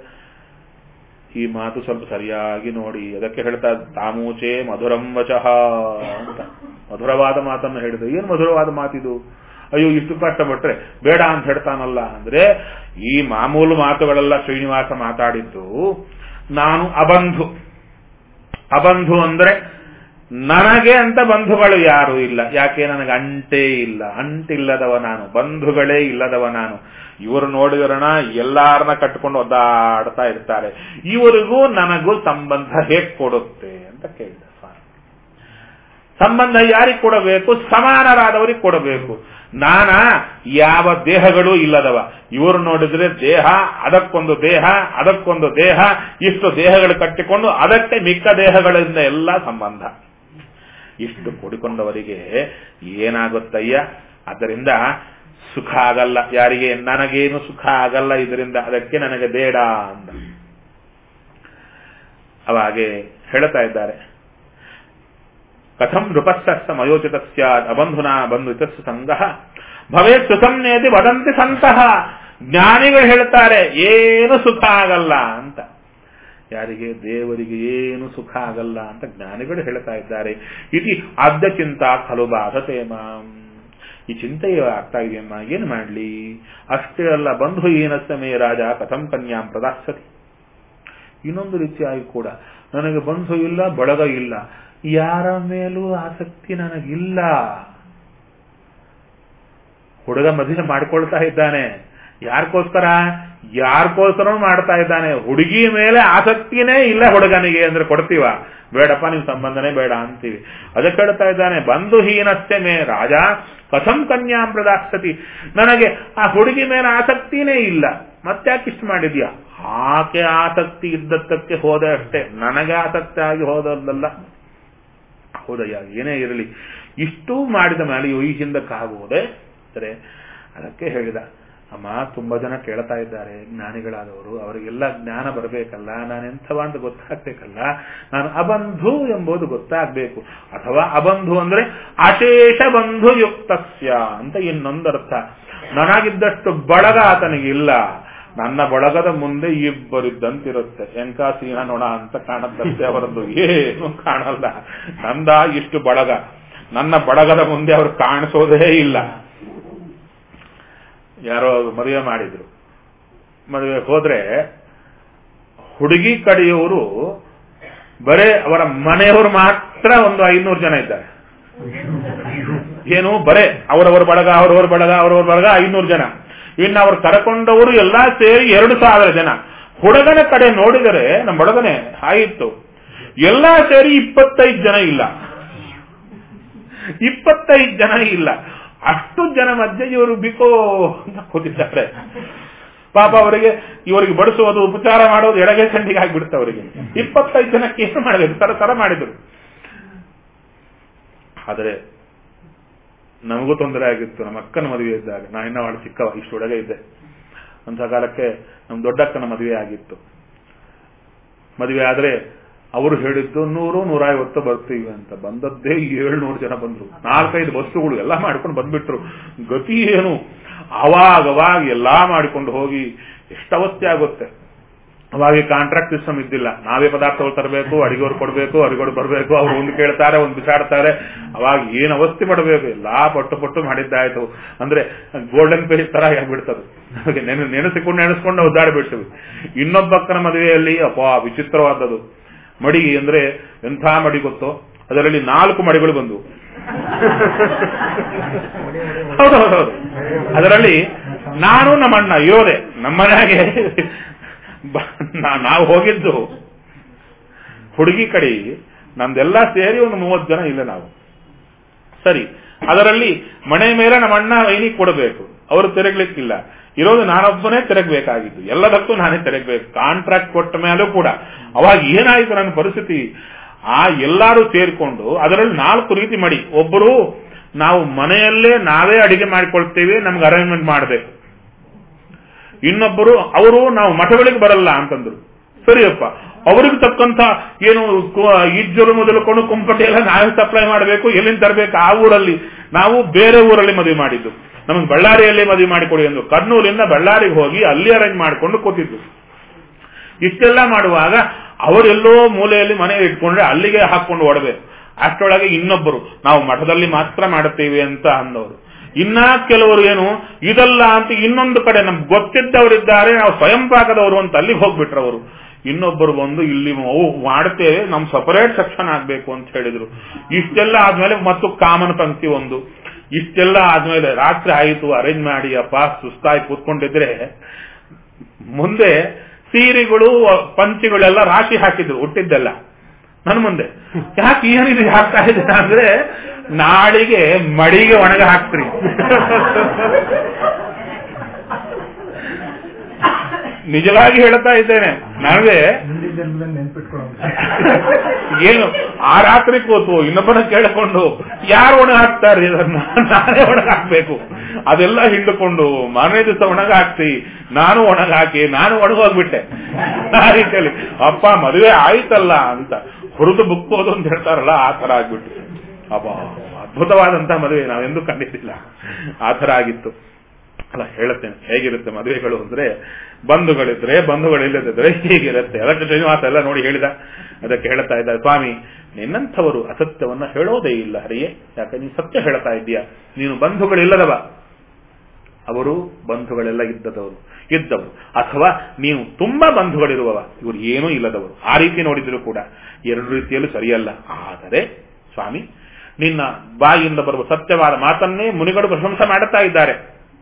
ಈ ಮಾತು ಸ್ವಲ್ಪ ಸರಿಯಾಗಿ ನೋಡಿ. ಅದಕ್ಕೆ ಹೇಳ್ತಾ ತಾಮೂಚೆ ಮಧುರಂ ವಚಃ ಅಂತ ಮಧುರವಾದ ಮಾತನ್ನು ಹೇಳಿದ್ರು. ಏನು ಮಧುರವಾದ ಮಾತಿದು? ಅಯ್ಯೋ ಇಷ್ಟು ಕಷ್ಟಪಟ್ರೆ ಬೇಡ ಅಂತ ಹೇಳ್ತಾನಲ್ಲ ಅಂದ್ರೆ, ಈ ಮಾಮೂಲು ಮಾತುಗಳೆಲ್ಲ ಶ್ರೀನಿವಾಸ ಮಾತಾಡಿದ್ದು ನಾನು ಅಬಂಧು. ಅಬಂಧು ಅಂದ್ರೆ ನನಗೆ ಅಂತ ಬಂಧುಗಳು ಯಾರು ಇಲ್ಲ. ಯಾಕೆ? ನನಗೆ ಅಂಟೇ ಇಲ್ಲ, ಅಂಟಿಲ್ಲದವ ನಾನು, ಬಂಧುಗಳೇ ಇಲ್ಲದವ ನಾನು. ಇವರು ನೋಡಿದ್ರಣ ಎಲ್ಲಾರನ್ನ ಕಟ್ಕೊಂಡು ಒದ್ದಾಡ್ತಾ ಇರ್ತಾರೆ, ಇವರಿಗೂ ನನಗೂ ಸಂಬಂಧ ಹೇಗೆ ಕೊಡುತ್ತೆ ಅಂತ ಕೇಳಿದ ಸ್ವಾಮಿ. ಸಂಬಂಧ ಯಾರಿಗೆ ಕೊಡಬೇಕು? ಸಮಾನರಾದವರಿಗೆ ಕೊಡಬೇಕು. ನಾನ ಯಾವ ದೇಹಗಳು ಇಲ್ಲದವ. ಇವರು ನೋಡಿದ್ರೆ ದೇಹ, ಅದಕ್ಕೊಂದು ದೇಹ, ಅದಕ್ಕೊಂದು ದೇಹ, ಇಷ್ಟು ದೇಹಗಳು ಕಟ್ಟಿಕೊಂಡು ಅದಕ್ಕೆ ಮಿಕ್ಕ ದೇಹಗಳಿಂದ ಎಲ್ಲ ಸಂಬಂಧ. ಇಷ್ಟು ಕೂಡಿಕೊಂಡವರಿಗೆ ಏನಾಗುತ್ತಯ್ಯ? ಅದರಿಂದ ಸುಖ ಆಗಲ್ಲ. ಯಾರಿಗೆ? ನನಗೇನು ಸುಖ ಆಗಲ್ಲ ಇದರಿಂದ, ಅದಕ್ಕೆ ನನಗೆ ಬೇಡ ಅಂದ. ಅವಾಗೆ ಹೇಳ್ತಾ ಇದ್ದಾರೆ, ಕಥಂ ನೃಪಸ್ಸ ಮಯೋಚಿತ ಸ್ಯಾದ್ ಅಬಂಧುನಾ ಬಂಧುತ ಸಂಘ ಭವೇತ್ ಸುಖಂನೇತಿ ವದಂತಿ ಸಂತಃ. ಜ್ಞಾನಿಗಳು ಹೇಳ್ತಾರೆ ಏನು ಸುಖ ಆಗಲ್ಲ ಅಂತ. ಯಾರಿಗೆ? ದೇವರಿಗೆ ಏನು ಸುಖ ಆಗಲ್ಲ ಅಂತ ಜ್ಞಾನಿಗಳು ಹೇಳ್ತಾ ಇದ್ದಾರೆ. ಇತಿ ಆದ್ಯ ಚಿಂತಾ ಖಲು ಬಾಧತೆ ಮಾಂ. ಈ ಚಿಂತೆ ಆಗ್ತಾ ಇದೆಯಮ್ಮ, ಏನು ಮಾಡ್ಲಿ? ಅಷ್ಟೇ ಅಲ್ಲ, ಬಂಧು ಏನಸ್ತ ಮೇ ರಾಜ ಕಥಂ ಕನ್ಯಾಂ ಪ್ರದಾಸ್ಯತಿ. ಇನ್ನೊಂದು ರೀತಿಯಾಗಿ ಕೂಡ ನನಗೆ ಬಂಧು ಇಲ್ಲ, ಬಳಗ ಇಲ್ಲ, ಯಾರ ಮೇಲೂ ಆಸಕ್ತಿ ನನಗಿಲ್ಲ. ಹುಡುಗ ಮದುವೆ ಮಾಡ್ಕೊಳ್ತಾ ಇದ್ದಾನೆ, ಯಾರ್ಕೋಸ್ಕರ? ಯಾರ್ಕೋಸ್ಕರ ಮಾಡ್ತಾ ಇದ್ದಾನೆ. ಹುಡುಗಿ ಮೇಲೆ ಆಸಕ್ತಿನೇ ಇಲ್ಲ ಹುಡುಗನಿಗೆ ಅಂದ್ರೆ ಕೊಡ್ತೀವ? ಬೇಡಪ್ಪ, ನಿಮ್ ಸಂಬಂಧನೇ ಬೇಡ ಅಂತೀವಿ. ಅದಕ್ಕೆ ಹೇಳ್ತಾ ಇದ್ದಾನೆ, ಬಂಧುಹೀನಸ್ತೆ ಮೇ ರಾಜ ಕಥಂ ಕನ್ಯಾಂ ಪ್ರದಾಸ್ಯತಿ. ನನಗೆ ಆ ಹುಡುಗಿ ಮೇಲೆ ಆಸಕ್ತಿನೇ ಇಲ್ಲ, ಮತ್ತ್ಯಾಕೆ ಇಷ್ಟು ಮಾಡಿದ್ಯಾ? ಆಕೆ ಆಸಕ್ತಿ ಇದ್ದದ್ದಕ್ಕೆ ಹೋದ ಅಷ್ಟೇ, ನನಗೆ ಆಸಕ್ತಿ ಆಗಿ ಹೋದಲ್ಲ. ಹೌದಯ್ಯ, ಏನೇ ಇರಲಿ, ಇಷ್ಟು ಮಾಡಿದ ಮೇಲೆ ಈ ಹಿಂದಕ್ಕಾಗುವುದೇ ಅಂದರೆ ಅದಕ್ಕೆ ಹೇಳಿದ. ಅಮ್ಮ, ತುಂಬಾ ಜನ ಕೇಳ್ತಾ ಇದ್ದಾರೆ, ಜ್ಞಾನಿಗಳಾದವರು, ಅವರಿಗೆಲ್ಲ ಜ್ಞಾನ ಬರಬೇಕಲ್ಲ, ನಾನೆಂಥವ ಅಂತ ಗೊತ್ತಾಗ್ಬೇಕಲ್ಲ, ನಾನು ಅಬಂಧು ಎಂಬುದು ಗೊತ್ತಾಗಬೇಕು. ಅಥವಾ ಅಬಂಧು ಅಂದ್ರೆ ಅಶೇಷ ಬಂಧು ಯುಕ್ತಸ್ಯ ಅಂತ ಇನ್ನೊಂದರ್ಥ. ನನಗಿದ್ದಷ್ಟು ಬಳಗ ಆತನಿಗಿಲ್ಲ, ನನ್ನ ಬಳಗದ ಮುಂದೆ ಇಬ್ಬರಿದ್ದಂತಿರುತ್ತೆ. ಎಂಕಾಸೀನ ನೊಣ ಅಂತ ಕಾಣುತ್ತಂತೆ, ಅವರದ್ದು ಏನು ಕಾಣಲ್ಲ. ನಂದ ಇಷ್ಟು ಬಳಗ, ನನ್ನ ಬಳಗದ ಮುಂದೆ ಅವರು ಕಾಣಿಸೋದೇ ಇಲ್ಲ. ಯಾರೋ ಮದುವೆ ಮಾಡಿದ್ರು, ಮದುವೆ ಹೋದ್ರೆ ಹುಡುಗಿ ಕಡೆಯವರು ಬರೇ ಅವರ ಮನೆಯವರು ಮಾತ್ರ ಒಂದು ಐನೂರು ಜನ ಇದ್ದಾರೆ. ಏನು ಬರೇ ಅವರವರ ಬಳಗ ಅವರವರ ಬಳಗ ಅವರವರ ಬಳಗ ಐನೂರು ಜನ, ಇನ್ನು ಅವ್ರು ಕರಕೊಂಡವರು ಎಲ್ಲಾ ಸೇರಿ ಎರಡು ಸಾವಿರ ಜನ. ಹುಡುಗನ ಕಡೆ ನೋಡಿದರೆ ನಮ್ಮ ಹುಡುಗನೆ ಆಯಿತು, ಎಲ್ಲಾ ಸೇರಿ ಇಪ್ಪತ್ತೈದು ಜನ ಇಲ್ಲ, ಇಪ್ಪತ್ತೈದು ಜನ ಇಲ್ಲ. ಅಷ್ಟು ಜನ ಮಧ್ಯೆ ಇವರು ಬಿಕೋ ಅಂತ ಕೂತಿದ್ದಾರೆ. ಪಾಪ ಅವರಿಗೆ ಇವರಿಗೆ ಬಡಿಸುವುದು ಉಪಚಾರ ಮಾಡೋದು ಎಡಗೆ ಸಂಡಿಗೆ ಆಗ್ಬಿಡುತ್ತೆ ಅವರಿಗೆ. ಇಪ್ಪತ್ತೈದು ಜನಕ್ಕೆ ಏನು ಮಾಡಬೇಕು, ತರ ತರ ಮಾಡಿದ್ರು. ಆದರೆ ನಮಗೂ ತೊಂದರೆ ಆಗಿತ್ತು. ನಮ್ಮ ಅಕ್ಕನ ಮದುವೆ ಇದ್ದಾಗ, ನಾ ಇನ್ನ ಅವಳು ಚಿಕ್ಕವ, ಇಷ್ಟು ಒಳಗೆ ಇದ್ದೆ. ಅಂತ ಕಾಲಕ್ಕೆ ನಮ್ಮ ದೊಡ್ಡಕ್ಕನ ಮದುವೆ ಆಗಿತ್ತು. ಮದುವೆ ಆದ್ರೆ ಅವರು ಹೇಳಿದ್ದು ನೂರು ನೂರೈವತ್ತು ಬರ್ತೀವಿ ಅಂತ. ಬಂದದ್ದೇ ಏಳ್ನೂರು ಜನ ಬಂದ್ರು, ನಾಲ್ಕೈದು ಬಸ್ಸುಗಳು ಎಲ್ಲ ಮಾಡ್ಕೊಂಡು ಬಂದ್ಬಿಟ್ರು. ಗತಿ ಏನು, ಅವಾಗ ಅವಾಗ ಎಲ್ಲಾ ಮಾಡಿಕೊಂಡು ಹೋಗಿ ಎಷ್ಟು ಅವಸ್ಥೆ ಆಗುತ್ತೆ. ಅವಾಗ ಕಾಂಟ್ರಾಕ್ಟ್ ಸಿಸ್ಟಮ್ ಇದ್ದಿಲ್ಲ, ನಾವೇ ಪದಾರ್ಥಗಳು ತರಬೇಕು, ಅಡಿಗೆವ್ರು ಕೊಡಬೇಕು, ಅಡಿಗೆವ್ರು ಬರಬೇಕು, ಅವ್ರು ಒಂದು ಕೇಳ್ತಾರೆ ಒಂದು ಬಿಸಾಡ್ತಾರೆ. ಅವಾಗ ಏನ್ ಅವಸ್ಥೆ ಪಡಬೇಕು, ಎಲ್ಲಾ ಪಟ್ಟು ಪಟ್ಟು ಮಾಡಿದ್ದಾಯ್ತು. ಅಂದ್ರೆ ಗೋಲ್ಡನ್ ಪೇಜ್ ತರ ಆಗ್ಬಿಡ್ತದೆ. ನೆನೆ ನೆನೆಸಿಕೊಂಡು ನೆನೆಸ್ಕೊಂಡು ಒದ್ದಾಡ್ಬಿಡ್ತೀವಿ. ಇನ್ನೊಬ್ಬಕ್ಕನ ಮದುವೆಯಲ್ಲಿ ಅಪ್ಪ ವಿಚಿತ್ರವಾದದ್ದು ಮಡಿ ಅಂದ್ರೆ ಎಂಥ ಮಡಿ ಗೊತ್ತೋ, ಅದರಲ್ಲಿ ನಾಲ್ಕು ಮಡಿಗಳು ಬಂದು ಹೌದೌದೌದು. ಅದರಲ್ಲಿ ನಾನು ನಮ್ಮಣ್ಣ ಇರೋದೆ ನಮ್ಮನೆಗೆ. ನಾವು ಹೋಗಿದ್ದು ಹುಡುಗಿ ಕಡೆ, ನಮ್ದೆಲ್ಲ ಸೇರಿ ಒಂದು ಮೂವತ್ತು ಜನ ಇಲ್ಲ ನಾವು. ಸರಿ, ಅದರಲ್ಲಿ ಮನೆ ಮೇಲೆ ನಮ್ಮಣ್ಣ ವೈನಿ ಕೊಡಬೇಕು, ಅವರು ತಿರುಗ್ಲಿಕ್ಕಿಲ್ಲ. ಇರೋದು ನಾನೊಬ್ಬನೇ ತಿರುಗಬೇಕಾಗಿತ್ತು, ಎಲ್ಲದಕ್ಕೂ ನಾನೇ ತಿರುಗಬೇಕು. ಕಾಂಟ್ರಾಕ್ಟ್ ಕೊಟ್ಟ ಮೇಲೂ ಕೂಡ ಅವಾಗ ಏನಾಯ್ತು ನನ್ನ ಪರಿಸ್ಥಿತಿ, ಆ ಎಲ್ಲರೂ ಸೇರಿಕೊಂಡು ಅದರಲ್ಲಿ ನಾಲ್ಕು ರೀತಿ ಮಾಡಿ, ಒಬ್ಬರು ನಾವು ಮನೆಯಲ್ಲೇ ನಾವೇ ಅಡಿಗೆ ಮಾಡಿಕೊಳ್ತೇವೆ, ನಮ್ಗೆ ಅರೇಂಜ್ಮೆಂಟ್ ಮಾಡಬೇಕು. ಇನ್ನೊಬ್ಬರು ಅವರು ನಾವು ಮಠಗಳಿಗೆ ಬರಲ್ಲ ಅಂತಂದ್ರು. ಸರಿಯಪ್ಪ, ಅವ್ರಿಗೆ ತಕ್ಕಂತ ಏನು ಇಜ್ಜಲು ಮೊದಲುಕೊಂಡು ಕುಂಪಟಿ ಎಲ್ಲ ನಾವೇ ಸಪ್ಲೈ ಮಾಡಬೇಕು, ಎಲ್ಲಿಂದ ತರಬೇಕು. ಆ ಊರಲ್ಲಿ ನಾವು ಬೇರೆ ಊರಲ್ಲಿ ಮದುವೆ ಮಾಡಿದ್ದು, ನಮಗೆ ಬಳ್ಳಾರಿಯಲ್ಲಿ ಮದುವೆ ಮಾಡಿಕೊಡಿ ಎಂದು ಕರ್ನೂಲಿಂದ ಬಳ್ಳಾರಿಗೆ ಹೋಗಿ ಅಲ್ಲಿ ಅರೇಂಜ್ ಮಾಡಿಕೊಂಡು ಕೂತಿದ್ದು. ಇಷ್ಟೆಲ್ಲ ಮಾಡುವಾಗ ಅವರೆಲ್ಲೋ ಮೂಲೆಯಲ್ಲಿ ಮನೆ ಇಟ್ಕೊಂಡ್ರೆ ಅಲ್ಲಿಗೆ ಹಾಕೊಂಡು ಓಡಬೇಕು. ಅಷ್ಟೊಳಗೆ ಇನ್ನೊಬ್ಬರು ನಾವು ಮಠದಲ್ಲಿ ಮಾತ್ರ ಮಾಡುತ್ತೇವೆ ಅಂತ ಅಂದವರು. ಇನ್ನ ಕೆಲವರು ಏನು ಇದಲ್ಲ ಅಂತ ಇನ್ನೊಂದು ಕಡೆ ನಮ್ಗೆ ಗೊತ್ತಿದ್ದವರಿದ್ದಾರೆ, ನಾವು ಸ್ವಯಂ ಪಾಕದವರು ಅಂತ ಅಲ್ಲಿಗೆ ಹೋಗ್ಬಿಟ್ರವರು. ಇನ್ನೊಬ್ಬರು ಬಂದು ಇಲ್ಲಿ ಮಾಡ್ತೇವೆ, ನಮ್ ಸಪರೇಟ್ ಸೆಕ್ಷನ್ ಆಗ್ಬೇಕು ಅಂತ ಹೇಳಿದ್ರು. ಇಷ್ಟೆಲ್ಲ ಆದ್ಮೇಲೆ ಮತ್ತು ಕಾಮನ್ ಪಂಕ್ತಿ ಒಂದು. ಇಷ್ಟೆಲ್ಲ ಆದ್ಮೇಲೆ ರಾತ್ರಿ ಆಯಿತು, ಅರೇಂಜ್ ಮಾಡಿ ಅಪ್ಪ ಸುಸ್ತಾಗಿ ಕೂತ್ಕೊಂಡಿದ್ರೆ ಮುಂದೆ ಸೀರೆಗಳು ಪಂಚಿಗಳೆಲ್ಲ ರಾಶಿ ಹಾಕಿದ್ರು, ಹುಟ್ಟಿದ್ದೆಲ್ಲ ನನ್ನ ಮುಂದೆ. ಯಾಕೆ ಏನಿದೆ ಹಾಕ್ತಾ ಇದ್ದೀರಾ ಅಂದ್ರೆ, ನಾಳಿಗೆ ಮಡಿಗೆ ಒಣಗ ಹಾಕ್ತೀರಿ. ನಿಜವಾಗಿ ಹೇಳ್ತಾ ಇದ್ದೇನೆ. ನನಗೆ ಏನು ಆ ರಾತ್ರಿ ಕೂತು ಇನ್ನೊಬ್ಬನ ಕೇಳಿಕೊಂಡು ಯಾರು ಒಣಗ ಹಾಕ್ತಾರೆ, ನಾನೇ ಒಣಗ ಹಾಕ್ಬೇಕು. ಅದೆಲ್ಲ ಹಿಂಡುಕೊಂಡು ಮನೆ ದಿವಸ ಒಣಗ ಹಾಕ್ತಿ, ನಾನು ಒಣಗ ಹಾಕಿ ನಾನು ಒಣಗೋಗ್ಬಿಟ್ಟೆ. ಆ ರೀತಿಯಲ್ಲಿ ಅಪ್ಪ ಮದುವೆ ಆಯ್ತಲ್ಲ ಅಂತ ಹುರಿದು ಬುಕ್ಕೋದು ಅಂತ ಹೇಳ್ತಾರಲ್ಲ, ಆ ತರ ಆಗ್ಬಿಟ್ಟು. ಅಬ್ಬ ಅದ್ಭುತವಾದಂತ ಮದುವೆ ನಾವೆಂದೂ ಕಂಡಿದ್ದಿಲ್ಲ. ಆ ತರ ಆಗಿತ್ತು. ಅಲ್ಲ ಹೇಳುತ್ತೇನೆ ಹೇಗಿರುತ್ತೆ ಮದುವೆಗಳು ಅಂದ್ರೆ, ಬಂಧುಗಳಿದ್ರೆ ಬಂಧುಗಳಿಲ್ಲದಿದ್ರೆ ಹೀಗಿರುತ್ತೆ. ಅದಕ್ಕೆ ಶ್ರೀನಿವಾಸ ಎಲ್ಲ ನೋಡಿ ಹೇಳಿದ. ಅದಕ್ಕೆ ಹೇಳ್ತಾ ಇದ್ದ, ಸ್ವಾಮಿ ನಿನ್ನಂಥವರು ಅಸತ್ಯವನ್ನ ಹೇಳೋದೇ ಇಲ್ಲ ಹರಿಯೇ, ಯಾಕೆ ನೀನು ಸತ್ಯ ಹೇಳ್ತಾ ಇದ್ದೀಯ. ನೀನು ಬಂಧುಗಳಿಲ್ಲದವ, ಅವರು ಬಂಧುಗಳೆಲ್ಲ ಇದ್ದದವರು ಇದ್ದವರು, ಅಥವಾ ನೀವು ತುಂಬಾ ಬಂಧುಗಳಿರುವವ, ಇವರು ಏನೂ ಇಲ್ಲದವರು. ಆ ರೀತಿ ನೋಡಿದ್ರು ಕೂಡ ಎರಡು ರೀತಿಯಲ್ಲೂ ಸರಿಯಲ್ಲ. ಆದರೆ ಸ್ವಾಮಿ ನಿನ್ನ ಬಾಯಿಯಿಂದ ಬರುವ ಸತ್ಯವಾದ ಮಾತನ್ನೇ ಮುನಿಗಳು ಪ್ರಶಂಸೆ ಮಾಡುತ್ತಾ ಇದ್ದಾರೆ.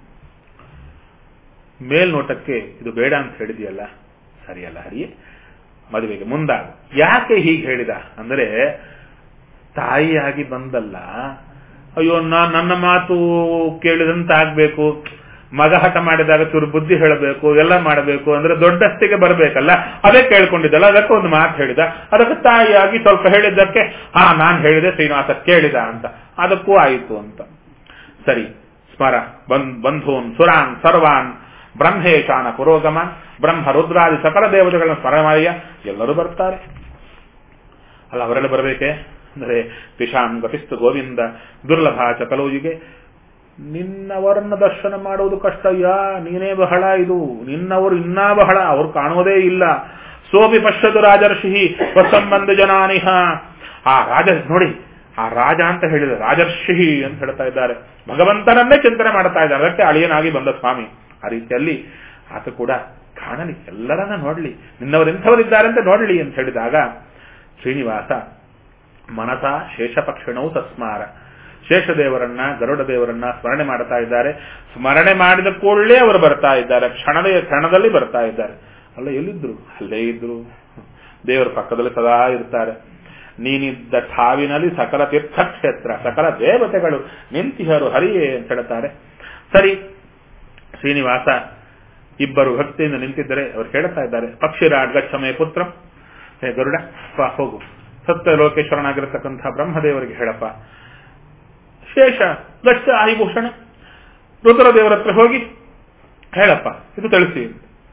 ಮೇಲ್ನೋಟಕ್ಕೆ ಇದು ಬೇಡ ಅಂತ ಹೇಳಿದೆಯಲ್ಲ, ಸರಿಯಲ್ಲ ಹರಿಯೇ, ಮದುವೆಗೆ ಮುಂದಾಗ ಯಾಕೆ ಹೀಗೆ ಹೇಳಿದ ಅಂದ್ರೆ, ತಾಯಿಯಾಗಿ ಬಂದಲ್ಲ, ಅಯ್ಯೋ ನಾ ನನ್ನ ಮಾತು ಕೇಳಿದಂತ ಆಗ್ಬೇಕು, ಮಗ ಹಠ ಮಾಡಿದಾಗ ಚೂರು ಬುದ್ಧಿ ಹೇಳಬೇಕು, ಎಲ್ಲ ಮಾಡಬೇಕು ಅಂದ್ರೆ ದೊಡ್ಡಸ್ತಿಗೆ ಬರಬೇಕಲ್ಲ, ಅದೇ ಕೇಳ್ಕೊಂಡಿದ್ದಲ್ಲ, ಅದಕ್ಕೆ ಒಂದು ಮಾತು ಹೇಳಿದ. ಅದಕ್ಕೆ ತಾಯಿಯಾಗಿ ಸ್ವಲ್ಪ ಹೇಳಿದ್ದಕ್ಕೆ ಹಾ ನಾನ್ ಹೇಳಿದೆ, ಶ್ರೀನಿವಾಸ ಕೇಳಿದ ಅಂತ, ಅದಕ್ಕೂ ಆಯಿತು ಅಂತ. ಸರಿ, ಸ್ಮರ ಬಂಧೂನ್ ಸುರಾನ್ ಸರ್ವಾನ್ ಬ್ರಹ್ಮೇಶಾನ ಪುರೋಗಮನ್, ಬ್ರಹ್ಮ ರುದ್ರಾದಿ ಸಕಲ ದೇವತೆಗಳನ್ನ ಸ್ಮರಣೀಯ, ಎಲ್ಲರೂ ಬರ್ತಾರೆ ಅಲ್ಲ. ಅವರೆಲ್ಲ ಬರಬೇಕೆ ಅಂದರೆ ಪಿಶಾನ್ ಗತಿಸ್ತು ಗೋವಿಂದ ದುರ್ಲಭಾಚ ಕಲೋಜಿಗೆ. ನಿನ್ನವರನ್ನ ದರ್ಶನ ಮಾಡುವುದು ಕಷ್ಟಯ್ಯ, ನೀನೇ ಬಹಳ, ಇದು ನಿನ್ನವರು ಇನ್ನಾ ಬಹಳ, ಅವ್ರು ಕಾಣೋದೇ ಇಲ್ಲ. ಸೋಪಿ ಪಶ್ಯದು ರಾಜರ್ಷಿ ಸ್ವಸಂಬಂಧ ಜನಾನಿಹ. ಆ ರಾಜ ನೋಡಿ, ಆ ರಾಜ ಅಂತ ಹೇಳಿದ ರಾಜರ್ಷಿ ಅಂತ ಹೇಳ್ತಾ ಇದ್ದಾರೆ, ಭಗವಂತನನ್ನೇ ಚಿಂತನೆ ಮಾಡ್ತಾ ಇದ್ದಾರೆ. ಅದಕ್ಕೆ ಅಳಿಯನಾಗಿ ಬಂದ ಸ್ವಾಮಿ. ಆ ರೀತಿಯಲ್ಲಿ ಆತ ಕೂಡ ಕಾಣಲಿ, ಎಲ್ಲರನ್ನ ನೋಡ್ಲಿ, ನಿನ್ನವರೆಂಥವರಿದ್ದಾರೆ ಅಂತ ನೋಡ್ಲಿ ಅಂತ ಹೇಳಿದಾಗ ಶ್ರೀನಿವಾಸ ಮನಸ ಶೇಷಪಕ್ಷಿಣೌ ತಸ್ಮಾರ ಶೇಷದೇವರನ್ನ ಗರುಡ ದೇವರನ್ನ ಸ್ಮರಣೆ ಮಾಡ್ತಾ ಇದ್ದಾರೆ. ಸ್ಮರಣೆ ಮಾಡಿದ ಕೂಡಲೇ ಅವರು ಬರ್ತಾ ಇದ್ದಾರೆ, ಕ್ಷಣದ ಕ್ಷಣದಲ್ಲಿ ಬರ್ತಾ ಇದ್ದಾರೆ. ಅಲ್ಲ, ಎಲ್ಲಿದ್ರು? ಅಲ್ಲೇ ಇದ್ರು, ದೇವರ ಪಕ್ಕದಲ್ಲಿ ಸದಾ ಇರ್ತಾರೆ. ನೀನಿದ್ದ ಠಾವಿನಲ್ಲಿ ಸಕಲ ತೀರ್ಥಕ್ಷೇತ್ರ ಸಕಲ ದೇವತೆಗಳು ನಿಂತಿಹರು ಹರಿಯೇ ಅಂತ ಹೇಳ್ತಾರೆ. ಸರಿ, ಶ್ರೀನಿವಾಸ ಇಬ್ಬರು ಭಕ್ತಿಯಿಂದ ನಿಂತಿದ್ದರೆ ಅವರು ಹೇಳ್ತಾ ಇದ್ದಾರೆ, ಪಕ್ಷಿರಾಡ್ ಗಚ್ಚಮೇ ಪುತ್ರ, ಹೇ ಗರುಡ ಹೋಗು, ಸತ್ಯ ಲೋಕೇಶ್ವರನಾಗಿರತಕ್ಕಂಥ ಬ್ರಹ್ಮದೇವರಿಗೆ ಹೇಳಪ್ಪ. ಶೇಷ ಗಚ್ಚ ಆಯುಭೂಷಣ, ರುದ್ರದೇವರ ಹತ್ರ ಹೋಗಿ ಹೇಳಪ್ಪ, ಇದು ತಿಳಿಸಿ.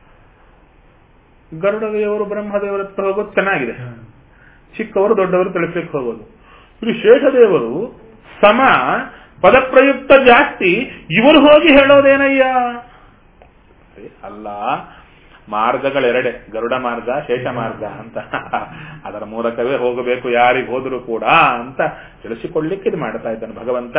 ಗರುಡದೇವರು ಬ್ರಹ್ಮದೇವರ ಹತ್ರ ಹೋಗೋದು ಚೆನ್ನಾಗಿದೆ, ಚಿಕ್ಕವರು ದೊಡ್ಡವರು ತಿಳಿಸ್ಲಿಕ್ಕೆ ಹೋಗೋದು. ಇದು ಶೇಷದೇವರು ಸಮ ಪದಪ್ರಯುಕ್ತ ಜಾಸ್ತಿ, ಇವರು ಹೋಗಿ ಹೇಳೋದೇನಯ್ಯ? ಅಲ್ಲ, ಮಾರ್ಗಗಳೆರಡೆ, ಗರುಡ ಮಾರ್ಗ ಶೇಷ ಮಾರ್ಗ ಅಂತ, ಅದರ ಮೂಲಕವೇ ಹೋಗಬೇಕು ಯಾರಿಗೆ ಹೋದರೂ ಕೂಡ ಅಂತ ತಿಳಿಸಿಕೊಳ್ಳಿಕ್ಕೆ ಇದು ಮಾಡ್ತಾ ಇದ್ದಾನೆ ಭಗವಂತ.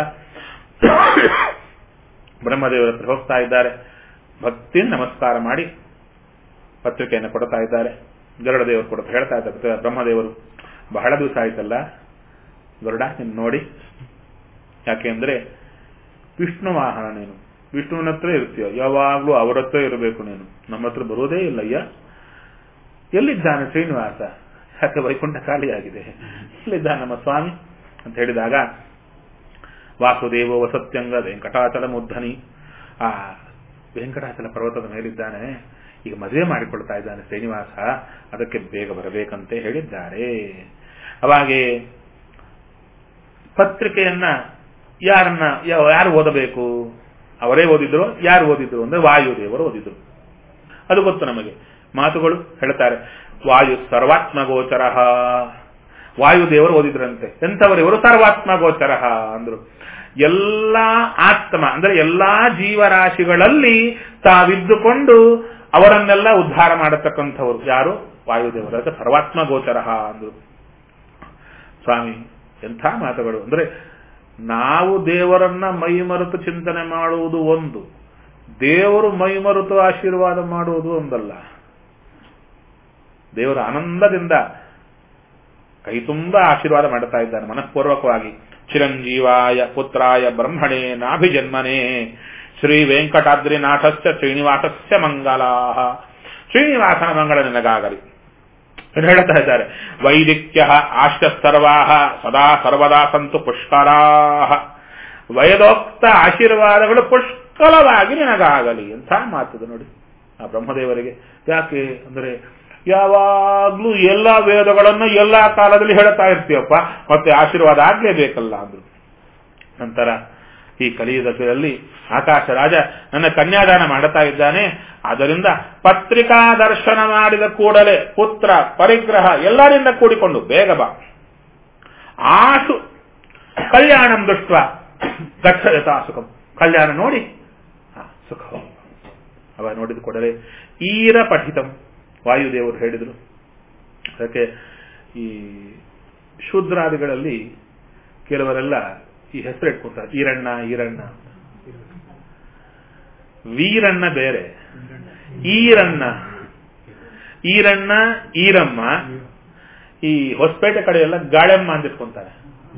ಬ್ರಹ್ಮದೇವರ ಹತ್ರ ಹೋಗ್ತಾ ಇದ್ದಾರೆ, ಭಕ್ತಿ ನಮಸ್ಕಾರ ಮಾಡಿ ಪತ್ರಿಕೆಯನ್ನು ಕೊಡ್ತಾ ಇದ್ದಾರೆ. ಗರುಡ ದೇವರು ಕೂಡ ಹೇಳ್ತಾ ಇದ್ದಾರೆ, ಬ್ರಹ್ಮದೇವರು ಬಹಳ ದಿವಸ ಆಯ್ತಲ್ಲ ಗರುಡ ನೀನು ನೋಡಿ, ಯಾಕೆಂದ್ರೆ ವಿಷ್ಣು ವಾಹನ ನೀನು, ವಿಷ್ಣುವಿನ ಹತ್ರ ಇರ್ತೀಯ, ಯಾವಾಗ್ಲೂ ಅವರ ಹತ್ರ ಇರಬೇಕು ನೀನು, ನಮ್ಮ ಹತ್ರ ಬರೋದೇ ಇಲ್ಲಯ್ಯ. ಎಲ್ಲಿದ್ದಾನೆ ಶ್ರೀನಿವಾಸ? ಯಾಕೆ ವೈಕುಂಠ ಖಾಲಿಯಾಗಿದೆ, ಎಲ್ಲಿದ್ದಾನೆ ನಮ್ಮ ಸ್ವಾಮಿ ಅಂತ ಹೇಳಿದಾಗ, ವಾಸುದೇವ ವಸತ್ಯಂಗ ವೆಂಕಟಾಚಲ ಮುದ್ಧನಿ, ಆ ವೆಂಕಟಾಚಲ ಪರ್ವತದ ಮೇಲಿದ್ದಾನೆ, ಈಗ ಮದುವೆ ಮಾಡಿಕೊಳ್ತಾ ಇದ್ದಾನೆ ಶ್ರೀನಿವಾಸ, ಅದಕ್ಕೆ ಬೇಗ ಬರಬೇಕಂತೆ ಹೇಳಿದ್ದಾರೆ. ಅವಾಗೆ ಪತ್ರಿಕೆಯನ್ನ ಯಾರನ್ನ ಯಾರು ಓದಬೇಕು? ಅವರೇ ಓದಿದ್ರು. ಯಾರು ಓದಿದ್ರು ಅಂದ್ರೆ ವಾಯುದೇವರು ಓದಿದ್ರು. ಅದು ಗೊತ್ತು ನಮಗೆ, ಮಾತುಗಳು ಹೇಳ್ತಾರೆ. ವಾಯು ಸರ್ವಾತ್ಮ ಗೋಚರ, ವಾಯುದೇವರು ಓದಿದ್ರಂತೆ. ಎಂಥವರಿವರು? ಸರ್ವಾತ್ಮ ಗೋಚರ ಅಂದ್ರು. ಎಲ್ಲಾ ಆತ್ಮ ಅಂದ್ರೆ ಎಲ್ಲಾ ಜೀವರಾಶಿಗಳಲ್ಲಿ ತಾವಿದ್ದುಕೊಂಡು ಅವರನ್ನೆಲ್ಲ ಉದ್ಧಾರ ಮಾಡತಕ್ಕಂಥವ್ರು ಯಾರು? ವಾಯುದೇವರು. ಅದಕ್ಕೆ ಸರ್ವಾತ್ಮ ಗೋಚರ ಅಂದ್ರು. ಸ್ವಾಮಿ ಎಂಥ ಮಾತುಗಳು ಅಂದ್ರೆ, ನಾವು ದೇವರನ್ನ ಮೈಮರೆತು ಚಿಂತನೆ ಮಾಡುವುದು ಒಂದು, ದೇವರು ಮೈಮರೆತು ಆಶೀರ್ವಾದ ಮಾಡುವುದು ಒಂದಲ್ಲ. ದೇವರ ಆನಂದದಿಂದ ಕೈ ತುಂಬ ಆಶೀರ್ವಾದ ಮಾಡ್ತಾ ಇದ್ದಾನೆ ಮನಃಪೂರ್ವಕವಾಗಿ. ಚಿರಂಜೀವಾಯ ಪುತ್ರಾಯ ಬ್ರಹ್ಮಣೇ ನಾಭಿಜನ್ಮನೇ ಶ್ರೀ ವೆಂಕಟಾದ್ರಿನಾಥಸ್ಯ ಶ್ರೀನಿವಾಸಸ್ಯ ಮಂಗಲಾಹ. ಶ್ರೀನಿವಾಸನ ಮಂಗಳ ನಿನಗಾಗಲಿ ಹೇಳ್ತಾ ಇದ್ದಾರೆ. ವೈದಿಕ್ಯ ಆಶ್ಯ ಸರ್ವಾಹ ಸದಾ ಸರ್ವದಾ ಸಂತು ಪುಷ್ಕರಾಹ. ವೇದೋಕ್ತ ಆಶೀರ್ವಾದಗಳು ಪುಷ್ಕಲವಾಗಿ ನಿನಗಾಗಲಿ. ಎಂಥ ಮಾತದು ನೋಡಿ ಆ ಬ್ರಹ್ಮದೇವರಿಗೆ. ಯಾಕೆ ಅಂದ್ರೆ, ಯಾವಾಗ್ಲೂ ಎಲ್ಲಾ ವೇದಗಳನ್ನು ಎಲ್ಲಾ ಕಾಲದಲ್ಲಿ ಹೇಳ್ತಾ ಇರ್ತೀವಪ್ಪ, ಮತ್ತೆ ಆಶೀರ್ವಾದ ಆಗ್ಲೇಬೇಕಲ್ಲ ಅಂದ್ರು. ನಂತರ ಈ ಕಲಿಯುಗದಲ್ಲಿ ಆಕಾಶ ರಾಜ ನನ್ನ ಕನ್ಯಾದಾನ ಮಾಡುತ್ತಾ ಇದ್ದಾನೆ, ಆದ್ದರಿಂದ ಪತ್ರಿಕಾ ದರ್ಶನ ಮಾಡಿದ ಕೂಡಲೇ ಪುತ್ರ ಪರಿಗ್ರಹ ಎಲ್ಲರಿಂದ ಕೂಡಿಕೊಂಡು ಬೇಗ ಬಾ. ಆಶು ಕಲ್ಯಾಣಂ ದೃಷ್ಟ ಗಚ್ಚಯತಾ ಸುಖಂ. ಕಲ್ಯಾಣ ನೋಡಿ ಸುಖ. ಅವ ನೋಡಿದ ಕೂಡಲೇ ಈರ ಪಠಿತಂ ವಾಯುದೇವರು ಹೇಳಿದರು. ಅದಕ್ಕೆ ಈ ಶೂದ್ರಾದಿಗಳಲ್ಲಿ ಕೆಲವರೆಲ್ಲ ಈ ಹೆಸರು ಇಟ್ಕೊತಾರೆ, ಈರಣ್ಣ ಈರಣ್ಣ. ವೀರಣ್ಣ ಬೇರೆ, ಈರಣ್ಣ. ಈರಣ್ಣ ಈರಮ್ಮ. ಈ ಹೊಸಪೇಟೆ ಕಡೆ ಎಲ್ಲ ಗಾಳೆಮ್ಮ ಅಂತ ಇಟ್ಕೊಂತಾರೆ.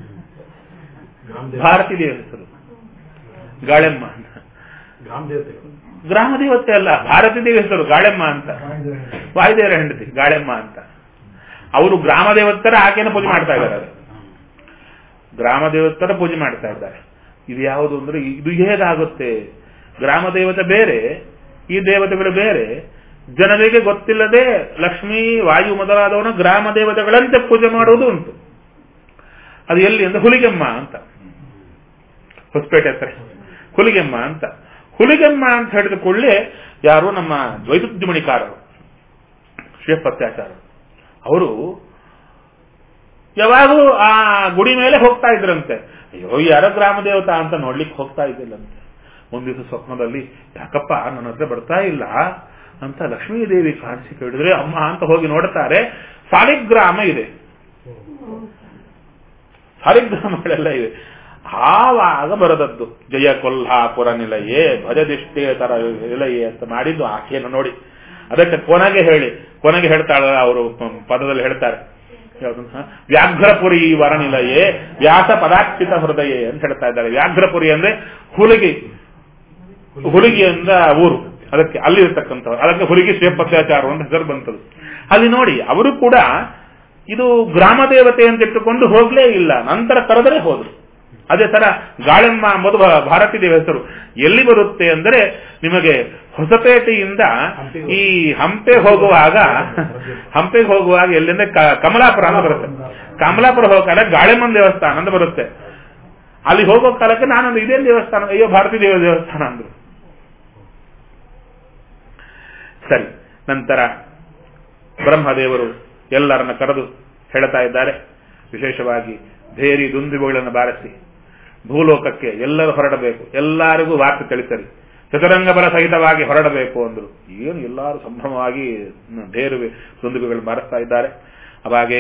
ಭಾರತೀಯ ಹೆಸರು ಗಾಳೆಮ್ಮ ಅಂತ. ಗ್ರಾಮ ದೇವತೆ ಅಲ್ಲ, ಭಾರತೀಯ ದೇವಿ ಹೆಸರು ಗಾಳೆಮ್ಮ ಅಂತ. ವಾಯುದೇವರ ಹೆಂಡತಿ ಗಾಳೆಮ್ಮ ಅಂತ. ಅವರು ಗ್ರಾಮ ದೇವತರ ಆಕೆಯನ್ನು ಪೂಜೆ ಮಾಡ್ತಾ ಇದ್ದಾರೆ. ಗ್ರಾಮ ದೇವತರ ಪೂಜೆ ಮಾಡ್ತಾ ಇದ್ದಾರೆ. ಇದು ಯಾವುದು ಅಂದ್ರೆ, ಇದು ಹೇಗಾಗುತ್ತೆ? ಗ್ರಾಮ ದೇವತೆ ಬೇರೆ, ಈ ದೇವತೆಗಳು ಬೇರೆ. ಜನರಿಗೆ ಗೊತ್ತಿಲ್ಲದೆ ಲಕ್ಷ್ಮೀ ವಾಯು ಮೊದಲಾದವನ ಗ್ರಾಮ ದೇವತೆಗಳಂತೆ ಪೂಜೆ ಮಾಡುವುದು ಉಂಟು. ಅದು ಎಲ್ಲಿ ಅಂದ್ರೆ ಹುಲಿಗೆಮ್ಮ ಅಂತ, ಹೊಸಪೇಟೆ ಹತ್ರ ಹುಲಿಗೆಮ್ಮ ಅಂತ. ಹುಲಿಗೆಮ್ಮ ಅಂತ ಹೇಳಿದ ಕೂಡಲೇ ಯಾರು ನಮ್ಮ ದ್ವೈತುದ್ಯಮಣಿಕಾರರು ಶ್ರೀಪತ್ಯಾಚಾರ್ಯರು, ಅವರು ಯಾವಾಗೂ ಆ ಗುಡಿ ಮೇಲೆ ಹೋಗ್ತಾ ಇದ್ರಂತೆ. ಅಯ್ಯೋ ಯಾರ ಗ್ರಾಮ ದೇವತಾ ಅಂತ ನೋಡ್ಲಿಕ್ಕೆ ಹೋಗ್ತಾ ಇದ್ದಿಲ್ಲಂತೆ. ಒಂದ್ ದಿವಸ ಸ್ವಪ್ನದಲ್ಲಿ, ಯಾಕಪ್ಪ ನನ್ನ ಹತ್ರ ಬರ್ತಾ ಇಲ್ಲ ಅಂತ ಲಕ್ಷ್ಮೀದೇವಿ ಕಾಣಿಸಿ ಕೇಳಿದ್ರೆ, ಅಮ್ಮ ಅಂತ ಹೋಗಿ ನೋಡ್ತಾರೆ, ಸಾಲಿಗ್ರಾಮ ಇದೆ, ಸಾಲಿಗ್ರಾಮಗಳೆಲ್ಲ ಇದೆ. ಆವಾಗ ಬರದದ್ದು ಜಯ ಕೊಲ್ಹಾಪುರ ನಿಲಯೇ ಭಜದಿಷ್ಟೇತರ ನಿಲಯೇ ಅಂತ ಮಾಡಿದ್ದು ಆಕೆಯನ್ನು ನೋಡಿ. ಅದಕ್ಕೆ ಕೊನೆಗೆ ಹೇಳಿ ಕೊನೆಗೆ ಹೇಳ್ತಾಳ, ಅವರು ಪದದಲ್ಲಿ ಹೇಳ್ತಾರೆ, ವ್ಯಾಘ್ರಪುರಿ ವರನಿಲಯೇ ವ್ಯಾಸ ಪದಾಕ್ಷಿತ ಹೃದಯೇ ಅಂತ ಹೇಳ್ತಾ ಇದ್ದಾರೆ. ವ್ಯಾಘ್ರಪುರಿ ಅಂದ್ರೆ ಹುಲಿಗಿ, ಹುಲಿಗಿ ಅಂದ ಊರು, ಅದಕ್ಕೆ ಅಲ್ಲಿ ಇರ್ತಕ್ಕಂಥವ್ರು, ಅದಕ್ಕೆ ಹುಲಿಗಿ ಶ್ರೀಪತ್ಯಾಚಾರ ಅಂತ ಹೆಸರು ಬಂತದು. ಅಲ್ಲಿ ನೋಡಿ ಅವರು ಕೂಡ ಇದು ಗ್ರಾಮ ದೇವತೆ ಅಂತ ಇಟ್ಟುಕೊಂಡು ಹೋಗ್ಲೇ ಇಲ್ಲ, ನಂತರ ಕರೆದರೆ ಹೋದ್ರು. ಅದೇ ತರ ಗಾಳೆಮ್ಮ ಎಂಬುದು ಭಾರತೀ ದೇವ ಹೆಸರು. ಎಲ್ಲಿ ಬರುತ್ತೆ ಅಂದರೆ ನಿಮಗೆ ಹೊಸಪೇಟೆಯಿಂದ ಈ ಹಂಪೆ ಹೋಗುವಾಗ, ಹಂಪೆಗೆ ಹೋಗುವಾಗ ಎಲ್ಲಿಂದ ಕಮಲಾಪುರ ಅಂತ ಬರುತ್ತೆ. ಕಮಲಾಪುರ ಹೋಗೋ ಕಾಲ ಗಾಳೆಮ್ಮನ ದೇವಸ್ಥಾನ ಅಂತ ಬರುತ್ತೆ. ಅಲ್ಲಿ ಹೋಗೋ ಕಾಲಕ್ಕೆ ನಾನೊಂದು ಇದೇನು ದೇವಸ್ಥಾನ, ಅಯ್ಯೋ ಭಾರತೀ ದೇವ ದೇವಸ್ಥಾನ ಅಂದ್ರು. ಸರಿ, ನಂತರ ಬ್ರಹ್ಮದೇವರು ಎಲ್ಲರನ್ನ ಕರೆದು ಹೇಳ್ತಾ ಇದ್ದಾರೆ. ವಿಶೇಷವಾಗಿ ಭೇರಿ ದುಂದುಬುಗಳನ್ನು ಬಾರಿಸಿ ಭೂಲೋಕಕ್ಕೆ ಎಲ್ಲರೂ ಹೊರಡಬೇಕು, ಎಲ್ಲರಿಗೂ ವಾಕ್ಯ ತಿಳಿಸರಿ, ಚತುರಂಗ ಬಲ ಸಹಿತವಾಗಿ ಹೊರಡಬೇಕು ಅಂದ್ರು. ಏನು ಎಲ್ಲರೂ ಸಂಭ್ರಮವಾಗಿ ಭೇರು ದುಂದುಬುಗಳನ್ನು ಬಾರಿಸ್ತಾ ಇದ್ದಾರೆ. ಅವಾಗೆ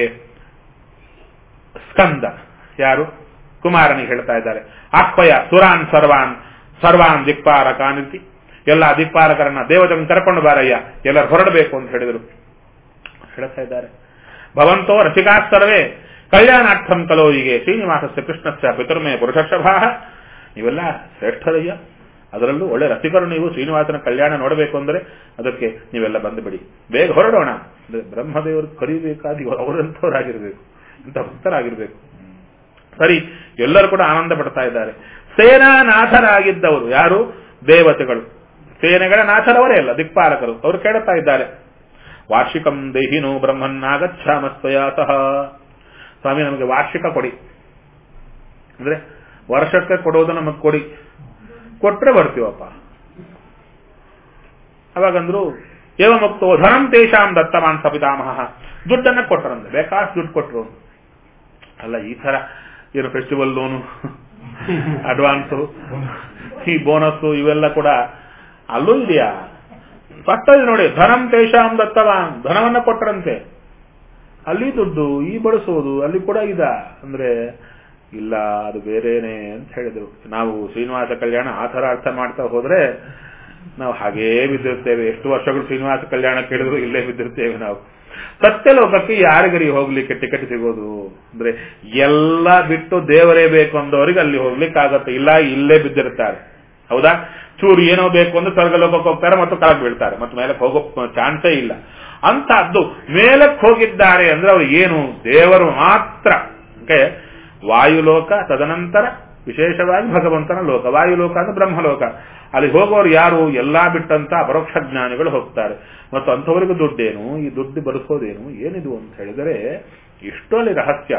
ಸ್ಕಂದ ಯಾರು ಕುಮಾರನಿಗೆ ಹೇಳ್ತಾ ಇದ್ದಾರೆ, ಆಹ್ವಯ ಸುರಾನ್ ಸರ್ವಾನ್ ಸರ್ವಾನ್ ದಿಕ್ಪಾರಕಾನಿತಿ, ಎಲ್ಲ ದಿಕ್ಪಾರಕರನ್ನ ದೇವತೆಗಳನ್ನು ಕರ್ಕೊಂಡು ಬಾರಯ್ಯ, ಎಲ್ಲರೂ ಹೊರಡಬೇಕು ಅಂತ ಹೇಳಿದರು. ಹೇಳ್ತಾ ಇದ್ದಾರೆ, ಭವಂತೋ ರಸಿಕಾ ಸರ್ವೇ ಕಲ್ಯಾಣಾರ್ಥಂ ಕಲೋ ಹೀಗೆ ಶ್ರೀನಿವಾಸಸ್ಯ ಕೃಷ್ಣಸ್ಯ ಪಿತೃಮೇ ಪುರುಷರ್ಷಭಾ, ನೀವೆಲ್ಲ ಶ್ರೇಷ್ಠರಯ್ಯ, ಅದರಲ್ಲೂ ಒಳ್ಳೆ ರಸಿಕರು ನೀವು, ಶ್ರೀನಿವಾಸನ ಕಲ್ಯಾಣ ನೋಡಬೇಕು ಅಂದರೆ ಅದಕ್ಕೆ ನೀವೆಲ್ಲ ಬಂದು ಬಿಡಿ, ಬೇಗ ಹೊರಡೋಣ. ಅಂದ್ರೆ ಬ್ರಹ್ಮದೇವರು ಕರಿಬೇಕಾದ ಅವರಂಥವರಾಗಿರ್ಬೇಕು, ಇಂಥ ಭಕ್ತರಾಗಿರ್ಬೇಕು. ಸರಿ, ಎಲ್ಲರೂ ಕೂಡ ಆನಂದ ಪಡ್ತಾ ಇದ್ದಾರೆ. ಸೇನಾನಾಥರಾಗಿದ್ದವರು ಯಾರು? ದೇವತೆಗಳು, ಸೇನೆಗಳ ನಾಥರವರೇ ಅಲ್ಲ, ದಿಕ್ಪಾಲಕರು. ಅವರು ಕೇಳುತ್ತಾ ಇದ್ದಾರೆ, ವಾರ್ಷಿಕಂ ದೇಹಿನೋ ಬ್ರಹ್ಮನ್ನಾಗಚ್ಛಾಮಸ್ತ್ವಯಾ ಸಹ, ಸ್ವಾಮಿ ನಮಗೆ ವಾರ್ಷಿಕ ಕೊಡಿ, ಅಂದ್ರೆ ವರ್ಷಕ್ಕೆ ಕೊಡೋದು ನಮಗೆ ಕೊಡಿ, ಕೊಟ್ರೆ ಬರ್ತೀವಪ್ಪ. ಅವಾಗಂದ್ರು ಏವ ಮುಕ್ತೋ ಧನಂ ತೇಷಾಂ ದತ್ತಮಾನ್ ಸಪಿತಾಮಹ, ದುಡ್ಡನ್ನ ಕೊಟ್ಟರಂದ್ರೆ ಬೇಕಾಷ್ಟು ದುಡ್ಡು ಕೊಟ್ಟರು. ಅಲ್ಲ, ಈ ತರ ಏನು ಫೆಸ್ಟಿವಲ್ ಲೋನು, ಅಡ್ವಾನ್ಸು, ಈ ಬೋನಸ್ಸು ಇವೆಲ್ಲ ಕೂಡ ಅಲ್ಲೂ ಇದೆಯಾ? ಸ್ಪಷ್ಟ ಇದೆ ನೋಡಿ, ಧನಂ ತೇಷಾಂ ದತ್ತವಾನ್, ಧನವನ್ನ ಕೊಟ್ಟರಂತೆ. ಅಲ್ಲಿ ದುಡ್ಡು, ಈ ಬಳಸೋದು ಅಲ್ಲಿ ಕೂಡ ಇದ ಅಂದ್ರೆ ಇಲ್ಲ, ಅದು ಬೇರೆನೆ ಅಂತ ಹೇಳಿದ್ರು. ನಾವು ಶ್ರೀನಿವಾಸ ಕಲ್ಯಾಣ ಆ ತರ ಅರ್ಥ ಮಾಡ್ತಾ ಹೋದ್ರೆ ನಾವು ಹಾಗೇ ಬಿದ್ದಿರ್ತೇವೆ. ಎಷ್ಟು ವರ್ಷಗಳು ಶ್ರೀನಿವಾಸ ಕಲ್ಯಾಣ ಕೇಳಿದ್ರು ಇಲ್ಲೇ ಬಿದ್ದಿರ್ತೇವೆ ನಾವು. ಸತ್ಯಲೋಕಕ್ಕೆ ಯಾರಿಗರಿ ಹೋಗ್ಲಿಕ್ಕೆ ಟಿಕೆಟ್ ಸಿಗೋದು ಅಂದ್ರೆ ಎಲ್ಲ ಬಿಟ್ಟು ದೇವರೇ ಬೇಕು ಅಂದವರಿಗೆ ಅಲ್ಲಿ ಹೋಗ್ಲಿಕ್ಕೆ ಆಗತ್ತೆ, ಇಲ್ಲ ಇಲ್ಲೇ ಬಿದ್ದಿರ್ತಾರೆ. ಹೌದಾ? ಚೂರು ಏನೋ ಬೇಕು ಅಂದ್ರೆ ಸ್ವರ್ಗಲೋಕಕ್ಕೆ ಹೋಗ್ತಾರೆ ಮತ್ತು ಕೆಳಗೆ ಬೀಳ್ತಾರೆ, ಮತ್ತು ಮೇಲಕ್ಕೆ ಹೋಗೋ ಚಾನ್ಸೇ ಇಲ್ಲ. ಅಂತಹದ್ದು ಮೇಲಕ್ಕೆ ಹೋಗಿದ್ದಾರೆ ಅಂದ್ರೆ ಅವ್ರು ಏನು ದೇವರು ಮಾತ್ರ. ವಾಯುಲೋಕ, ತದನಂತರ ವಿಶೇಷವಾಗಿ ಭಗವಂತನ ಲೋಕ. ವಾಯುಲೋಕ ಅಂದ್ರೆ ಬ್ರಹ್ಮಲೋಕ. ಅಲ್ಲಿ ಹೋಗೋರು ಯಾರು? ಎಲ್ಲಾ ಬಿಟ್ಟಂತ ಪರೋಕ್ಷ ಜ್ಞಾನಿಗಳು ಹೋಗ್ತಾರೆ. ಮತ್ತು ಅಂಥವರಿಗೂ ದುಡ್ಡೇನು, ಈ ದುಡ್ಡು ಬರೆಸೋದೇನು, ಏನಿದು ಅಂತ ಹೇಳಿದರೆ ಇಷ್ಟೊಂದು ರಹಸ್ಯ.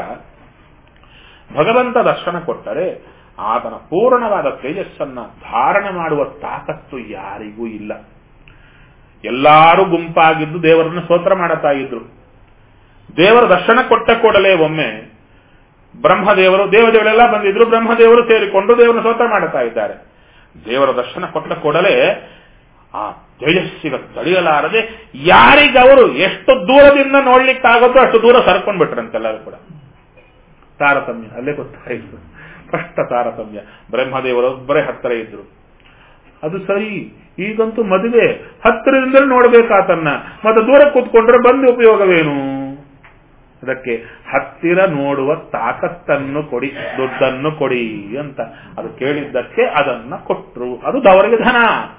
ಭಗವಂತ ದರ್ಶನ ಕೊಟ್ಟರೆ ಆತನ ಪೂರ್ಣವಾದ ತೇಜಸ್ಸನ್ನ ಧಾರಣೆ ಮಾಡುವ ತಾಕತ್ತು ಯಾರಿಗೂ ಇಲ್ಲ. ಎಲ್ಲರೂ ಗುಂಪಾಗಿದ್ದು ದೇವರನ್ನ ಸ್ತೋತ್ರ ಮಾಡುತ್ತಾ ಇದ್ರು. ದೇವರ ದರ್ಶನ ಕೊಟ್ಟ ಕೂಡಲೇ ಒಮ್ಮೆ ಬ್ರಹ್ಮದೇವರು, ದೇವದೇವರೆಲ್ಲ ಬಂದಿದ್ರು, ಬ್ರಹ್ಮದೇವರು ಸೇರಿಕೊಂಡು ದೇವರನ್ನ ಸ್ತೋತ್ರ ಮಾಡುತ್ತಾ ಇದ್ದಾರೆ. ದೇವರ ದರ್ಶನ ಕೊಟ್ಟ ಕೂಡಲೇ ಆ ತೇಜಸ್ಸಿಗೆ ತಡೆಯಲಾರದೆ ಯಾರಿಗವರು ಎಷ್ಟು ದೂರದಿಂದ ನೋಡ್ಲಿಕ್ಕಾಗುತ್ತೋ ಅಷ್ಟು ದೂರ ಸರ್ಕೊಂಡ್ ಬಿಟ್ರಂತೆಲ್ಲರೂ ಕೂಡ. ತಾರತಮ್ಯ ಅಲ್ಲೇ ಗೊತ್ತಾಯಿತು, ಸ್ಪಷ್ಟ ತಾರತಮ್ಯ. ಬ್ರಹ್ಮದೇವರೊಬ್ಬರೇ ಹತ್ತಿರ ಇದ್ರು. ಅದು ಸರಿ, ಈಗಂತೂ ಮದುವೆ ಹತ್ತಿರದಿಂದಲೇ ನೋಡ್ಬೇಕಾತನ್ನ, ಮತ್ತೆ ದೂರ ಕೂತ್ಕೊಂಡ್ರೆ ಬಂದು ಉಪಯೋಗವೇನು? ಅದಕ್ಕೆ ಹತ್ತಿರ ನೋಡುವ ತಾಕತ್ತನ್ನು ಕೊಡಿ, ದುಡ್ಡನ್ನು ಕೊಡಿ ಅಂತ ಅದು ಕೇಳಿದ್ದಕ್ಕೆ ಅದನ್ನ ಕೊಟ್ರು. ಅದು ಅವರಿಗೆ ಧನ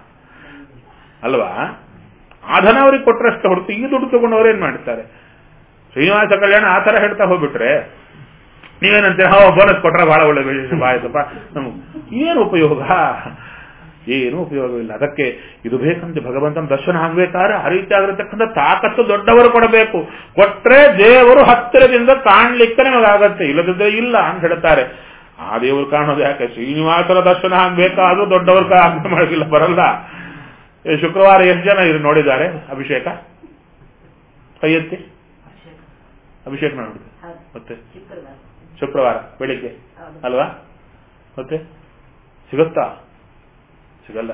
ಅಲ್ವಾ? ಆ ಧನ ಅವ್ರಿಗೆ ಕೊಟ್ಟರಷ್ಟೇ ಹೊರತು ಈ ದುಡ್ಡು ತಗೊಂಡು ಅವ್ರೇನ್ ಮಾಡ್ತಾರೆ? ಶ್ರೀನಿವಾಸ ಕಲ್ಯಾಣ ಆ ತರ ಹೇಳ್ತಾ ಹೋಗ್ಬಿಟ್ರೆ ನೀವೇನಂತೀರ, ಹೋ ಬೋನಸ್ ಕೊಟ್ರೆ ಬಹಳ ಒಳ್ಳೆ ವಿಶೇಷ ಆಯ್ತಪ್ಪ, ನಮ್ಗೆ ಏನು ಉಪಯೋಗ? ಏನು ಉಪಯೋಗವಿಲ್ಲ. ಅದಕ್ಕೆ ಇದು ಬೇಕಂದ್ರೆ ಭಗವಂತನ ದರ್ಶನ ಆಗ್ಬೇಕಾದ್ರೆ ಆ ರೀತಿ ಆಗಿರತಕ್ಕಂಥ ತಾಕತ್ತು ದೊಡ್ಡವರು ಕೊಡಬೇಕು. ಕೊಟ್ರೆ ದೇವರು ಹತ್ತಿರದಿಂದ ಕಾಣ್ಲಿಕ್ಕೆ ನಮಗಾಗತ್ತೆ, ಇಲ್ಲದಿದ್ದರೆ ಇಲ್ಲ ಅಂತ ಹೇಳ್ತಾರೆ. ಆ ದೇವರು ಕಾಣೋದು ಯಾಕೆ? ಶ್ರೀನಿವಾಸನ ದರ್ಶನ ಆಗ್ಬೇಕಾದ್ರೂ ದೊಡ್ಡವರು ಆಜ್ಞೆ ಮಾಡೋದಿಲ್ಲ, ಬರಲ್ಲ. ಶುಕ್ರವಾರ ಎಷ್ಟು ಜನ ಇದು ನೋಡಿದ್ದಾರೆ ಅಭಿಷೇಕ? ಕೈಯೆತ್ತಿ ಅಭಿಷೇಕ ಮಾಡಿದ್ರು. ಮತ್ತೆ ಶುಕ್ರವಾರ ಬೆಳಿಗ್ಗೆ ಅಲ್ವಾ? ಮತ್ತೆ ಸಿಗುತ್ತಾ? ಸಿಗಲ್ಲ.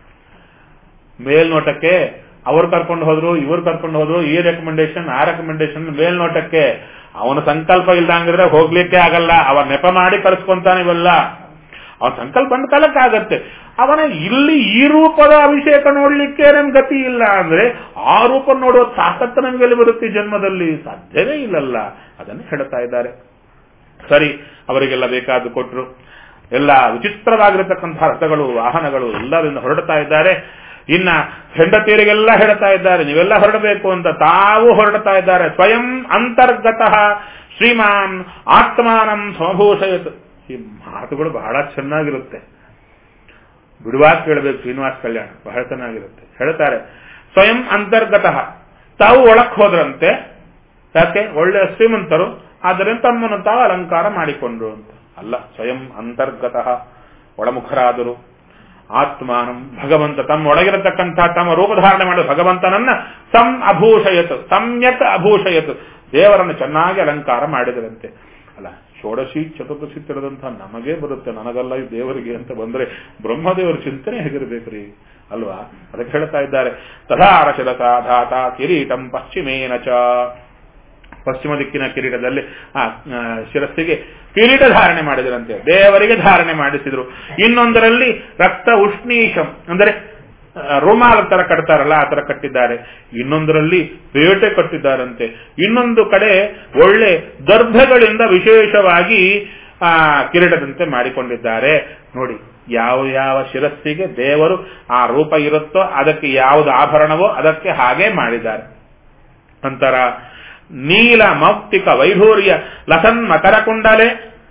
ಮೇಲ್ನೋಟಕ್ಕೆ ಅವ್ರು ಕರ್ಕೊಂಡು ಹೋದ್ರು, ಇವ್ರು ಕರ್ಕೊಂಡು ಹೋದ್ರು, ಈ ರೆಕಮೆಂಡೇಶನ್ ಆ ರೆಕಮೆಂಡೇಶನ್, ಮೇಲ್ನೋಟಕ್ಕೆ ಅವನ ಸಂಕಲ್ಪ ಇಲ್ದಂಗಿದ್ರೆ ಹೋಗ್ಲಿಕ್ಕೆ ಆಗಲ್ಲ. ಅವ ನೆಪ ಮಾಡಿ ಕಳಿಸ್ಕೊಂತಾನೆ ಇವೆಲ್ಲ. ಅವನ ಸಂಕಲ್ಪ ಬಂದ ಕಾಲಕ್ಕಾಗತ್ತೆ. ಅವನ ಇಲ್ಲಿ ಈ ರೂಪದ ಅಭಿಷೇಕ ನೋಡ್ಲಿಕ್ಕೆ ನಮ್ ಗತಿ ಇಲ್ಲ ಅಂದ್ರೆ ಆ ರೂಪ ನೋಡುವ ತಾಕತ್ತು ನಮಗೆಲ್ಲಿ ಬರುತ್ತೆ ಜನ್ಮದಲ್ಲಿ? ಸಾಧ್ಯವೇ ಇಲ್ಲಲ್ಲ. ಅದನ್ನು ಹೇಳ್ತಾ ಇದ್ದಾರೆ. ಸರಿ, ಅವರಿಗೆಲ್ಲ ಬೇಕಾದ್ದು ಕೊಟ್ಟರು. ಎಲ್ಲ ವಿಚಿತ್ರವಾಗಿರತಕ್ಕಂತಹ ರಥಗಳು, ವಾಹನಗಳು ಎಲ್ಲರಿಂದ ಹೊರಡ್ತಾ ಇದ್ದಾರೆ. ಇನ್ನ ಹೆಂಡತಿಯರಿಗೆಲ್ಲ ಹೇಳ್ತಾ ಇದ್ದಾರೆ, ನೀವೆಲ್ಲ ಹೊರಡಬೇಕು ಅಂತ. ತಾವು ಹೊರಡ್ತಾ ಇದ್ದಾರೆ. ಸ್ವಯಂ ಅಂತರ್ಗತಃ ಶ್ರೀಮಾನ್ ಆತ್ಮಾನಂ ಸಮಭೂಷಯತ್. ಈ ಮಾತುಗಳು ಬಹಳ ಚೆನ್ನಾಗಿರುತ್ತೆ, ಬಿಡುವಾಗ ಕೇಳಬೇಕು. ಶ್ರೀನಿವಾಸ ಕಲ್ಯಾಣ ಬಹಳ ಚೆನ್ನಾಗಿರುತ್ತೆ. ಹೇಳ್ತಾರೆ, ಸ್ವಯಂ ಅಂತರ್ಗತಃ, ತಾವು ಒಳಕ್ ಹೋದ್ರಂತೆ. ಯಾಕೆ? ಒಳ್ಳೆಯ ಶ್ರೀಮಂತರು, ಆದ್ದರಿಂದ ತಮ್ಮನ್ನು ತಾವು ಅಲಂಕಾರ ಮಾಡಿಕೊಂಡ್ರು ಅಂತ ಅಲ್ಲ. ಸ್ವಯಂ ಅಂತರ್ಗತಃ, ಒಳಮುಖರಾದರು. ಆತ್ಮಾನಂ, ಭಗವಂತ ತಮ್ಮ ಒಳಗಿರತಕ್ಕಂತಹ ತಮ್ಮ ರೂಪಧಾರಣೆ ಮಾಡುವ ಭಗವಂತನನ್ನ ಸಂ ಅಭೂಷಯತ್, ಸಮ್ಯಕ್ ಅಭೂಷಯತ್, ದೇವರನ್ನು ಚೆನ್ನಾಗಿ ಅಲಂಕಾರ ಮಾಡಿದರಂತೆ. ಅಲ್ಲ, ಷೋಡಶಿ ಚತುರ್ದಶಿ ತಿಳಿದಂತಹ ನಮಗೇ ಬರುತ್ತೆ, ನನಗಲ್ಲ ಈ ದೇವರಿಗೆ ಅಂತ ಬಂದ್ರೆ ಬ್ರಹ್ಮದೇವರ ಚಿಂತನೆ ಹೇಗಿರ್ಬೇಕ್ರಿ ಅಲ್ವಾ? ಅದಕ್ಕೆ ಹೇಳ್ತಾ ಇದ್ದಾರೆ, ತಥಾರ ಶಿರಸ ಧಾತ ಕಿರೀಟಂ ಪಶ್ಚಿಮೇನ ಚ. ಪಶ್ಚಿಮ ದಿಕ್ಕಿನ ಕಿರೀಟದಲ್ಲಿ ಆ ಶಿರಸ್ಸಿಗೆ ಕಿರೀಟ ಧಾರಣೆ ಮಾಡಿದರಂತೆ, ದೇವರಿಗೆ ಧಾರಣೆ ಮಾಡಿಸಿದ್ರು. ಇನ್ನೊಂದರಲ್ಲಿ ರಕ್ತ ಉಷ್ಣೀಶಂ ಅಂದರೆ ರುಮಾಲ ತರ ಕಟ್ತಾರಲ್ಲ ಆ ತರ ಕಟ್ಟಿದ್ದಾರೆ. ಇನ್ನೊಂದರಲ್ಲಿ ಪೇಟೆ ಕಟ್ಟಿದ್ದಾರಂತೆ. ಇನ್ನೊಂದು ಕಡೆ ಒಳ್ಳೆ ದರ್ಭಗಳಿಂದ ವಿಶೇಷವಾಗಿ ಆ ಕಿರೀಟದಂತೆ ಮಾಡಿಕೊಂಡಿದ್ದಾರೆ. ನೋಡಿ, ಯಾವ ಯಾವ ಶಿರಸ್ಸಿಗೆ ದೇವರು ಆ ರೂಪ ಇರುತ್ತೋ ಅದಕ್ಕೆ ಯಾವುದು ಆಭರಣವೋ ಅದಕ್ಕೆ ಹಾಗೆ ಮಾಡಿದ್ದಾರೆ. ನಂತರ ನೀಲ ಮೌಕ್ತಿಕ ವೈಢೂರ್ಯ ಲಸನ್ ಮಕರ ಕುಂಡಲೆ.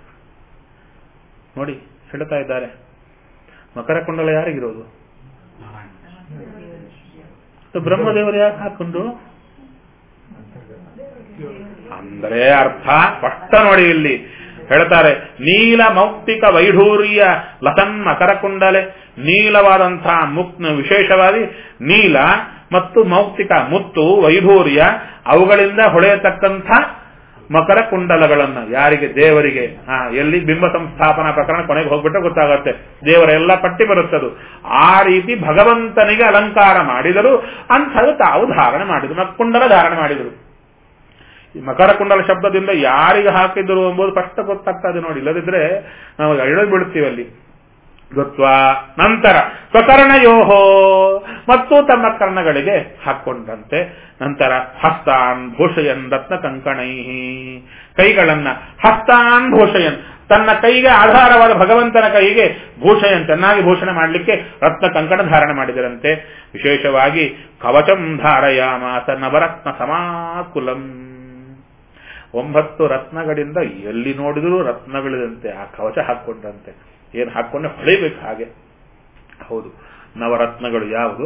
ನೋಡಿ, ಹೇಳ್ತಾ ಇದ್ದಾರೆ, ಮಕರ ಕುಂಡಲ ಯಾರಿಗಿರೋದು? ಬ್ರಹ್ಮದೇವರು ಯಾಕೆ ಹಾಕೊಂಡ್ರು ಅಂದ್ರೆ ಅರ್ಥ ಸ್ಪಷ್ಟ ನೋಡಿ. ಇಲ್ಲಿ ಹೇಳ್ತಾರೆ, ನೀಲ ಮೌಕ್ತಿಕ ವೈಢೂರ್ಯ ಲಸನ್ ಮಕರ ಕುಂಡಲೆ. ನೀಲವಾದಂತಹ ಮುಕ್ ವಿಶೇಷವಾಗಿ ನೀಲ ಮತ್ತು ಮೌಕ್ತಿಕ ಮುತ್ತು, ವೈಢೂರ್ಯ ಅವುಗಳಿಂದ ಹೊಳೆಯತಕ್ಕಂಥ ಮಕರ ಕುಂಡಲಗಳನ್ನ ಯಾರಿಗೆ? ದೇವರಿಗೆ. ಹಾ, ಎಲ್ಲಿ ಬಿಂಬ ಸಂಸ್ಥಾಪನಾ ಪ್ರಕರಣ ಕೊನೆಗೆ ಹೋಗ್ಬಿಟ್ರೆ ಗೊತ್ತಾಗತ್ತೆ, ದೇವರ ಎಲ್ಲ ಪಟ್ಟಿ ಬರುತ್ತದು. ಆ ರೀತಿ ಭಗವಂತನಿಗೆ ಅಲಂಕಾರ ಮಾಡಿದರು. ಅಂಥದ್ದು ತಾವು ಧಾರಣೆ ಮಾಡಿದರು, ಕುಂಡಲ ಧಾರಣೆ ಮಾಡಿದರು. ಈ ಮಕರ ಕುಂಡಲ ಶಬ್ದದಿಂದ ಯಾರಿಗೆ ಹಾಕಿದ್ರು ಎಂಬುದು ಸ್ಪಷ್ಟ ಗೊತ್ತಾಗ್ತದೆ ನೋಡಿ. ಇಲ್ಲದಿದ್ರೆ ನಾವು ಎಳೆದು ಬಿಡುತ್ತೀವಿ ಅಲ್ಲಿ. ಗೊತ್ವಾ? ನಂತರ ಸ್ವಕರ್ಣಯೋಹೋ, ಮತ್ತು ತಮ್ಮ ಕರ್ಣಗಳಿಗೆ ಹಾಕೊಂಡಂತೆ. ನಂತರ ಹಸ್ತಾನ್ ಭೂಷಯನ್ ರತ್ನ ಕಂಕಣೈ, ಕೈಗಳನ್ನ ಹಸ್ತಾನ್ ಭೂಷಯನ್, ತನ್ನ ಕೈಗೆ ಆಧಾರವಾದ ಭಗವಂತನ ಕೈಗೆ ಭೂಷಯನ್ ಚೆನ್ನಾಗಿ ಭೂಷಣ ಮಾಡಲಿಕ್ಕೆ ರತ್ನ ಕಂಕಣ ಧಾರಣೆ ಮಾಡಿದರಂತೆ. ವಿಶೇಷವಾಗಿ ಕವಚಂ ಧಾರಯಾಮಾಸ ನವರತ್ನ ಸಮಾಕುಲಂ. ಒಂಬತ್ತು ರತ್ನಗಳಿಂದ ಎಲ್ಲಿ ನೋಡಿದರೂ ರತ್ನಗಳಿದಂತೆ ಆ ಕವಚ ಹಾಕೊಂಡ್ರಂತೆ. ಏನು ಹಾಕೊಂಡೆ ಹೊಳಿಬೇಕು ಹಾಗೆ. ಹೌದು, ನವರತ್ನಗಳು ಯಾವುದು?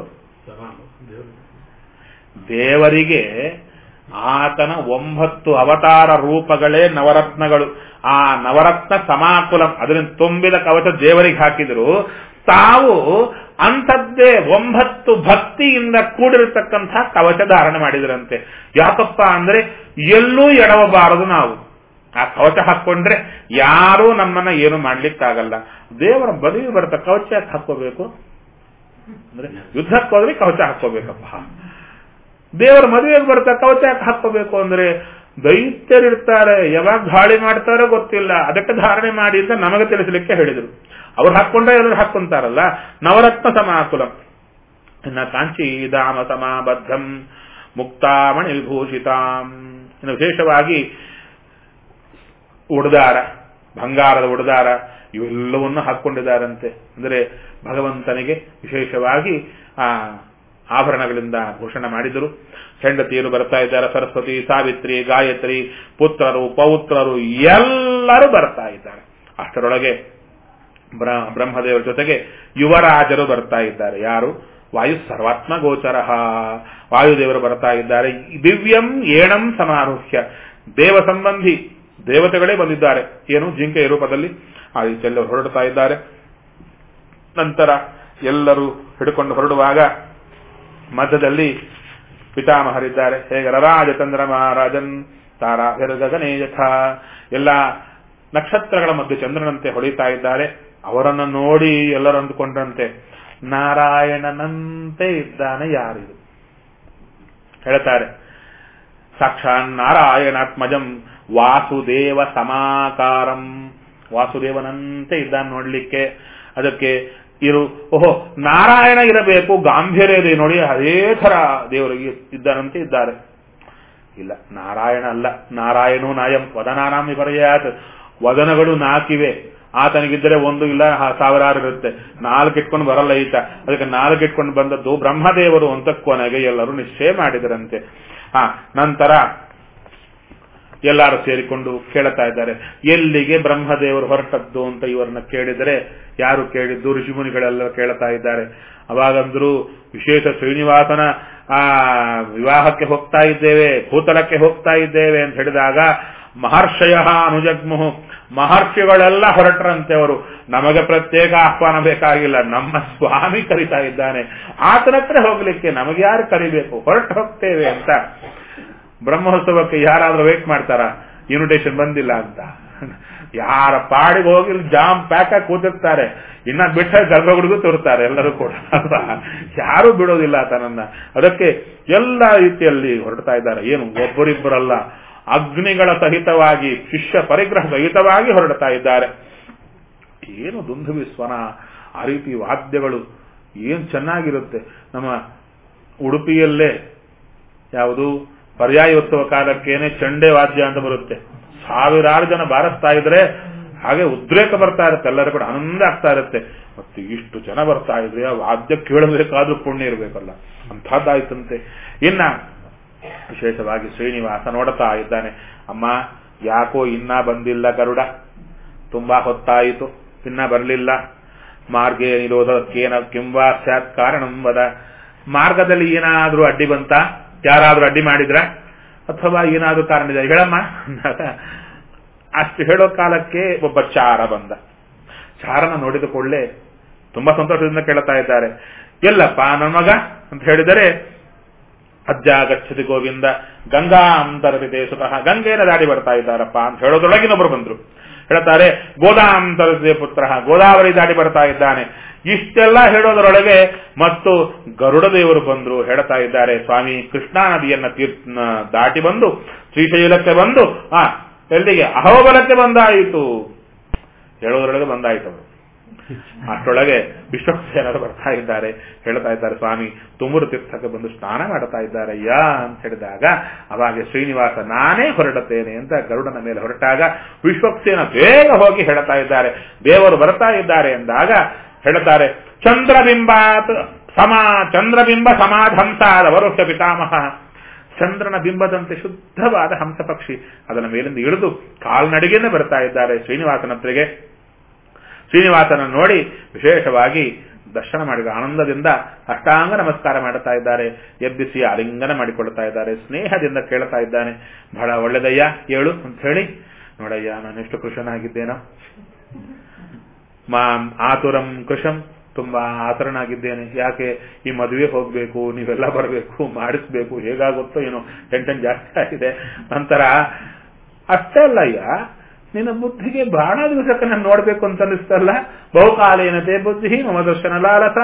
ದೇವರಿಗೆ ಆತನ ಒಂಬತ್ತು ಅವತಾರ ರೂಪಗಳೇ ನವರತ್ನಗಳು. ಆ ನವರತ್ನ ಸಮಾಕುಲಂ, ಅದರಿಂದ ತುಂಬಿದ ಕವಚ ದೇವರಿಗೆ ಹಾಕಿದ್ರು. ತಾವು ಅಂಥದ್ದೇ ಒಂಬತ್ತು ಭಕ್ತಿಯಿಂದ ಕೂಡಿರತಕ್ಕಂಥ ಕವಚ ಧಾರಣೆ ಮಾಡಿದ್ರಂತೆ. ಯಾಕಪ್ಪ ಅಂದ್ರೆ ಎಲ್ಲೂ ಎಡವಬಾರದು ನಾವು. ಆ ಕವಚ ಹಾಕೊಂಡ್ರೆ ಯಾರೂ ನಮ್ಮನ್ನ ಏನು ಮಾಡ್ಲಿಕ್ಕಾಗಲ್ಲ. ದೇವರ ಬದಿಗೆ ಬರುತ್ತ ಕವಚ ಯಾಕೆ ಹಾಕೋಬೇಕು ಅಂದ್ರೆ ಯುದ್ಧಕ್ಕೆ ಹೋದ್ರೆ ಕವಚ ಹಾಕೋಬೇಕಪ್ಪ. ದೇವರ ಮದುವೆಗೆ ಬರ್ತಾ ಕವಚ ಯಾಕೆ ಹಾಕೋಬೇಕು ಅಂದ್ರೆ ದೈತ್ಯರಿರ್ತಾರೆ, ಯಾವಾಗ ಧಾಳಿ ಮಾಡ್ತಾರೋ ಗೊತ್ತಿಲ್ಲ, ಅದಕ್ಕೆ ಧಾರಣೆ ಮಾಡಿ ಅಂತ ನಮಗೆ ತಿಳಿಸಲಿಕ್ಕೆ ಹೇಳಿದರು. ಅವ್ರು ಹಾಕೊಂಡ್ರೆ ಎಲ್ಲರೂ ಹಾಕೊಂತಾರಲ್ಲ. ನವರತ್ನ ಸಮಾಕುಲಂ. ಇನ್ನ ಕಾಂಚಿ ಧಾಮ ಸಮಾಬದ್ಧಂ ಮುಕ್ತಾಮಣಿ ವಿಭೂಷಿತಾಂ. ಇನ್ನು ವಿಶೇಷವಾಗಿ ಉಡ್ದಾರ, ಬಂಗಾರದ ಉಡ್ದಾರ ಇವೆಲ್ಲವನ್ನು ಹಾಕೊಂಡಿದ್ದಾರಂತೆ. ಅಂದರೆ ಭಗವಂತನಿಗೆ ವಿಶೇಷವಾಗಿ ಆ ಆಭರಣಗಳಿಂದ ಭೂಷಣ ಮಾಡಿದರು. ಹೆಂಡತಿಯರು ಬರ್ತಾ ಇದ್ದಾರೆ, ಸರಸ್ವತಿ, ಸಾವಿತ್ರಿ, ಗಾಯತ್ರಿ, ಪುತ್ರರು, ಪೌತ್ರರು ಎಲ್ಲರೂ ಬರ್ತಾ ಇದ್ದಾರೆ. ಅಷ್ಟರೊಳಗೆ ಬ್ರಹ್ಮದೇವರ ಜೊತೆಗೆ ಯುವರಾಜರು ಬರ್ತಾ ಇದ್ದಾರೆ. ಯಾರು? ವಾಯು ಸರ್ವಾತ್ಮ ಗೋಚರ. ವಾಯುದೇವರು ಬರ್ತಾ ಇದ್ದಾರೆ. ದಿವ್ಯಂ ಏಣಂ ಸಮಾರೋಹ್ಯ, ದೇವ ಸಂಬಂಧಿ ದೇವತೆಗಳೇ ಬಂದಿದ್ದಾರೆ. ಏನು? ಜಿಂಕೆಯ ರೂಪದಲ್ಲಿ ಆ ರೀತಿಯಲ್ಲಿ ಹೊರಡ್ತಾ ಇದ್ದಾರೆ. ನಂತರ ಎಲ್ಲರೂ ಹಿಡ್ಕೊಂಡು ಹೊರಡುವಾಗ ಮಧ್ಯದಲ್ಲಿ ಪಿತಾಮಹರಿದ್ದಾರೆ. ಹೇಗೆ ರರಾಜ ಚಂದ್ರ ಮಹಾರಾಜನ್ ತಾರಾ ಗಗನೇ ಯಥಾ, ಎಲ್ಲ ನಕ್ಷತ್ರಗಳ ಮಧ್ಯೆ ಚಂದ್ರನಂತೆ ಹೊಳಿತಾ ಇದ್ದಾರೆ. ಅವರನ್ನು ನೋಡಿ ಎಲ್ಲರೂ ಅಂದುಕೊಂಡ್ರಂತೆ ನಾರಾಯಣನಂತೆ ಇದ್ದಾನೆ ಯಾರಿದು? ಹೇಳ್ತಾರೆ, ಸಾಕ್ಷಾತ್ ನಾರಾಯಣಾತ್ಮಜಂ ವಾಸುದೇವ ಸಮಾಕಾರಂ. ವಾಸುದೇವನಂತೆ ಇದ್ದಾನೆ ನೋಡ್ಲಿಕ್ಕೆ. ಅದಕ್ಕೆ ಇರು ಓಹೋ ನಾರಾಯಣ ಇರಬೇಕು ಗಾಂಭೀರ್ಯ ಇದೆ ನೋಡಿ, ಅದೇ ತರ ದೇವರಿಗೆ ಇದ್ದಾನಂತೆ ಇದ್ದಾರೆ. ಇಲ್ಲ, ನಾರಾಯಣ ಅಲ್ಲ. ನಾರಾಯಣೋ ನಾಯಂ ವದನಾನಾಮಿ ಪರ್ಯಾತ್. ವದನಗಳು ನಾಲ್ಕಿವೆ, ಆತನಿಗಿದ್ದರೆ ಒಂದು ಇಲ್ಲ ಸಾವಿರಾರು ಇರುತ್ತೆ. ನಾಲ್ಕು ಇಟ್ಕೊಂಡು ಬರಲ್ಲ ಈತ. ಅದಕ್ಕೆ ನಾಲ್ಕು ಇಟ್ಕೊಂಡು ಬಂದದ್ದು ಬ್ರಹ್ಮದೇವರು ಅಂತ ಕೊನೆಗೆ ಎಲ್ಲರೂ ನಿಶ್ಚಯ ಮಾಡಿದರಂತೆ. ಹಾ ನಂತರ ಎಲ್ಲರೂ ಸೇರಿಕೊಂಡು ಕೇಳ್ತಾ ಇದ್ದಾರೆ, ಎಲ್ಲಿಗೆ ಬ್ರಹ್ಮದೇವರು ಹೊರಟದ್ದು ಅಂತ ಇವರನ್ನ ಕೇಳಿದರೆ, ಯಾರು ಕೇಳಿದ್ದು? ಋಷಿಮುನಿಗಳೆಲ್ಲ ಕೇಳ್ತಾ ಇದ್ದಾರೆ. ಅವಾಗಂದ್ರು ವಿಶೇಷ ಶ್ರೀನಿವಾಸನ ಆ ವಿವಾಹಕ್ಕೆ ಹೋಗ್ತಾ ಇದ್ದೇವೆ, ಭೂತಲಕ್ಕೆ ಹೋಗ್ತಾ ಇದ್ದೇವೆ ಅಂತ ಹೇಳಿದಾಗ ಮಹರ್ಷಯ ಅನುಜಗ್ಮುಹು, ಮಹರ್ಷಿಗಳೆಲ್ಲ ಹೊರಟ್ರಂತೆ. ಅವರು ನಮಗೆ ಪ್ರತ್ಯೇಕ ಆಹ್ವಾನ ಬೇಕಾಗಿಲ್ಲ, ನಮ್ಮ ಸ್ವಾಮಿ ಕರಿತಾ ಇದ್ದಾನೆ, ಆತನ ಹತ್ರ ಹೋಗ್ಲಿಕ್ಕೆ ನಮಗೆ ಯಾರು ಕರಿಬೇಕು, ಹೊರಟು ಹೋಗ್ತೇವೆ ಅಂತ. ಬ್ರಹ್ಮೋತ್ಸವಕ್ಕೆ ಯಾರಾದ್ರೂ ವೇಟ್ ಮಾಡ್ತಾರ ಇನ್ವಿಟೇಷನ್ ಬಂದಿಲ್ಲ ಅಂತ? ಯಾರ ಪಾಡಿಗೆ ಹೋಗಿ ಜಾಮ್ ಪ್ಯಾಕ್ ಆಗಿ ಕೂತಿರ್ತಾರೆ, ಇನ್ನ ಬಿಟ್ಟ ಗರ್ಭಗುಡಿಗೂ ತೋರ್ತಾರೆ ಎಲ್ಲರೂ ಕೂಡ, ಯಾರು ಬಿಡೋದಿಲ್ಲ ತನ್ನ. ಅದಕ್ಕೆ ಎಲ್ಲ ರೀತಿಯಲ್ಲಿ ಹೊರಡ್ತಾ ಇದ್ದಾರೆ. ಏನು ಒಬ್ಬರಿಬ್ಬರಲ್ಲ, ಅಗ್ನಿಗಳ ಸಹಿತವಾಗಿ, ಶಿಷ್ಯ ಪರಿಗ್ರಹ ಸಹಿತವಾಗಿ ಹೊರಡ್ತಾ ಇದ್ದಾರೆ. ಏನು ದುಂದುಭಿ ಸ್ವನ, ಆ ರೀತಿ ವಾದ್ಯಗಳು ಏನ್ ಚೆನ್ನಾಗಿರುತ್ತೆ. ನಮ್ಮ ಉಡುಪಿಯಲ್ಲೇ ಯಾವುದು ಪರ್ಯಾಯೋತ್ಸವ ಕಾಲಕ್ಕೇನೆ ಚಂಡೆ ವಾದ್ಯ ಅಂತ ಬರುತ್ತೆ. ಸಾವಿರಾರು ಜನ ಬಾರಿಸ್ತಾ ಇದ್ರೆ ಹಾಗೆ ಉದ್ರೇಕ ಬರ್ತಾ ಇರುತ್ತೆ, ಎಲ್ಲರೂ ಕೂಡ ಆನಂದ ಆಗ್ತಾ ಇರುತ್ತೆ. ಮತ್ತೆ ಇಷ್ಟು ಜನ ಬರ್ತಾ ಇದ್ರೆ ಆ ವಾದ್ಯ ಕೇಳಬೇಕಾದ್ರೂ ಪುಣ್ಯ ಇರಬೇಕಲ್ಲ, ಅಂಥದ್ದಾಯ್ತಂತೆ. ಇನ್ನ ವಿಶೇಷವಾಗಿ ಶ್ರೀನಿವಾಸ ನೋಡ್ತಾ ಇದ್ದಾನೆ, ಅಮ್ಮ ಯಾಕೋ ಇನ್ನ ಬಂದಿಲ್ಲ ಗರುಡ, ತುಂಬಾ ಹೊತ್ತಾಯಿತು, ಇನ್ನ ಬರಲಿಲ್ಲ. ಮಾರ್ಗೇ ನಿರೋಧಕ್ಕೇನ ಕಿಂವಾ ಸ್ಯಾತ್ ಕಾರಣಂ ವದ. ಮಾರ್ಗದಲ್ಲಿ ಏನಾದ್ರೂ ಅಡ್ಡಿ ಬಂತ, ಯಾರಾದ್ರೂ ಅಡ್ಡಿ ಮಾಡಿದ್ರ, ಅಥವಾ ಏನಾದ್ರೂ ಕಾರಣ ಇದೆ ಹೇಳಮ್ಮ. ಅಷ್ಟು ಹೇಳೋ ಕಾಲಕ್ಕೆ ಒಬ್ಬ ಚಾರ ಬಂದ. ಚಾರನ ನೋಡಿದ ಕೂಡಲೇ ತುಂಬಾ ಸಂತೋಷದಿಂದ ಕೇಳ್ತಾ ಇದ್ದಾರೆ, ಎಲ್ಲಪ್ಪ ನನ್ನ ಮಗ ಅಂತ ಹೇಳಿದರೆ, ಅಜ್ಜ ಗಚ್ಚತಿ ಗೋವಿಂದ ಗಂಗಾ ಅಂತರತೆ ಸುತಃ, ಗಂಗೆನ ದಾಡಿ ಬರ್ತಾ ಇದ್ದಾರಪ್ಪ ಅಂತ ಹೇಳೋದ್ರೊಳಗಿನೊಬ್ರು ಬಂದ್ರು. ಹೇಳ್ತಾರೆ ಗೋದಾಂತರತೆ ಪುತ್ರ, ಗೋದಾವರಿ ದಾಡಿ ಬರ್ತಾ ಇದ್ದಾನೆ. ಇಷ್ಟೆಲ್ಲ ಹೇಳೋದರೊಳಗೆ ಮತ್ತು ಗರುಡ ದೇವರು ಬಂದ್ರು. ಹೇಳ್ತಾ ಇದ್ದಾರೆ, ಸ್ವಾಮಿ ಕೃಷ್ಣಾ ನದಿಯನ್ನ ತೀರ್ಥ ದಾಟಿ ಬಂದು ಶ್ರೀಶೈಲಕ್ಕೆ ಬಂದು ಆ ಎಲ್ಲಿಗೆ ಅಹೋಬಲಕ್ಕೆ ಬಂದಾಯಿತು ಹೇಳೋದ್ರೊಳಗೆ ಬಂದಾಯಿತು ಅವರು. ಅಷ್ಟರೊಳಗೆ ವಿಶ್ವಕ್ಸೇನರು ಬರ್ತಾ ಇದ್ದಾರೆ. ಹೇಳ್ತಾ ಇದ್ದಾರೆ, ಸ್ವಾಮಿ ತುಮೂರು ತೀರ್ಥಕ್ಕೆ ಬಂದು ಸ್ನಾನ ಮಾಡ್ತಾ ಇದ್ದಾರಯ್ಯ ಅಂತ ಹೇಳಿದಾಗ, ಅವಾಗ ಶ್ರೀನಿವಾಸ ನಾನೇ ಹೊರಡುತ್ತೇನೆ ಅಂತ ಗರುಡನ ಮೇಲೆ ಹೊರಟಾಗ ವಿಶ್ವಕ್ಸೇನ ಬೇಗ ಹೋಗಿ ಹೇಳ್ತಾ ಇದ್ದಾರೆ, ದೇವರು ಬರ್ತಾ ಇದ್ದಾರೆ ಎಂದಾಗ ಹೇಳ್ತಾರೆ, ಚಂದ್ರಬಿಂಬಾತ್ ಸಮಾ ಚಂದ್ರಬಿಂಬ ಸಮಾಧಂಸಾದ ವರುಷ ಪಿತಾಮಹ. ಚಂದ್ರನ ಬಿಂಬದಂತೆ ಶುದ್ಧವಾದ ಹಂಸ ಪಕ್ಷಿ ಅದರ ಮೇಲಿಂದ ಇಳಿದು ಕಾಲ್ನಡಿಗೆನೇ ಬರ್ತಾ ಇದ್ದಾರೆ ಶ್ರೀನಿವಾಸನತ್ರಿಗೆ. ಶ್ರೀನಿವಾಸನ ನೋಡಿ ವಿಶೇಷವಾಗಿ ದರ್ಶನ ಮಾಡಿದ ಆನಂದದಿಂದ ಅಷ್ಟಾಂಗ ನಮಸ್ಕಾರ ಮಾಡುತ್ತಾ ಇದ್ದಾರೆ. ಎಬ್ಬಿಸಿ ಆಲಿಂಗನ ಮಾಡಿಕೊಳ್ತಾ ಇದ್ದಾರೆ. ಸ್ನೇಹದಿಂದ ಕೇಳ್ತಾ ಇದ್ದಾನೆ, ಬಹಳ ಒಳ್ಳೆದಯ್ಯ ಹೇಳು ಅಂತ ಹೇಳಿ. ನೋಡಯ್ಯ, ನಾನು ಎಷ್ಟು ಕೃಷನಾಗಿದ್ದೇನೋ, ಮಾಂ ಆತುರಂ ಕೃಷಂ, ತುಂಬಾ ಆತರನಾಗಿದ್ದೇನೆ. ಯಾಕೆ ಈ ಮದುವೆ ಹೋಗ್ಬೇಕು, ನೀವೆಲ್ಲ ಬರಬೇಕು, ಮಾಡಿಸ್ಬೇಕು, ಹೇಗಾಗುತ್ತೋ ಏನೋ ಟೆನ್ಷನ್ ಜಾಸ್ತಿ ಆಗಿದೆ. ನಂತರ ಅಷ್ಟೇ ಅಲ್ಲಯ್ಯ, ನಿನ್ನ ಬುದ್ಧಿಗೆ ಬಹಳ ದಿವಸಕ್ಕೆ ನಾನು ನೋಡ್ಬೇಕು ಅಂತ ಅನಿಸ್ತಲ್ಲ, ಬಹುಕಾಲೇನತೆ ಬುದ್ಧಿ ಮಮ ದರ್ಶನ ಲಾಲಸ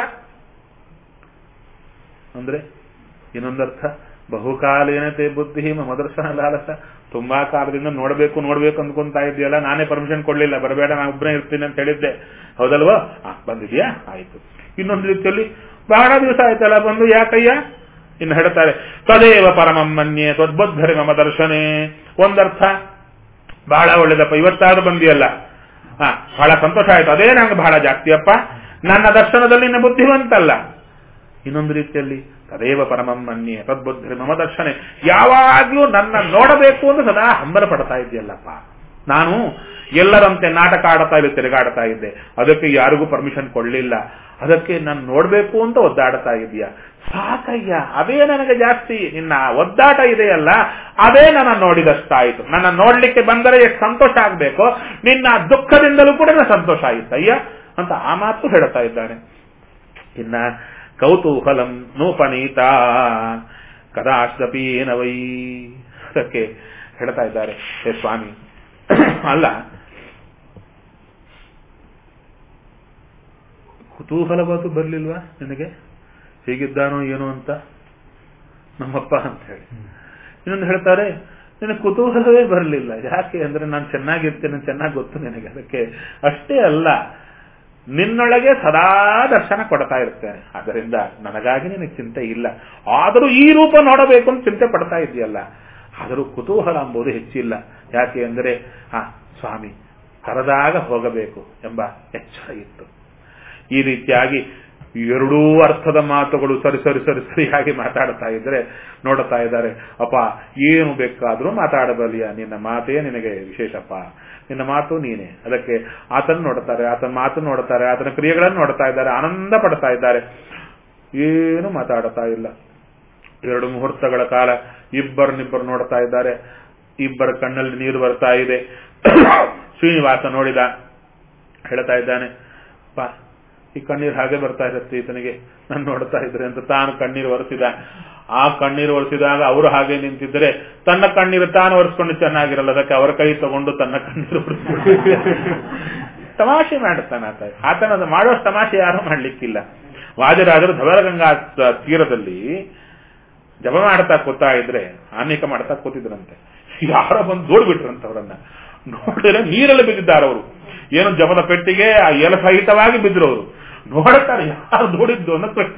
ಅಂದ್ರೆ ಇನ್ನೊಂದರ್ಥ, ಬಹುಕಾಲೇನತೆ ಬುದ್ಧಿ ಮಮ ದರ್ಶನ ಲಾಲಸ, ತುಂಬಾ ಕಾಲದಿಂದ ನೋಡ್ಬೇಕು ನೋಡ್ಬೇಕು ಅಂದ್ಕೊಂತಾ ಇದೆಯಲ್ಲ, ನಾನೇ ಪರ್ಮಿಷನ್ ಕೊಡ್ಲಿಲ್ಲ, ಬರಬೇಡ ನಾನು ಒಬ್ಬನೇ ಇರ್ತೀನಿ ಅಂತ ಹೇಳಿದ್ದೆ, ಹೌದಲ್ವಾ? ಬಂದಿದ್ಯಾ, ಆಯ್ತು. ಇನ್ನೊಂದು ರೀತಿಯಲ್ಲಿ ಬಹಳ ದಿವಸ ಆಯ್ತಲ್ಲ ಬಂದು, ಯಾಕಯ್ಯ? ಇನ್ನು ಹೇಳ್ತಾರೆ, ತದೇವ ಪರಮಂ ಮನ್ಯೆ ತ್ವದ್ಬುದ್ಧರಿ ಮಮ ದರ್ಶನೇ. ಒಂದರ್ಥ ಬಹಳ ಒಳ್ಳೇದಪ್ಪ, ಇವತ್ತಾದ್ರೂ ಬಂದಿಯಲ್ಲ, ಹಾ ಬಹಳ ಸಂತೋಷ ಆಯ್ತು, ಅದೇ ನಂಗೆ ಬಹಳ ಜಾಸ್ತಿಯಪ್ಪ, ನನ್ನ ದರ್ಶನದಲ್ಲಿ ನಿನ್ನ ಬುದ್ಧಿವಂತಲ್ಲ. ಇನ್ನೊಂದು ರೀತಿಯಲ್ಲಿ ತದೇವ ಪರಮಂ ಮನ್ಯೆ ತದ್ಬುದ್ಧಿ ಮಮ ದರ್ಶನೆ, ಯಾವಾಗ್ಲೂ ನನ್ನ ನೋಡಬೇಕು ಅಂತ ಸದಾ ಹಂಬಲ ಪಡ್ತಾ ಇದೆಯಲ್ಲಪ್ಪ. ನಾನು ಎಲ್ಲರಂತೆ ನಾಟಕ ಆಡ್ತಾ ಇಲ್ಲಿ ತಿರುಗಾಡ್ತಾ ಇದ್ದೆ, ಅದಕ್ಕೆ ಯಾರಿಗೂ ಪರ್ಮಿಷನ್ ಕೊಡ್ಲಿಲ್ಲ, ಅದಕ್ಕೆ ನಾನು ನೋಡ್ಬೇಕು ಅಂತ ಒದ್ದಾಡ್ತಾ ಇದೆಯಾ, ಸಾಕಯ್ಯ, ಅದೇ ನನಗೆ ಜಾಸ್ತಿ. ನಿನ್ನ ಒದ್ದಾಟ ಇದೆಯಲ್ಲ, ಅದೇ ನನ್ನ ನೋಡಿದಷ್ಟಾಯಿತು. ನನ್ನ ನೋಡ್ಲಿಕ್ಕೆ ಬಂದರೆ ಎಷ್ಟು ಸಂತೋಷ ಆಗ್ಬೇಕು, ನಿನ್ನ ದುಃಖದಿಂದಲೂ ಕೂಡ ನನ್ನ ಸಂತೋಷ ಆಯಿತಯ್ಯ ಅಂತ ಆ ಮಾತು ಹೇಳ್ತಾ ಇದ್ದಾನೆ. ಇನ್ನ ಕೌತೂಹಲಂ ನೂಪನೀತ ಕದಾಶ್ರಪೀನವೈ, ಅದಕ್ಕೆ ಹೇಳ್ತಾ ಇದ್ದಾರೆ, ಹೇ ಸ್ವಾಮಿ, ಅಲ್ಲ ಕುತೂಹಲವಾದು ಬರ್ಲಿಲ್ವಾ ನಿನಗೆ, ಹೇಗಿದ್ದಾನೋ ಏನೋ ಅಂತ ನಮ್ಮಪ್ಪ ಅಂತ ಹೇಳಿ. ಇನ್ನೊಂದು ಹೇಳ್ತಾರೆ, ನಿನಗೆ ಕುತೂಹಲವೇ ಬರಲಿಲ್ಲ. ಯಾಕೆ ಅಂದ್ರೆ ನಾನು ಚೆನ್ನಾಗಿರ್ತೇನೆ, ಚೆನ್ನಾಗಿ ಗೊತ್ತು ನಿನಗೆ. ಅದಕ್ಕೆ ಅಷ್ಟೇ ಅಲ್ಲ, ನಿನ್ನೊಳಗೆ ಸದಾ ದರ್ಶನ ಕೊಡ್ತಾ ಇರ್ತೇನೆ. ಆದ್ದರಿಂದ ನನಗಾಗಿ ನಿನಗೆ ಚಿಂತೆ ಇಲ್ಲ. ಆದರೂ ಈ ರೂಪ ನೋಡಬೇಕು ಅಂತ ಚಿಂತೆ ಪಡ್ತಾ ಇದೆಯಲ್ಲ, ಆದರೂ ಕುತೂಹಲ ಎಂಬುದು ಹೆಚ್ಚಿಲ್ಲ. ಯಾಕೆ ಅಂದರೆ ಆ ಸ್ವಾಮಿ ಕರೆದಾಗ ಹೋಗಬೇಕು ಎಂಬ ಎಚ್ಚರ ಇತ್ತು. ಈ ರೀತಿಯಾಗಿ ಎರಡೂ ಅರ್ಥದ ಮಾತುಗಳು ಸರಿ ಸರಿ ಸರಿ ಸರಿಯಾಗಿ ಮಾತಾಡ್ತಾ ಇದ್ರೆ ನೋಡ್ತಾ ಇದ್ದಾರೆ. ಅಪ್ಪ ಏನು ಬೇಕಾದ್ರೂ ಮಾತಾಡಬಲ್ಲಿಯ, ನಿನ್ನ ಮಾತೇ ನಿನಗೆ ವಿಶೇಷಪ್ಪ, ನಿನ್ನ ಮಾತು ನೀನೆ. ಅದಕ್ಕೆ ಆತನ ನೋಡ್ತಾರೆ, ಆತನ ಮಾತು ನೋಡ್ತಾರೆ, ಆತನ ಕ್ರಿಯೆಗಳನ್ನು ನೋಡ್ತಾ ಇದ್ದಾರೆ, ಆನಂದ ಪಡ್ತಾ ಇದ್ದಾರೆ. ಏನು ಮಾತಾಡ್ತಾ ಇಲ್ಲ. ಎರಡು ಮುಹೂರ್ತಗಳ ಕಾಲ ಇಬ್ಬರನ್ನಿಬ್ಬರು ನೋಡ್ತಾ ಇದ್ದಾರೆ. ಇಬ್ಬರ ಕಣ್ಣಲ್ಲಿ ನೀರು ಬರ್ತಾ ಇದೆ. ಶ್ರೀನಿವಾಸ ನೋಡಿದ, ಹೇಳ್ತಾ ಇದ್ದಾನೆ, ಪಾ ಈ ಕಣ್ಣೀರು ಹಾಗೆ ಬರ್ತಾ ಇರುತ್ತೆ ಈತನಿಗೆ, ನಾನು ನೋಡ್ತಾ ಇದ್ರೆ ಅಂತ ತಾನು ಕಣ್ಣೀರು ಒರೆಸಿದ. ಆ ಕಣ್ಣೀರು ಒರೆಸಿದಾಗ ಅವರು ಹಾಗೆ ನಿಂತಿದ್ರೆ ತನ್ನ ಕಣ್ಣೀರು ತಾನು ಒರೆಸ್ಕೊಂಡು ಚೆನ್ನಾಗಿರಲ್ಲ. ಅದಕ್ಕೆ ಅವರ ಕೈ ತಗೊಂಡು ತನ್ನ ಕಣ್ಣೀರು ಒರೆಸ್ಕೊಂಡು ತಮಾಷೆ ಮಾಡುತ್ತಾನೆ ಆತ. ಆತನದು ಮಾಡುವಷ್ಟು ತಮಾಷೆ ಯಾರು ಮಾಡ್ಲಿಕ್ಕಿಲ್ಲ. ವಾಜರಾಜರು ಧವಲಗಂಗಾ ತೀರದಲ್ಲಿ ಜಪ ಮಾಡ್ತಾ ಕೂತಾ ಇದ್ರೆ, ಆನೇಕ ಮಾಡ್ತಾ ಕೂತಿದ್ರಂತೆ. ಯಾರೋ ಬಂದು ದೋಡ್ಬಿಟ್ರಂತ ಅವರನ್ನ. ನೋಡಿದ್ರೆ ನೀರಲ್ಲಿ ಬಿದ್ದಿದ್ದಾರೆ ಅವರು. ಏನು ಜಪದ ಪೆಟ್ಟಿಗೆ ಆ ಎಲ ಸಹಿತವಾಗಿ ಬಿದ್ರು ಅವರು. ನೋಡುತ್ತಾರೆ ಯಾರು ದೋಡಿದ್ದು ಅನ್ನೋ ಕೃಷ್ಣ.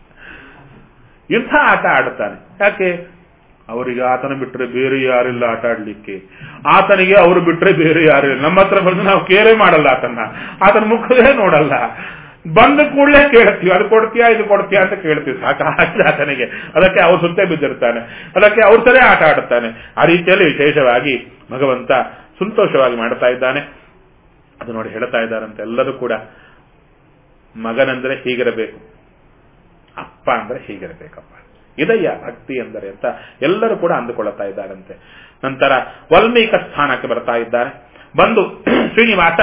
ಇಂಥ ಆಟ ಆಡುತ್ತಾನೆ. ಯಾಕೆ? ಅವರಿಗೆ ಆತನ ಬಿಟ್ಟರೆ ಬೇರೆ ಯಾರಿಲ್ಲ ಆಟ ಆಡ್ಲಿಕ್ಕೆ, ಆತನಿಗೆ ಅವರು ಬಿಟ್ಟರೆ ಬೇರೆ ಯಾರಿಲ್ಲ. ನಮ್ಮ ಹತ್ರ ಬಂದು ನಾವು ಕೇರೆ ಮಾಡಲ್ಲ ಆತನ, ಆತನ ಮುಖವೇ ನೋಡಲ್ಲ. ಬಂದ ಕೂಡಲೇ ಕೇಳ್ತೀವಿ, ಅದು ಕೊಡ್ತೀಯಾ ಇದು ಕೊಡ್ತೀಯಾ ಅಂತ ಕೇಳ್ತೀವಿ. ಸಾಕಾಗಿದೆ ಆತನಿಗೆ. ಅದಕ್ಕೆ ಅವ್ರ ಸುತ್ತೆ ಬಿದ್ದಿರ್ತಾನೆ, ಅದಕ್ಕೆ ಅವ್ರ ಸರಿ ಆಟ ಆಡುತ್ತಾನೆ. ಆ ರೀತಿಯಲ್ಲಿ ವಿಶೇಷವಾಗಿ ಭಗವಂತ ಸಂತೋಷವಾಗಿ ಮಾಡ್ತಾ ಇದ್ದಾನೆ. ಅದು ನೋಡಿ ಹೇಳ್ತಾ ಇದ್ದಾರಂತೆ ಎಲ್ಲರೂ ಕೂಡ, ಮಗನಂದ್ರೆ ಹೀಗಿರಬೇಕು, ಅಪ್ಪ ಅಂದ್ರೆ ಹೀಗಿರಬೇಕಪ್ಪ, ಇದಯ್ಯ ಭಕ್ತಿ ಎಂದರೆ ಅಂತ ಎಲ್ಲರೂ ಕೂಡ ಅಂದುಕೊಳ್ಳುತ್ತಾ ಇದ್ದಾರಂತೆ. ನಂತರ ವಾಲ್ಮೀಕ ಸ್ಥಾನಕ್ಕೆ ಬರ್ತಾ ಇದ್ದಾರೆ. ಬಂದು ಶ್ರೀನಿವಾಸ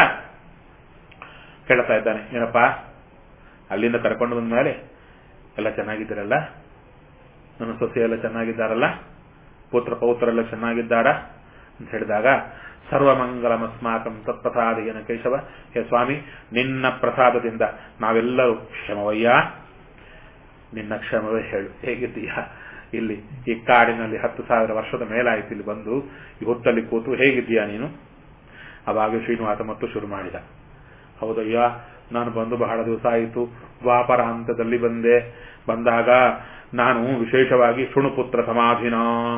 ಹೇಳ್ತಾ ಇದ್ದಾನೆ, ಏನಪ್ಪ ಅಲ್ಲಿಂದ ಕರ್ಕೊಂಡು ಬಂದ ಮೇಲೆ ಎಲ್ಲ ಚೆನ್ನಾಗಿದ್ದೀರಲ್ಲ, ನನ್ನ ಸೊಸೆ ಎಲ್ಲ ಚೆನ್ನಾಗಿದ್ದಾರಲ್ಲ, ಪುತ್ರ ಪೌತ್ರರೆಲ್ಲ ಚೆನ್ನಾಗಿದ್ದಾರ ಅಂತ ಹೇಳಿದಾಗ, ಸರ್ವಮಂಗಲಮಸ್ಮಾಕಂ ತತ್ಪ್ರಸಾದೇನ ಕೇಶವ, ಹೇ ಸ್ವಾಮಿ ನಿನ್ನ ಪ್ರಸಾದದಿಂದ ನಾವೆಲ್ಲರೂ ಕ್ಷಮವಯ್ಯ, ನಿನ್ನ ಕ್ಷಮವೇ ಹೇಳು, ಹೇಗಿದ್ದೀಯಾ? ಇಲ್ಲಿ ಈ ಕಾಡಿನಲ್ಲಿ ಹತ್ತು ಸಾವಿರ ವರ್ಷದ ಮೇಲಾಯಿತು ಇಲ್ಲಿ ಬಂದು ಈ ಹೊತ್ತಲ್ಲಿ ಕೂತು, ಹೇಗಿದ್ದೀಯಾ ನೀನು? ಅವಾಗ ಶ್ರೀನಿವಾಸ ಮತ್ತು ಶುರು ಮಾಡಿದ. ಹೌದಯ್ಯ, ನಾನು ಬಂದು ಬಹಳ ದಿವಸ ಆಯಿತು, ದ್ವಾಪರ ಹಂತದಲ್ಲಿ ಬಂದೆ. ಬಂದಾಗ ನಾನು ವಿಶೇಷವಾಗಿ ಶೃಣುಪುತ್ರ ಸಮಾಧಿನ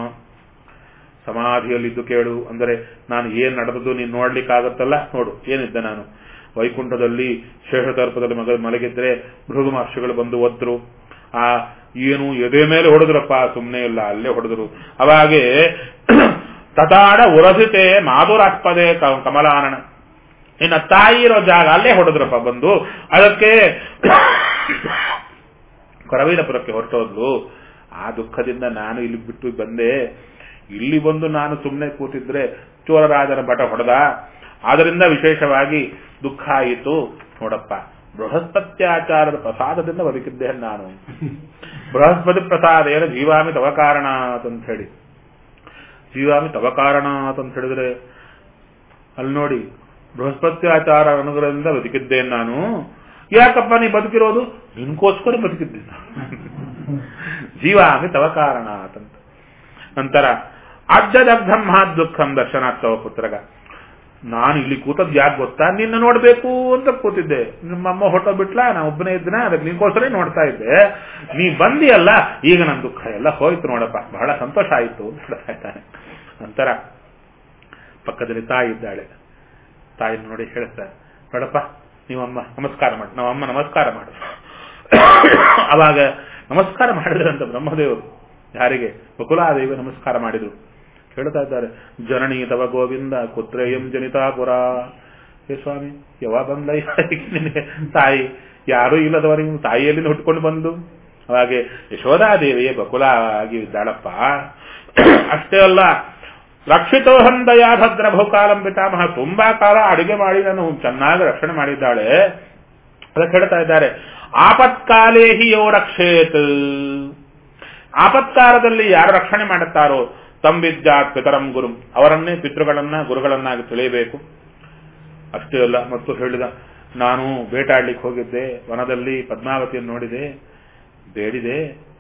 ಸಮಾಧಿಯಲ್ಲಿದ್ದು ಕೇಳು, ಅಂದರೆ ನಾನು ಏನ್ ನಡೆದದ್ದು ನೀನು ನೋಡ್ಲಿಕ್ಕಾಗತ್ತಲ್ಲ, ನೋಡು ಏನಿದ್ದ ನಾನು ವೈಕುಂಠದಲ್ಲಿ ಶೇಷತರ್ಪದಲ್ಲಿ ಮಗ ಮಲಗಿದ್ರೆ ಭೃಗು ಮಹರ್ಷಿಗಳು ಬಂದು ಒದ್ರು. ಆ ಏನು ಎದೆ ಮೇಲೆ ಹೊಡೆದ್ರಪ್ಪ, ಸುಮ್ಮನೆ ಇಲ್ಲ, ಅಲ್ಲೇ ಹೊಡೆದ್ರು. ಅವಾಗೆ ತತಾಡ ಉರಸಿತೆ ಮಾಧುರಾಸ್ಪದೆ ಕಮಲಾನನ, ಇನ್ನ ತಾಯಿ ಇರೋ ಜಾಗ ಅಲ್ಲೇ ಹೊಡೆದ್ರಪ್ಪ ಬಂದು. ಅದಕ್ಕೆ ಕೊರವೀರಪುರಕ್ಕೆ ಹೊರಟೋದ್ಲು. ಆ ದುಃಖದಿಂದ ನಾನು ಇಲ್ಲಿ ಬಿಟ್ಟು ಬಂದೆ. ಇಲ್ಲಿ ಬಂದು ನಾನು ಸುಮ್ಮನೆ ಕೂತಿದ್ರೆ ಚೋರರಾಜನ ಬಟ ಹೊಡೆದ, ಆದ್ದರಿಂದ ವಿಶೇಷವಾಗಿ ದುಃಖ ಆಯಿತು. ನೋಡಪ್ಪ, ಬೃಹಸ್ಪತ್ಯಾಚಾರದ ಪ್ರಸಾದದಿಂದ ಬದುಕಿದ್ದೇನೆ ನಾನು. ಬೃಹಸ್ಪತಿ ಪ್ರಸಾದ ಏನು ಜೀವಾಮಿ ತವ ಕಾರಣಾತ್ ಅಂತ ಹೇಳಿ, ಜೀವಾಮಿ ತವ ಕಾರಣಾತ್ ಅಂತ ಹೇಳಿದ್ರೆ ಅಲ್ಲಿ ನೋಡಿ, ಬೃಹಸ್ಪತ್ಯಾಚಾರ ಅನುಗ್ರಹದಿಂದ ಬದುಕಿದ್ದೇನೆ ನಾನು. ಯಾಕಪ್ಪ ನೀ ಬದುಕಿರೋದು? ನಿನ್ಕೋಸ್ಕರ ಬದುಕಿದ್ದೇನೆ ನಾನು. ಜೀವಾಮಿ ತವ ಕಾರಣಾತ್ ಅಂತ. ನಂತರ ಅಜ್ಜದಗ್ಧಂ ಮಹದ್ ದುಃಖಂ ದರ್ಶನಾರ್ಥವ ಪುತ್ರಗ, ನಾನು ಇಲ್ಲಿ ಕೂತದ್ ಯಾಕೆ ಗೊತ್ತಾ? ನಿನ್ನ ನೋಡ್ಬೇಕು ಅಂತ ಕೂತಿದ್ದೆ. ನಿಮ್ಮಮ್ಮ ಹೊಟ್ಟೋ ಬಿಟ್ಲಾ, ನಾ ಒಬ್ಬನೇ ಇದ್ದನ, ಅದಕ್ಕೆ ನಿನ್ಕೋಸ್ಕರ ನೋಡ್ತಾ ಇದ್ದೆ. ನೀ ಬಂದಿಯಲ್ಲ, ಈಗ ನನ್ನ ದುಃಖ ಎಲ್ಲ ಹೋಯ್ತು ನೋಡಪ್ಪ, ಬಹಳ ಸಂತೋಷ ಆಯಿತು ಅಂತ ಹೇಳ್ತಾ ಇದ್ದಾನೆ. ನಂತರ ಪಕ್ಕದಲ್ಲಿ ತಾಯಿ ಇದ್ದಾಳೆ. ತಾಯಿನ ನೋಡಿ ಹೇಳ್ತಾರೆ, ನೋಡಪ್ಪ ನೀವಮ್ಮ ನಮಸ್ಕಾರ ಮಾಡಿ, ನಾವಮ್ಮ ನಮಸ್ಕಾರ ಮಾಡು. ಅವಾಗ ನಮಸ್ಕಾರ ಮಾಡಿದ್ರಂತ ಬ್ರಹ್ಮದೇವರು. ಯಾರಿಗೆ? ಬಕುಲಾದೇವಿ ನಮಸ್ಕಾರ ಮಾಡಿದ್ರು. ಹೇಳ್ತಾ ಇದ್ದಾರೆ, ಜನನಿ ತವ ಗೋವಿಂದ ಕುತ್ರೇಯಂ ಜನಿತಾಪುರ. ಹೇ ಸ್ವಾಮಿ, ಯಾವಾಗ ಬಂದ ನಿನಗೆ ತಾಯಿ? ಯಾರೂ ಇಲ್ಲದವರಿಗೆ ತಾಯಿಯಲ್ಲಿ ಹುಟ್ಕೊಂಡು ಬಂದು. ಅವಾಗೆ ಯಶೋಧಾದೇವಿಯೇ ಬಕುಲ ಆಗಿ ಇದ್ದಾಳಪ್ಪ. ಅಷ್ಟೇ ಅಲ್ಲ, ರಕ್ಷಿತೋಹಂ ದಯಾ ಭದ್ರ ಬಹುಕಾಲಂ ಪಿತಾಮಹ, ತುಂಬಾ ಕಾಲ ಅಡಿಗೆ ಮಾಡಿ ನಾನು ಚೆನ್ನಾಗಿ ರಕ್ಷಣೆ ಮಾಡಿದ್ದಾಳೆ. ಅದಕ್ಕೆ ಹೇಳ್ತಾ ಇದ್ದಾರೆ, ಆಪತ್ಕಾಲೇ ಹಿ ಯೋ ರಕ್ಷೇತ್, ಆಪತ್ಕಾಲದಲ್ಲಿ ಯಾರು ರಕ್ಷಣೆ ಮಾಡುತ್ತಾರೋ ತಂಬಿದ್ಯಾತ್ ಪಿತರಂ ಗುರು, ಅವರನ್ನೇ ಪಿತೃಗಳನ್ನ ಗುರುಗಳನ್ನಾಗಿ ತಿಳಿಯಬೇಕು. ಅಷ್ಟೇ ಅಲ್ಲ, ಮತ್ತು ಹೇಳಿದ, ನಾನು ಬೇಟಾಡ್ಲಿಕ್ಕೆ ಹೋಗಿದ್ದೆ, ವನದಲ್ಲಿ ಪದ್ಮಾವತಿಯನ್ನು ನೋಡಿದೆ, ಬೇಡಿದೆ,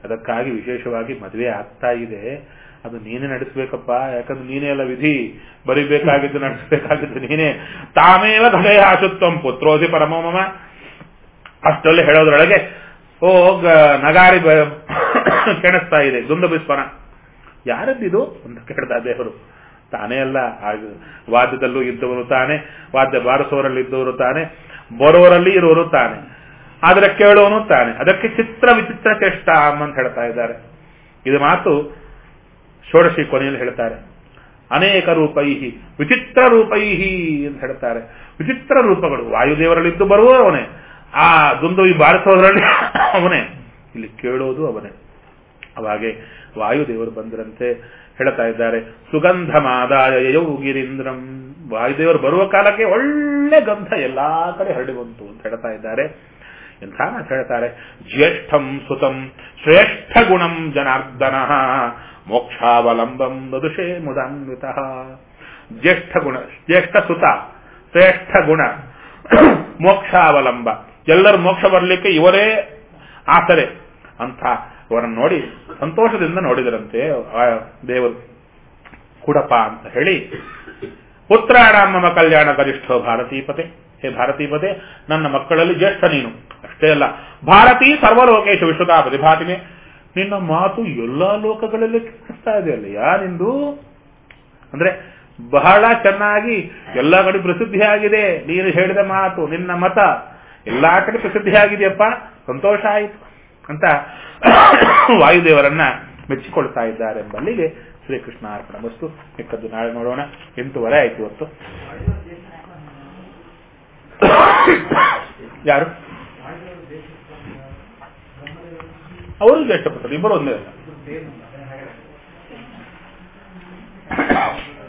ಅದಕ್ಕಾಗಿ ವಿಶೇಷವಾಗಿ ಮದುವೆ ಆಗ್ತಾ ಇದೆ, ಅದು ನೀನೇ ನಡೆಸಬೇಕಪ್ಪ, ಯಾಕಂದ್ರೆ ನೀನೇ ಎಲ್ಲ ವಿಧಿ ಬರಿಬೇಕಾಗಿದ್ದು ನಡೆಸಬೇಕಾಗಿದ್ದು ನೀನೇ. ತಾಮೇವ ಘಟಯ ಆಶುತ್ವಂ ಪುತ್ರೋಧಿ ಪರಮೋಮಮ. ಅಷ್ಟರಲ್ಲಿ ಹೇಳೋದ್ರೊಳಗೆ ಓ ನಗಾರಿ ಕೆಣಿಸ್ತಾ ಇದೆ, ದುಂದುಬಿಸ್ಪನ. ಯಾರದ್ದಿದು ಅಂತ ಕೇಳ್ತಾ ದೇವರು. ತಾನೇ ಅಲ್ಲ, ವಾದ್ಯದಲ್ಲೂ ಇದ್ದವರು ತಾನೆ, ವಾದ್ಯ ಬಾರಿಸೋರಲ್ಲಿ ಇದ್ದವರು ತಾನೆ, ಬರೋರಲ್ಲಿ ಇರೋರು ತಾನೆ, ಆದರೆ ಕೇಳೋನು ತಾನೆ. ಅದಕ್ಕೆ ಚಿತ್ರ ವಿಚಿತ್ರ ಚೇಷ್ಟ ಅಂತ ಹೇಳ್ತಾ ಇದ್ದಾರೆ. ಇದು ಮಾತು ಷೋಡಶಿ ಕೊನೆಯಲ್ಲಿ ಹೇಳ್ತಾರೆ. ಅನೇಕ ರೂಪೈಹಿ ವಿಚಿತ್ರ ರೂಪೈಹಿ ಅಂತ ಹೇಳ್ತಾರೆ. ವಿಚಿತ್ರ ರೂಪಗಳು ವಾಯುದೇವರಲ್ಲಿದ್ದು ಬರುವವನೇ, ಆ ದುಂದುವಿ ಬಾರಿಸೋದ್ರಲ್ಲಿ ಅವನೇ, ಇಲ್ಲಿ ಕೇಳೋದು ಅವನೇ. ಅವಾಗೆ ವಾಯುದೇವರು ಬಂದರಂತೆ ಹೇಳ್ತಾ ಇದ್ದಾರೆ. ಸುಗಂಧ ಮಾದಾಯ ಯೌಗಿರೀಂದ್ರಂ. ವಾಯುದೇವರು ಬರುವ ಕಾಲಕ್ಕೆ ಒಳ್ಳೆ ಗಂಧ ಎಲ್ಲಾ ಕಡೆ ಹರಡಿ ಬಂತು ಅಂತ ಹೇಳ್ತಾ ಇದ್ದಾರೆ. ಎಂಥ ಮಾತು ಹೇಳ್ತಾರೆ. ಜ್ಯೇಷ್ಠಂ ಸುತಂ ಶ್ರೇಷ್ಠ ಗುಣಂ ಜನಾರ್ದನ ಮೋಕ್ಷಾವಲಂಬಂ ದದುಷೇ ಮುದಾನ್ವಿತ. ಜ್ಯೇಷ್ಠ ಗುಣ, ಜ್ಯೇಷ್ಠ ಸುತ, ಶ್ರೇಷ್ಠ ಗುಣ, ಮೋಕ್ಷಾವಲಂಬ, ಎಲ್ಲರೂ ಮೋಕ್ಷ ಬರಲಿಕ್ಕೆ ಇವರೇ ಆಸರೆ ಅಂತ ಅವರನ್ನು ನೋಡಿ ಸಂತೋಷದಿಂದ ನೋಡಿದರಂತೆ ದೇವರು. ಕೂಡಪ್ಪ ಅಂತ ಹೇಳಿ, ಪುತ್ರಾಣಾಮ ಕಲ್ಯಾಣ ಗರಿಷ್ಠೋ ಭಾರತೀಪತೆ. ಹೇ ಭಾರತೀಪತೆ, ನನ್ನ ಮಕ್ಕಳಲ್ಲಿ ಜ್ಯೇಷ್ಠ ನೀನು. ಅಷ್ಟೇ ಅಲ್ಲ, ಭಾರತೀ ಸರ್ವಲೋಕೇಶ ವಿಶ್ವಕಾಪತಿ ಭಾತಿಮೆ. ನಿನ್ನ ಮಾತು ಎಲ್ಲಾ ಲೋಕಗಳಲ್ಲಿ ಕೇಳಿಸ್ತಾ ಇದೆಯಲ್ಲ ಯಾರಿಂದು ಅಂದ್ರೆ ಬಹಳ ಚೆನ್ನಾಗಿ ಎಲ್ಲಾ ಕಡೆ ಪ್ರಸಿದ್ಧಿಯಾಗಿದೆ. ನೀನು ಹೇಳಿದ ಮಾತು, ನಿನ್ನ ಮತ ಎಲ್ಲಾ ಕಡೆ ಪ್ರಸಿದ್ಧಿಯಾಗಿದೆಯಪ್ಪ, ಸಂತೋಷ ಆಯಿತು ಅಂತ ವಾಯುದೇವರನ್ನ ಮೆಚ್ಚಿಕೊಳ್ತಾ ಇದ್ದಾರೆ ಎಂಬಲ್ಲಿಗೆ ಶ್ರೀಕೃಷ್ಣ ಅರ್ಪಣ ವಸ್ತು. ಮಿಕ್ಕದ್ದು ನಾಳೆ ನೋಡೋಣ. ಎಂಟೂವರೆ ಆಯ್ತು ಇವತ್ತು. ಯಾರು ಅವರು ಜ್ಯೇಷ್ಠ ಪುತ್ರರು, ಇಬ್ಬರು ಒಂದೇ.